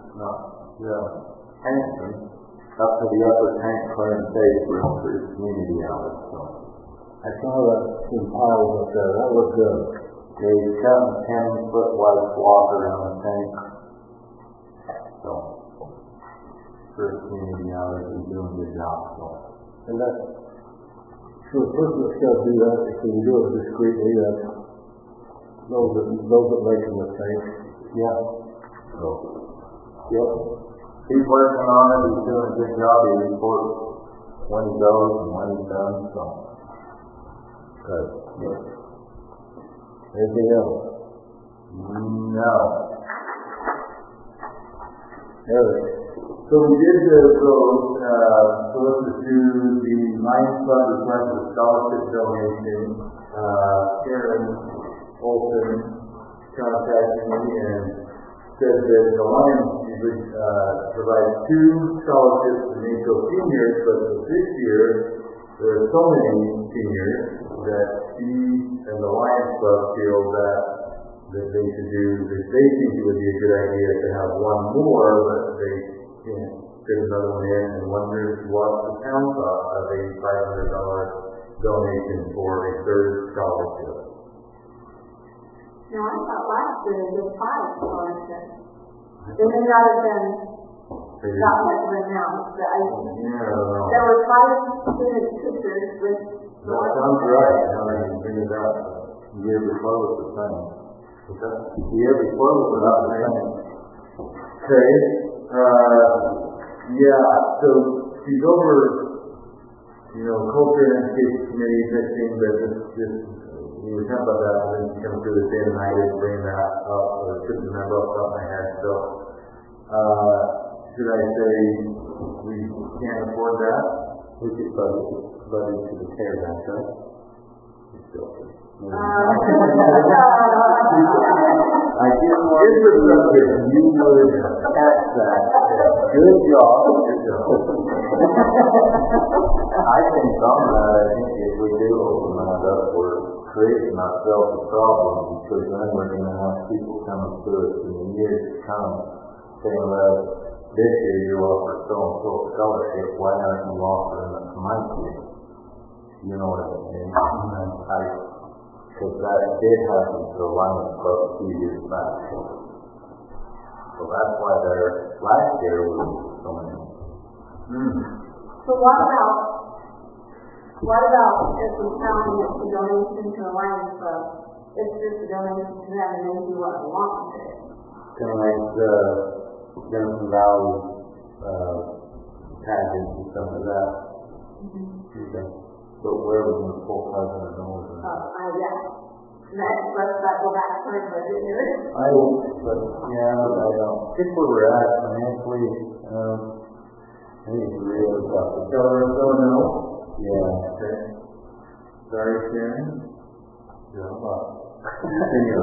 Hanston, up to the upper tank clearing station for his community hours. So I saw that some piles up there. That looked good. they cut a 10-foot wide swath around the tank. So for his community hours, he's doing a good job. So. And that's, so the person that's got to do that, if you do it discreetly, that's those that make a mistake. Yeah. So, yep. He's working on it. He's doing a good job. He reports when he goes and when he's done. So, Good. yeah. Anything else? No. Eric? So we did solicit to the Lions Club request a scholarship donation. Karen Olson contacted me and said that the Lions would provide 2 scholarships to NACO seniors, but this year there are so many seniors that she and the Lions Club feel that they should do, that they think it would be a good idea to have one more, but they can't fit another one in, and wonders what the town thought of a $500 donation for a 3rd scholarship. No, I thought last year they did 5 scholarships. They may not have been that much of an amount, but I don't know. There were 5 student teachers with. That sounds right. Now that you bring it up, The year before was the same. The year before was about the same. okay. Yeah. So she's over, culture and education committee fixing, but we were talking about that, and then she comes through the day, and I didn't bring that up, or couldn't remember off the top of my head. So, should I say we can't afford that? We could buddy to the CARES Act, right? I just wanted to know if you would catch that. Good job. I think some of that, I think if we do open that up, we're creating ourselves a problem, because then we're going to have people coming to us in the years to come saying, well, this year you offer so-and-so a scholarship, why aren't you offering it to my kid? You know what I mean? Because that did happen to the Lions Club a few years back. So that's why their last year was so many. So what about if we found that the donation to the Lions Club, it's just a donation to them and they do what they want with it? Kind of like the Jensen Valley pageant and stuff like that. Okay. But where was the full $500? Yeah. Next, let's go back to my budget here. I don't think where we're at financially. I think it's real about the No. Yeah. Okay. Sorry, Sharon. Yeah. Well, Continue.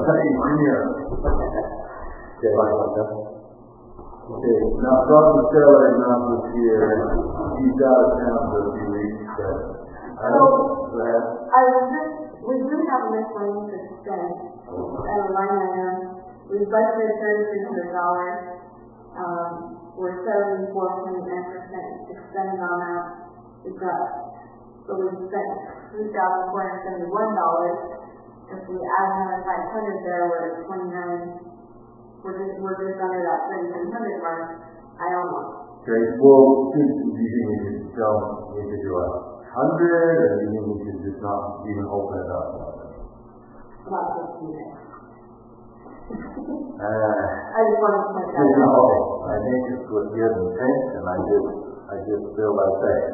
Okay. Now, Dr. Taylor is not this year. He's out of town for a few weeks, but We do have a miscellaneous expense at a line item. We budgeted $3,300. We're 74.9% expended on that. We spent $3,471. If we add another $500 there, we're at 29. We're just under that 3,300 mark. I don't know. okay. Well, do you think we could do $100, or do you think we should just not even open it up? About 15 minutes. I just want to point that no, out. I think it's with good intention. I just feel like that.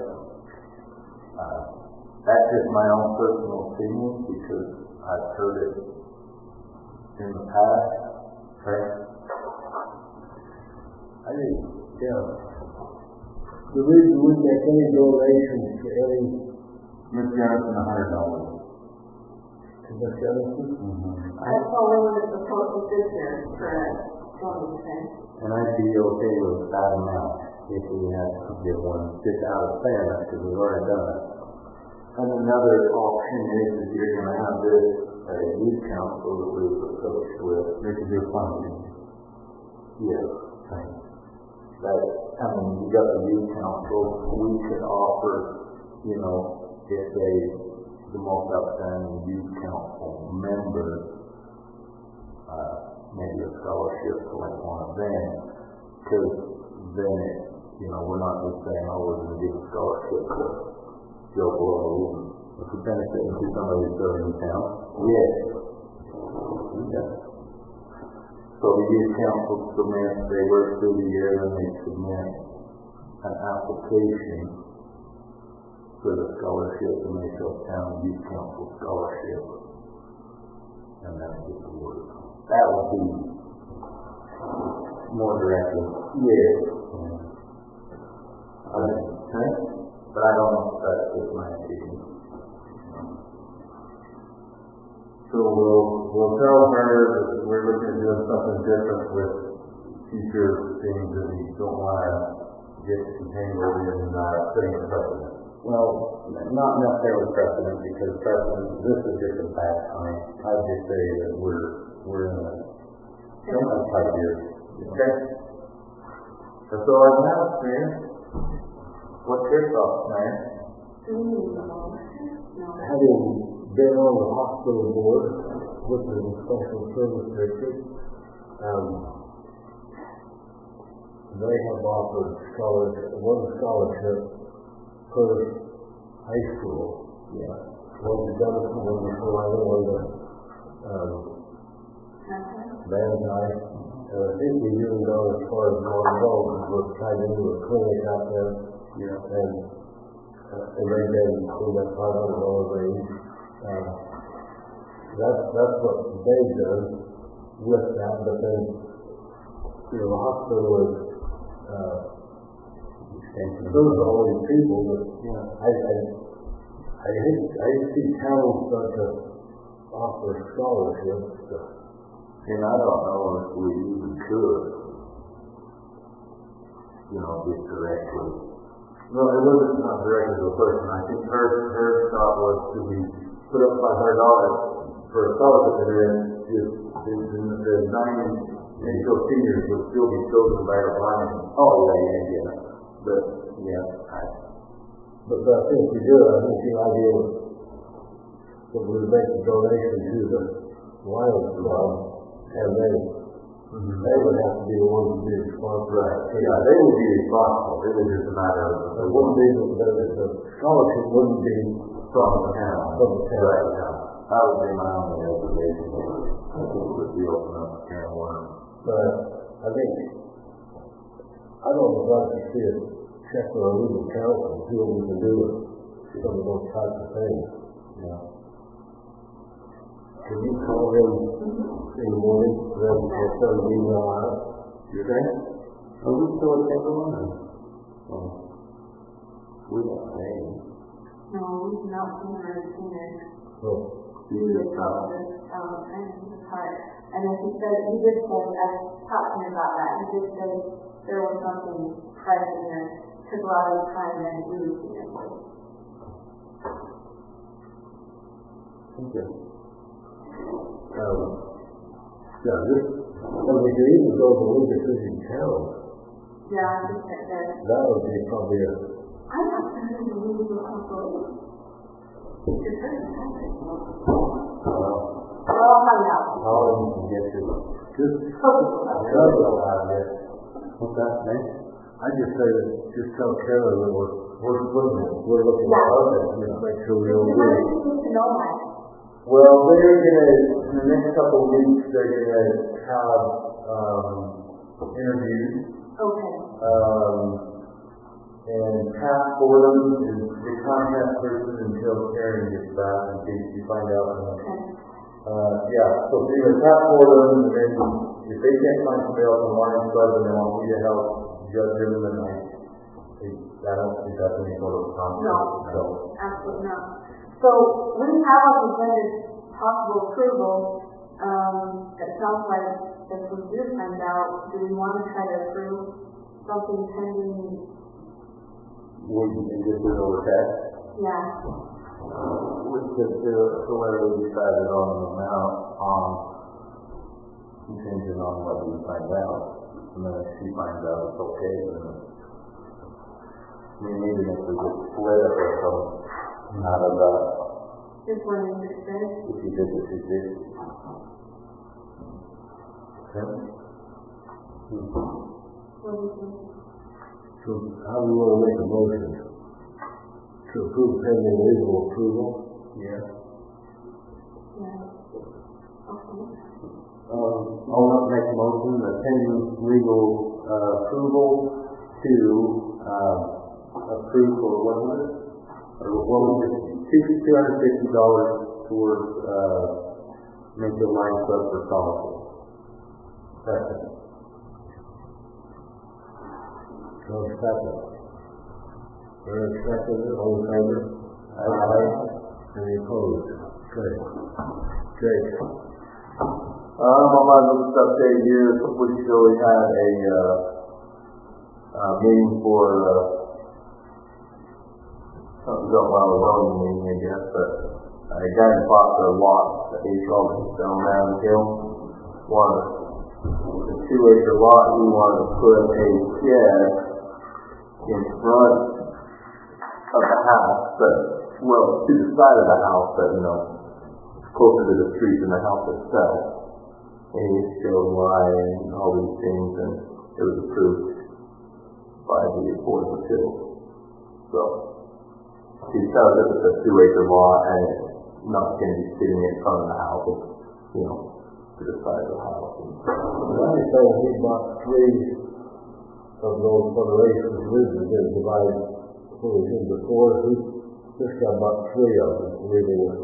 That's just my own personal opinion, because I've heard it in the past. Okay. I think, The reason we make any donations to any Ms. Johnson, $100. to Ms. Johnson, That's the only one that's supposed to sit here for a donation. And I'd be okay with that amount if we had to give one just out of fairness because we've already done it. And another option is if you're going to have this youth council that we've approached with, they could do funding. Yes. That, I mean, you got the youth council, we could offer, you know, if they, the most outstanding youth council member, maybe a scholarship to like one of them, because then, you know, we're not just saying, oh, we're going to give a scholarship to Joe Blow. If we benefit to somebody who's serving in town, yes. Okay. So the youth council submit, they work through the year, and they submit an application for the scholarship, the Mayfield Town Youth Council Scholarship. And that's just the word. That would be more directly. Yes. Okay. But I don't know if that's just my opinion. So we'll tell her that we're looking at doing something different with future things that we don't want to get entangled in setting a precedent. Well, not necessarily precedent because precedent, this is just a bad time. I'd just say that we're in a similar type year. Okay. That's all I have, Mayor. What's your thoughts, Mayor? having been on the hospital board, which is a special service district, they have offered one scholarship per high school. Yeah. One to Denison, one to Carolina, one to Van Dyke. And I think we've even gone as far as Monroe, because we're trying to do a clinic out there. Yeah. And they've been in that $500 range. That's what they've done with that, but then, the hospital is, those are all these people that, I see towns start to offer scholarships. And I don't know if we even could, get directly. No, it wasn't not directly to a person. I think her thought was to be put up $500 for a scholarship, and then just the 9 Mayfield seniors would still be chosen by our planning. Oh, yeah. But I think if we do it, I think the idea was that we would make the donation to the Lions Club, and then they would have to be the ones to be responsible. Right. Yeah, they would be responsible. It was just a matter of it wouldn't be the scholarship wouldn't be from the town. Right. Yeah. That would be my only observation. I think it would be open up to can of worms. But I think I don't like to see us check with our legal counsel and see what we can do with some of those types of things. Yeah. Can you call him in the morning, then we'll send an email out? You think? Are we still at everyone? We don't pay. No, we do not see her as senior. Oh. He was and his heart. And then he did say, I talked to him about that, he did say there was something pressing there, took a lot of time and we would see it. Okay. And we could even go to League of City Town. Yeah, I just said that. That would be probably a... I'm not sure who the legal counsel is. It's very interesting. I'll find out. I'll get to it. What's that, man? I just say that just tell Karen that we're looking at others and just make sure we don't do it. To know that. Well, they're gonna, in the next couple of weeks, they're gonna have interviews. Okay. And Pat Fordham is the contact person until Karen gets back in case you find out. So either Pat Fordham, and then if they can't find somebody else on Lions Club, then they want me to help judge them, and I don't think that's any sort of conflict. No, absolutely not. So we have on the agenda possible approval. It sounds like if we do find out, do we want to try to approve something pending? Would you just do it over text? Yeah. We could do it the way we decided on the amount, contingent on what we find out. And then if she finds out it's okay, then maybe if we could split it or something out of that. Just one interest. If you did what you did. Okay. What do you think? So how do you want to make a motion? To approve pending legal approval? Yeah. Yeah. Okay. I'll make a motion that pending legal approval to approve for $250 towards Minto Lions Club for scholarship. Second. Second. Third, second, all in favor? Aye. Any opposed? Okay. Jake. On my little update here, a couple weeks ago we had a meeting for something going on with zoning meeting, I guess, but a guy bought the lot that he called down around the hill. Wanted a 2-acre lot. He wanted to put a shed in front of the house, but to the side of the house, but closer to the street than the house itself. And he showed why and all these things, and it was approved by the Board of Appeals. So he tells us it's a 2-acre lot, and it's not going to be sitting in front of the house, it's, to the side of the house. I understand he bought 3 of those federations originally and divided fully into 4. He just got about 3 of them leaving it.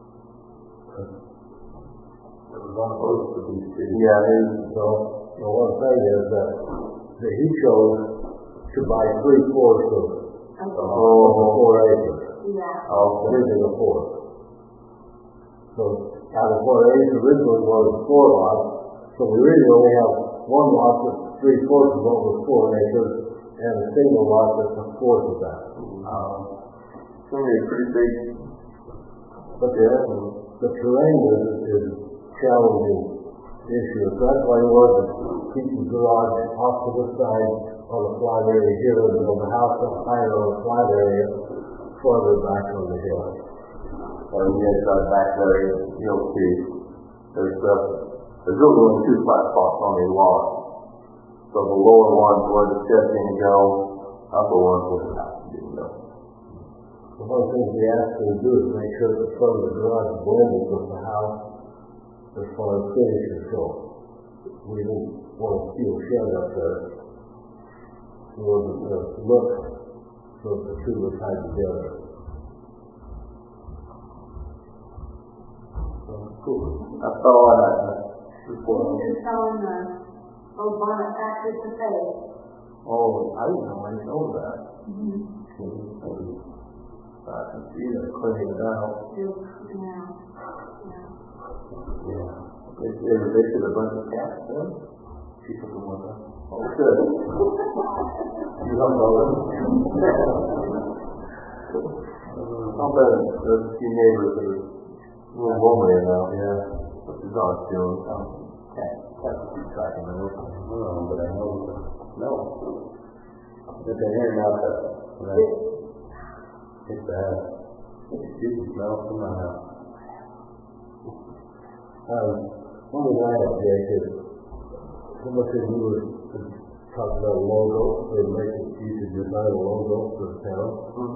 It was on both of these two. Yeah, so the one thing is that he chose to buy 3/4 of the 4 acres. Yeah. Leaving the 4. So out of 4 acres originally was 4 lots. So we really only have 1 lot that's 3/4 of what was 4 acres, and a single lot that's 1/4 of that. It's going to be a pretty big. But the terrain is challenging issue. So that's why he wanted to keep the garage off to the side on the flat area here, and build the house up higher on the flat area, further back on the hill. When you guys got back there, you'll see there's really only 2 flat spots on the lot. So the lower one's where the step can go, upper one's where the house can go. The one thing we asked him to do is make sure that the front of the garage is blended with the house as far as finishes go. We didn't want to steal shed up there. We wanted to look so that the 2 were tied together. Cool. That's all I had. You're selling the old bonnet factory to pay. Oh, I didn't know that. I can see that cleaning it out. Yeah. They should have burnt the cats then. She took them with her. Oh, good. You don't know it. I'll bet there's a few neighbors that are a little lonely now. Yeah. What the dog's doing. Cats keep tracking them. But I know. No. It's an in and out that. It's bad. You can smell it from my house. One of the items, Jake, is so much as you were talking about a logo, they'd make it easy to design a logo for the town.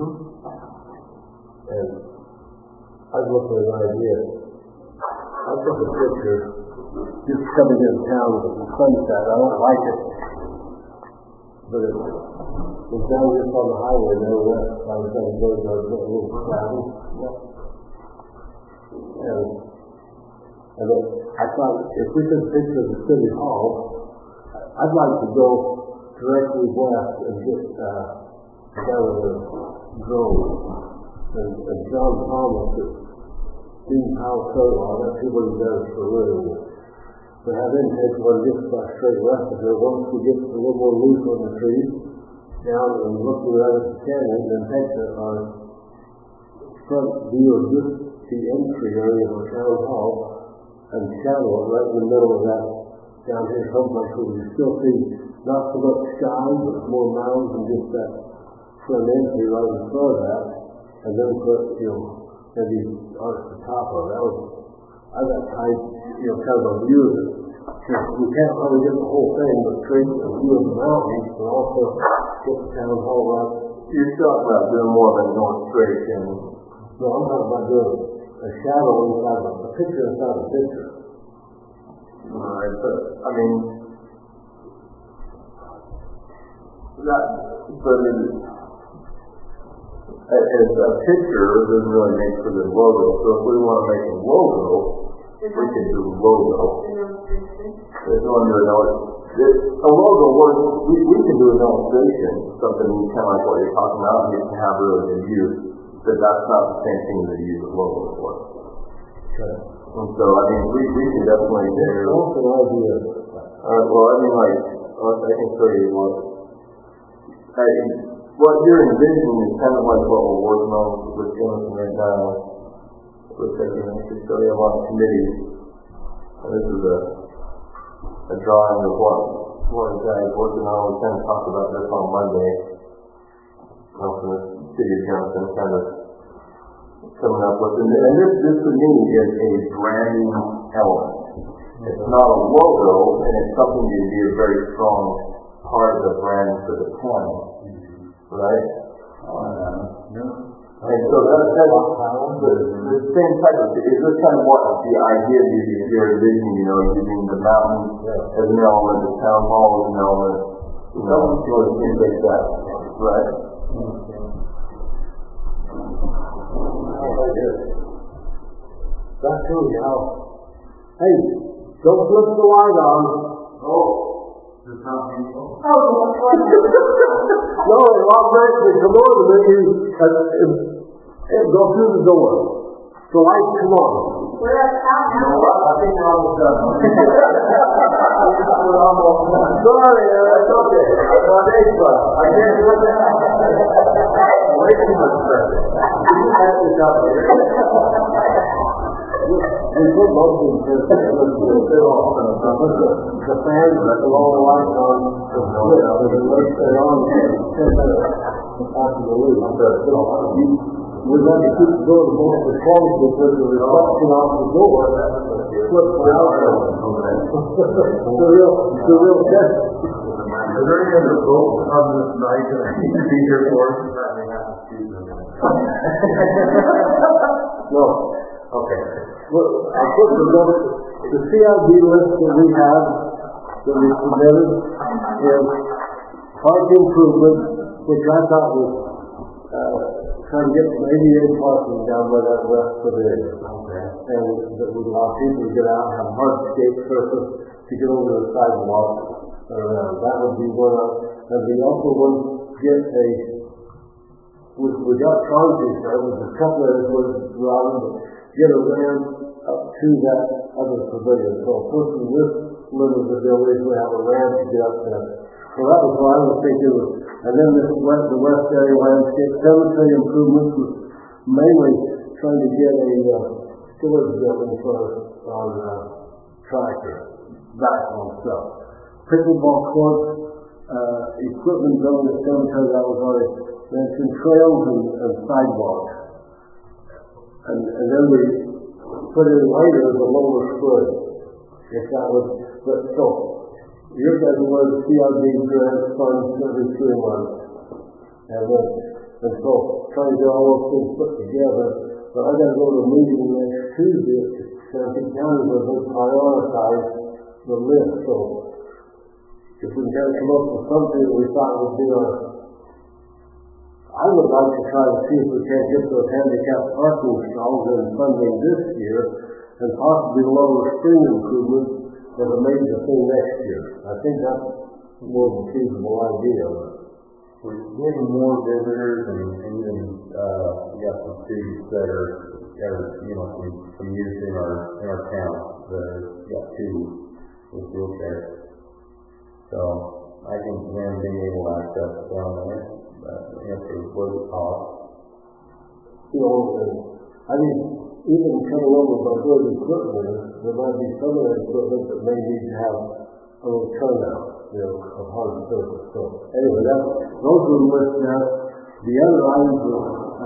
And I was looking at an idea. I took a picture just coming into town with the sunset. I don't like it. But it's down just on the highway there west. I was going to go to a little travel. And I thought if we could picture the city hall, I'd like to go directly west and get down in the Grove. And John Thomas at Dean Powell Carlisle, that's what he does for a living. But I then take one just by straight west of here. Once we get a little more loose on the trees, down and look right at the canyon, then take our front view of just the entry area of the town hall and shadow it right in the middle of that down here someplace where you still see not so much sky, but more mounds and just that front entry right in front of that, and then put, maybe arch the top of it. I got tied, kind of a view of it. We can't really get the whole thing, but create a view of the mountains, but also get the town hall right. You're talking about doing more than going straight in. No, I'm talking about doing a shadow inside a picture inside a picture. Alright, but I mean, as a picture doesn't really make for the logo. So if we want to make a logo, we can do a logo. There's one to a logo works. We can do an illustration, something kind of like what you're talking about, and you can have really good use. But that's not the same thing that you use a logo for. Okay. And so, I mean, we can definitely do. What's an idea? Well, I mean, like, I can show you what you're envisioning is kind of like what we're working on with Jonathan right now. Which I can show you on the committee. This is a drawing of what the guy is working on. We kind of talked about this on Monday. From the city of Jonathan, kind of coming up with, and this to me is a branding element. It's not a logo, and it's something that would be a very strong part of the brand for the county, right? And so that's the same type of thing. Is this kind of what the idea is you're envisioning, using the mountain as an element, the town hall as an element, things like that, right? That shows you how. Hey, don't flip the light on. Oh, it's not me. No, it automatically come on and then you go through the door. The light come on. We're at town now. I think we're almost done. We're almost done. Sorry, that's okay. Well, thanks, bud. I can't do it now. Way too much credit. You have to tell me. We put most of them the fans that the long lights on, the lights stay on 10 minutes after the leave. We've got to keep the door to both the closed because the reflection off the door flips out. It's a real test. Is there any other vote on this night that I need to be here for? Certainly have to choose them. No. Okay. Well, I put the CID list that we have, that we submitted, is park improvement, which I thought was trying to get some ADA parking down by that west pavilion. Okay. And that would allow people to get out and have hardscape surface to get over the sidewalk around. That would be one of, and we also want to get we got charges there, there's a couple of areas where get a ramp up to that other pavilion. So a person with limited abilities will have a ramp to get up there. So that was what I was thinking of. And then the west area landscape cemetery improvements was mainly trying to get a storage building for our tractor, backhoe stuff. Pickleball courts, equipment building at cemetery, that was already mentioned, trails and sidewalks. And then we put in later the lower spur. If that was, but so, your guys were the CRD grant funds every 3 months. And so, trying to get all those things put together. But I got to go to a meeting next Tuesday at Santa County where they prioritize the list. So, if we can come up with something that we thought would be I would like to try to see if we can't get those handicap parking stalls in funding this year and possibly lower spring improvements as a major thing next year. I think that's more of a feasible idea. we're getting more visitors, and even we got some students that are some youth in our town that got two with wheelchairs. So I think them being able to access down there, answer what it costs. I mean, even coming over by where the equipment is, there might be some of that equipment that may need to have a little turnout, of hard surface. So anyway, those were listed out. The other items were,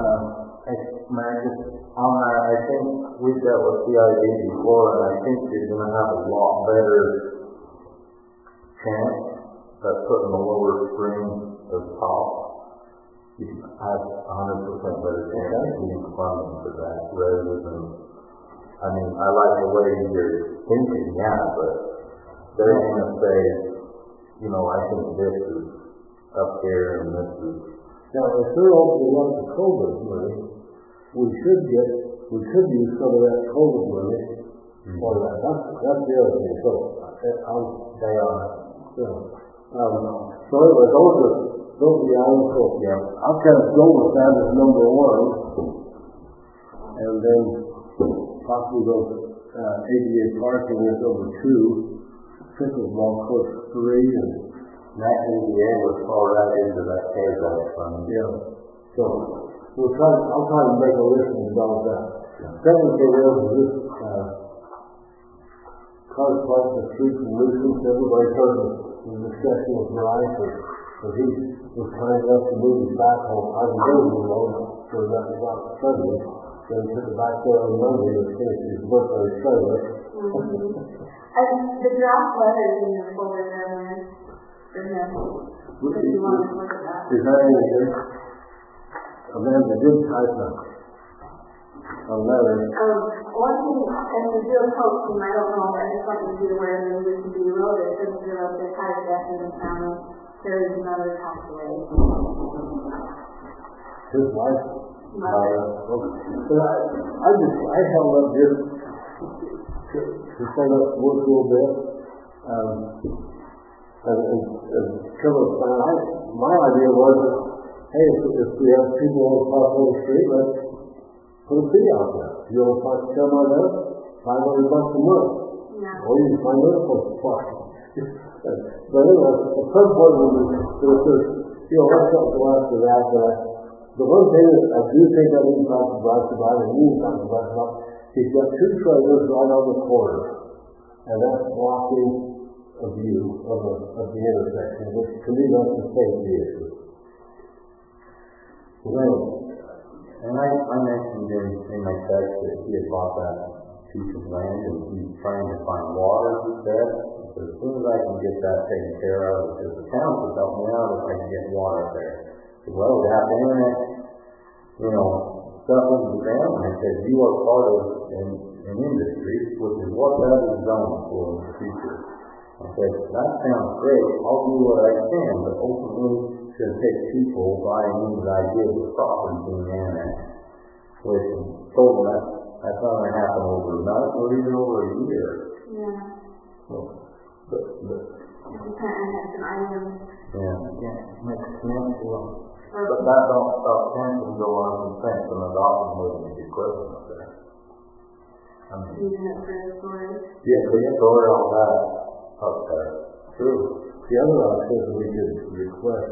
I think we've dealt with CID before, and I think you're going to have a lot better chance at putting a lower screen as top. You have 100% better chance of getting funding for that rather than, I like the way you're thinking, but they're going to say, I think this is up here and this is. Now, if they're opening up the COVID money, we could use some of that COVID money for that. That's the other thing. So, they are. So anyway, those are the items. So, I'll kind of go with that as number one, and then possibly those ADA parking is number two, pickleball course 3, and that ADA was fall right into that CARES Act fund. So I'll try to make a list and develop that. Second thing is this cars parked in the streets and nuisance. Everybody heard the discussion with Bryce, but he was kind enough to move his back home. I was moving for that about Sunday. Then he took it back there on Monday to finish his work on his Sunday. The draft letter is in your folder there, man. If you want to look at that. Is that any good? Amanda did type a letter. One thing, and we do hope, and I don't know, I just want you to be aware that we can be real, that since you're up there, kind of death in the county, there is another pathway. His wife? I held up just to set up work a little bit, and come up, my idea was, hey, if we have people on the park on the street, let's put a fee out there. You want to park a semi there? $500 a month. Or you can find other folks to park. But anyway, at some point when there's, let's not go after that, but the one thing that I do think I need to talk to Bryce about, and you need to talk to Bryce about, he's got two trailers right on the corner, and that's blocking a view of the intersection, which to me that's a safety issue. And I mentioned in my text that he had bought that piece of land and he's trying to find water there. So as soon as I can get that taken care of, because the town could help me out if I can get water there. So, well, we have the internet, stuff into the ground. And I said, you are part of an industry, which is what that is done for in the future. I said, that sounds great. I'll do what I can, but ultimately it's going to take people buying into the idea of the property being annexed. Which I told them that's not going to happen overnight or even over a year. But you can't annex an island. Make a peninsula. But that don't stop tension go on consent from the doctor moving the equipment up there. Using it for storage. So you store all that up there. True. The other option is we could request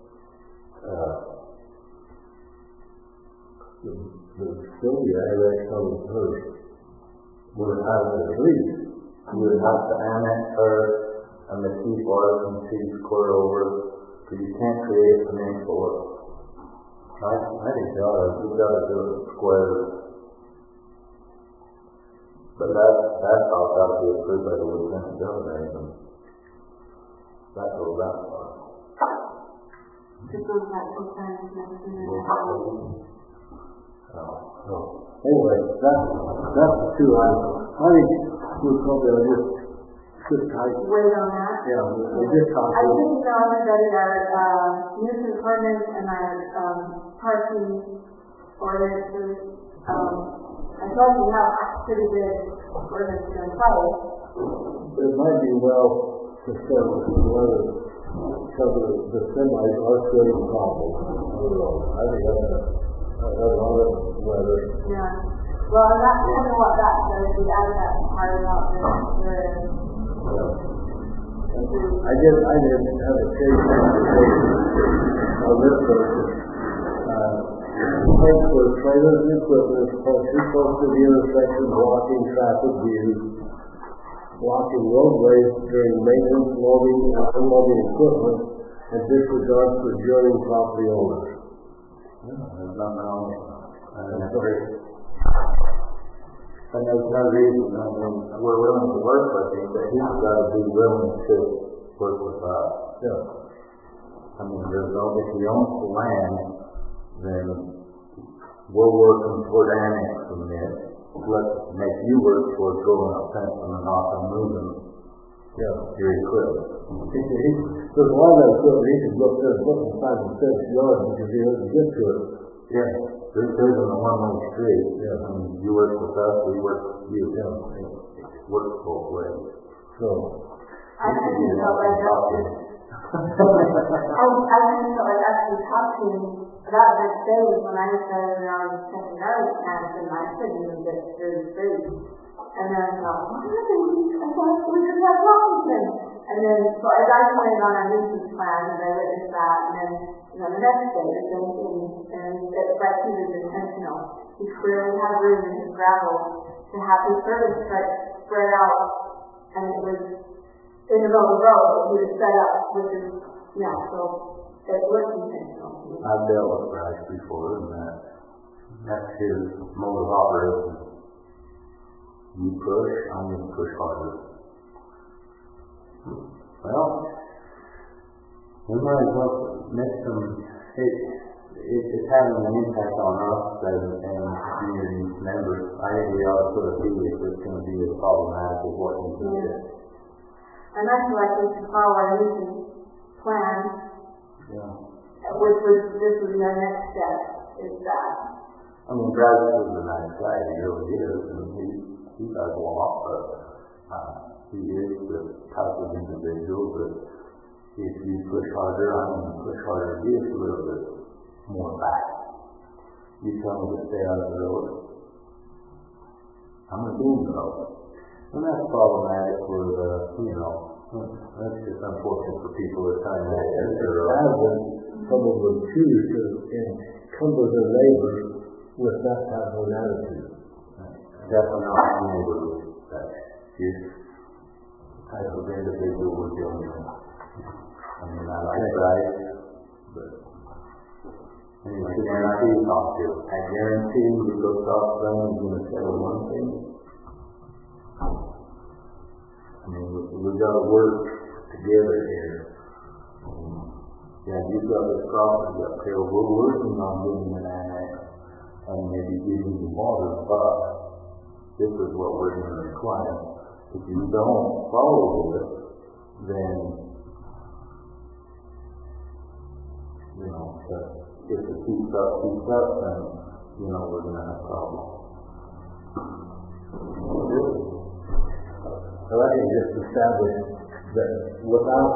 the Sylvia annex on the first. Would have to leave. You would have to annex her and the chief artist and square over, because you can't create a peninsula. I think we've got to do it square. But that's all got to be approved by the lieutenant governor, and that goes that far. Just goes back to the Anyway, that's the two items. I think we'll probably just sit tight. Wait on that? We just talked I think everybody our nuisance ordinance and our parking ordinances, I told you have pretty good ordinances in place. It might be well to start with the letter because the semis are still problems on the road. I think that's all the weather. Yeah. Well, and that's kind of what that says, the out of that part about I did have a case on this person. Thanks for trailers and equipment, too close to the intersection, blocking traffic views, blocking roadways during maintenance, loading, and unloading equipment, and disregard for adjoining property owners. There's nothing wrong with that. And there's no reason, I mean, we're willing to work with him, but he's got to be willing to work with us. Yeah. I mean, if he owns the land, then we're working toward annexing it. Let's make you work toward going up fencing and off and moving your equipment. There's a lot of that equipment, he can look there and put inside the 6 yards because he doesn't get to it. Yeah. This isn't a one-way street. Yeah. I mean, you work with us, we work with you. Yeah. It works both ways. So, I think you felt like actually talking about that day when I was there when I was secondary campus and I couldn't even get through the street. And then I thought, what happened? I thought we just had Robinson. And then, so as I pointed on our nuisance plan, and I witnessed that, and then, the next day, the same thing, and that he was intentional. He clearly had room in his gravel to have his service truck spread out, and it was in the middle of the road that he was set up, which is, so it was intentional. I've dealt with Bryce before, and that's his mode of operation. You push, I'm going to push harder. Well, we might as well make some, it's having an impact on us and community members. I think we ought to put a fee if it's going to be as problematic as what you just said. And that's why we should follow our nuisance plan, this would be our next step, is that. I mean, Bryce is a nice guy, he really is, and he does a lot, but he is the type of individual that if you push harder, I'm going to push harder, he is a little bit more back. You tell me to stay out of the road, I'm going to be in the road. And that's problematic for that's just unfortunate for people that kind of someone would choose to encumber their neighbors with that type of an attitude. Definitely not neighborly. He's the type of individual we're dealing with. I mean, I like Bryce, but anyway, I guarantee you talk to him. I guarantee you go talk to him, he's going to tell you one thing. I mean, we've got to work together here. You've got this property up here. We're working on getting an annex and maybe getting the water, but this is what we're going to require. If you don't follow this, then, if it keeps up, then, we're going to have problems. So I think just establish that without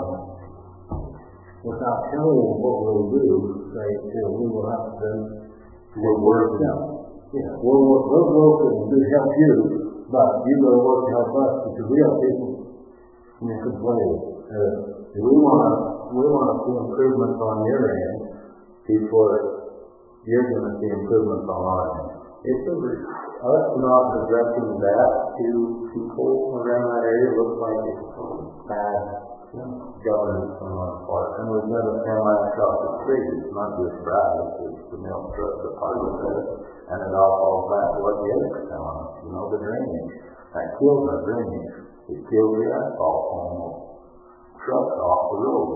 telling them what we'll do, say, we will have to work out. Yeah, we'll work to help you, but you go to work to help us because we have people complaining. We want to see improvements on your end before you're going to see improvements on our end. It's us not addressing that to people around that area looks like it's bad governance on our part. And we've got a semi across the street. It's not just Bryce, it's the milk truck, the party set, and it all falls back to what the others tell us. The drainage. That kills our drainage. It kills the asphalt almost. Trucks off the road.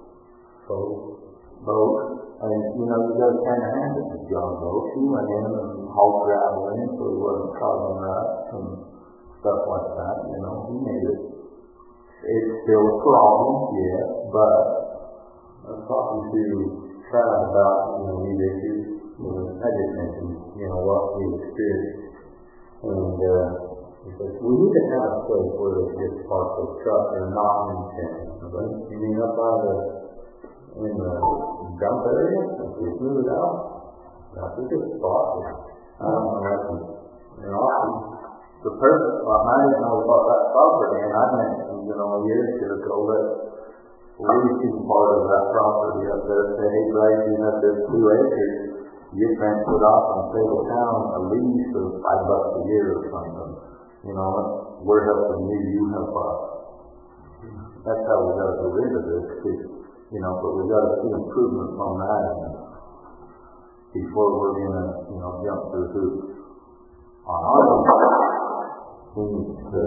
Boat. And, you got to kind of hand it to John Boat. He went in and hauled gravel in so he wasn't causing ruts and stuff like that. He made it. It's still a problem, yeah, but I was talking to Chad about, these issues. I just mentioned, what we experienced. And Because we need to have a place where they just park their truck and not in town. Okay? You mean up by in the dump area? If we move it out, that's a good spot. I don't know if it's awesome. The person behind it knows about that property, and I mentioned, years ago that we see part of that property up there. Say, hey, guys, there's 2 acres. You transfer it off and save the town a lease of $5 a year or something. We're helping you help us. That's how we got to get rid of this. But we got to see improvement on that before we're gonna, jump through hoops. On our own, we need to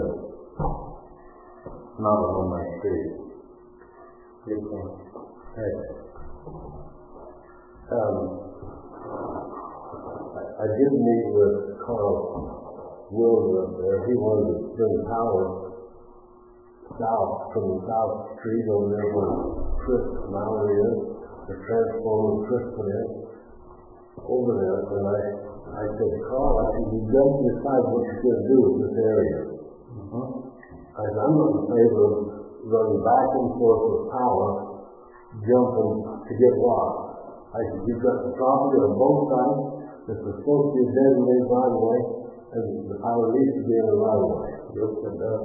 not a one-way street. Good point. Hey. I did meet with Carl Williams up there. He wanted to bring power south from the South Street over there where Chris Mallory is, the transformer Chris put in, over there. And I said, Carl, you got to decide what you're going to do with this area. I said, I'm not in favor of running back and forth with power, jumping to get water. I said, you've got the property on both sides. This is supposed to be a designated right of way, and the power needs to be in the right of way. Yes, it does.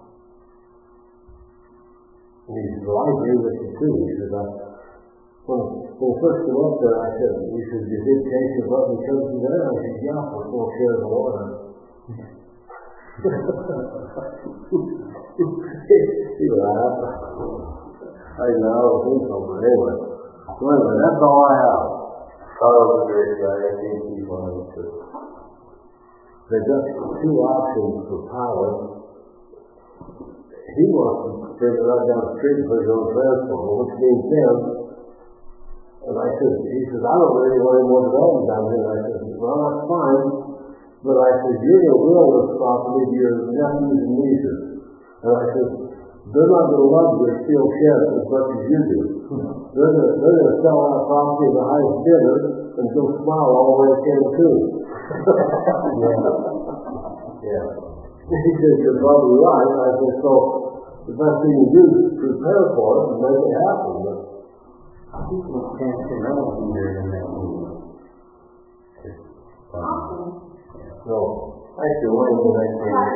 And he said, well, I agree with you too. He said, when we first came up there, I said, he said, you did change your button because of there? I said, yeah, for 4 shares of water. He laughed. I didn't know, I think so, but anyway. So anyway, that's all I have. Carl's a great guy. I think he's one of the There's just 2 options for power. He wants to take it right down the street and put his own transformer, which means him. And I said, he says, I don't really want any more development down here. And I said, well, that's fine. But I said, you're going to will this property to your nephews and nieces. And I said, they're not going to love your steel sheds as much as you do. They're going to sell that property to the highest bidder and go smile all the way to Cancun. Yeah. He said, you're probably right. I said, so the best thing you do is prepare for it and make it happen. But I think we can't see no one here in that meeting. So, actually, one of the next things,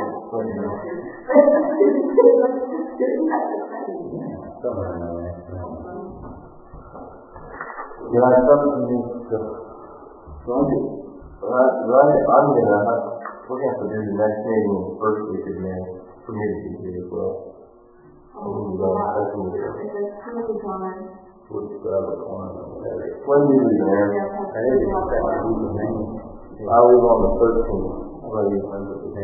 somewhere in there. You like something you to run it? We're going to have to do the next meeting first week of May. For me to be here as well. When do you leave there? I leave on the 13th. What are you going to do?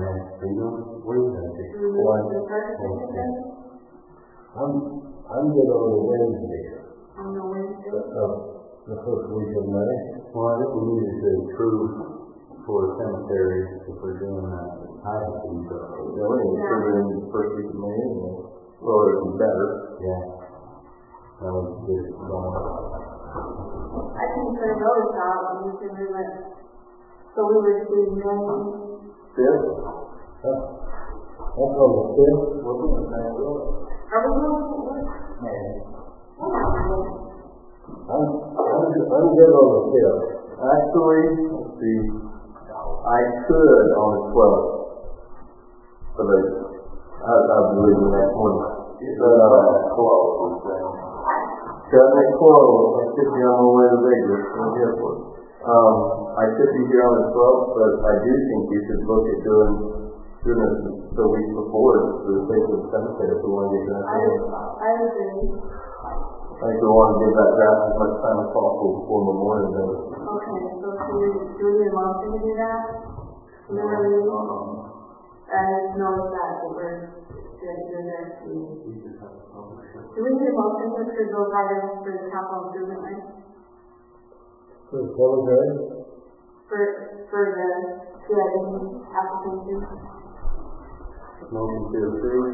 I'm good on the Wednesday. On the Wednesday? The first week of May. Well, I think we need to approve for the cemetery if we're doing that. Yeah, we need to approve it in the first week of May. Well, it would be better. Yeah. That would get it going. I can put a notice out and we can move it. So we would do May 5th? That's on the 5th? We'll be in May. Are we going to May. I'm good on the 5th. Actually, let's see. I could on the 12th. But I'll be leaving that morning. But, close. Got that close. I should be on my way to Vegas from the airport. I should be here on the 12th, but I do think we should look at doing it the week before for the sake of the cemetery if we want to get that. I agree. I think we want to give that draft as much time as possible before Memorial Day. Okay, so do we need a motion to do that? I noticed that we're doing the next meeting. Do we need a motion to approve those items for the capital improvement line? For the cemetery? For the CID application? Motion to approve.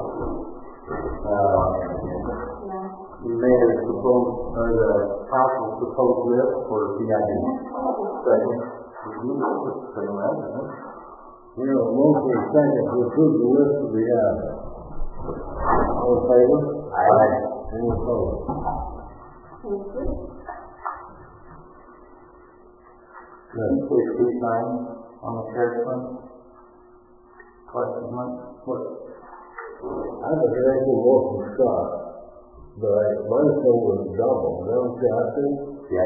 Yeah. Mayor's proposed, or the council's proposed list for CID. Second. We have a motion and second to approve the list of the items. All in favor? Aye. Any opposed? Thank you. None. Please do sign on the sheriff's one. Question mark? I haven't heard anything more from Scott, but my thing was double. Don't you, I think? Yes.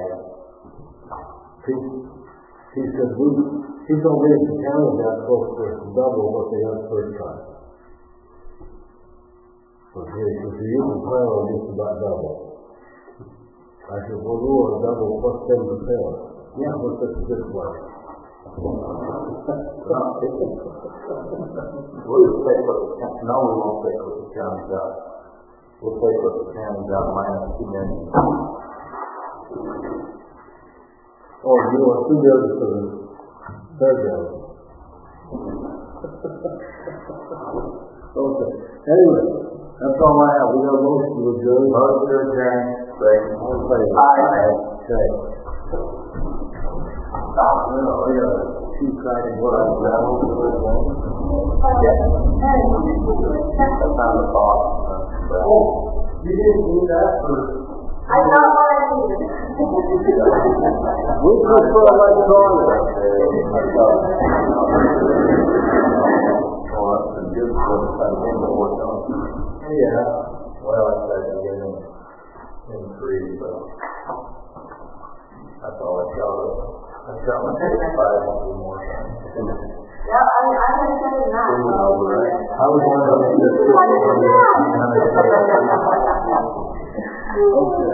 He said, he told me the county got close to double what they got the first time. So he said, you can plan on just about double. I said, well, we want to double plus 10%. Yeah, what's this way? We'll just take what the county, no, we won't take what the county got. We'll take what the county got minus $2 million. Oh, you want $2 million for the third down. Okay. Anyway, that's all I have. We got a motion to adjourn. Motion to adjourn. Second. All in favor? Aye. Okay. Well, I got two sides of what I was at. That's not the thought. You didn't do that for... I thought what I needed. We prefer electronic. Oh, that's a good one. Yeah. Well, I said to get in 3, but that's all I got. I got my 5 more. Yeah, I had said that. I was wondering if this Okay.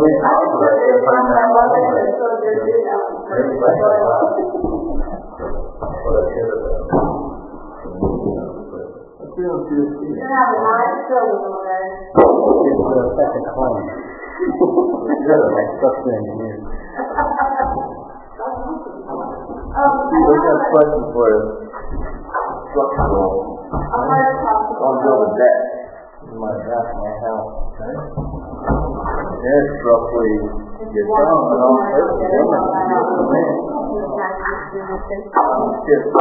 You're going to have a nice building over there. It's the second claim. Stuff in here. we got a question for you. Structural. On build a deck. In my back of my house. Okay. It's roughly get down, but I'm just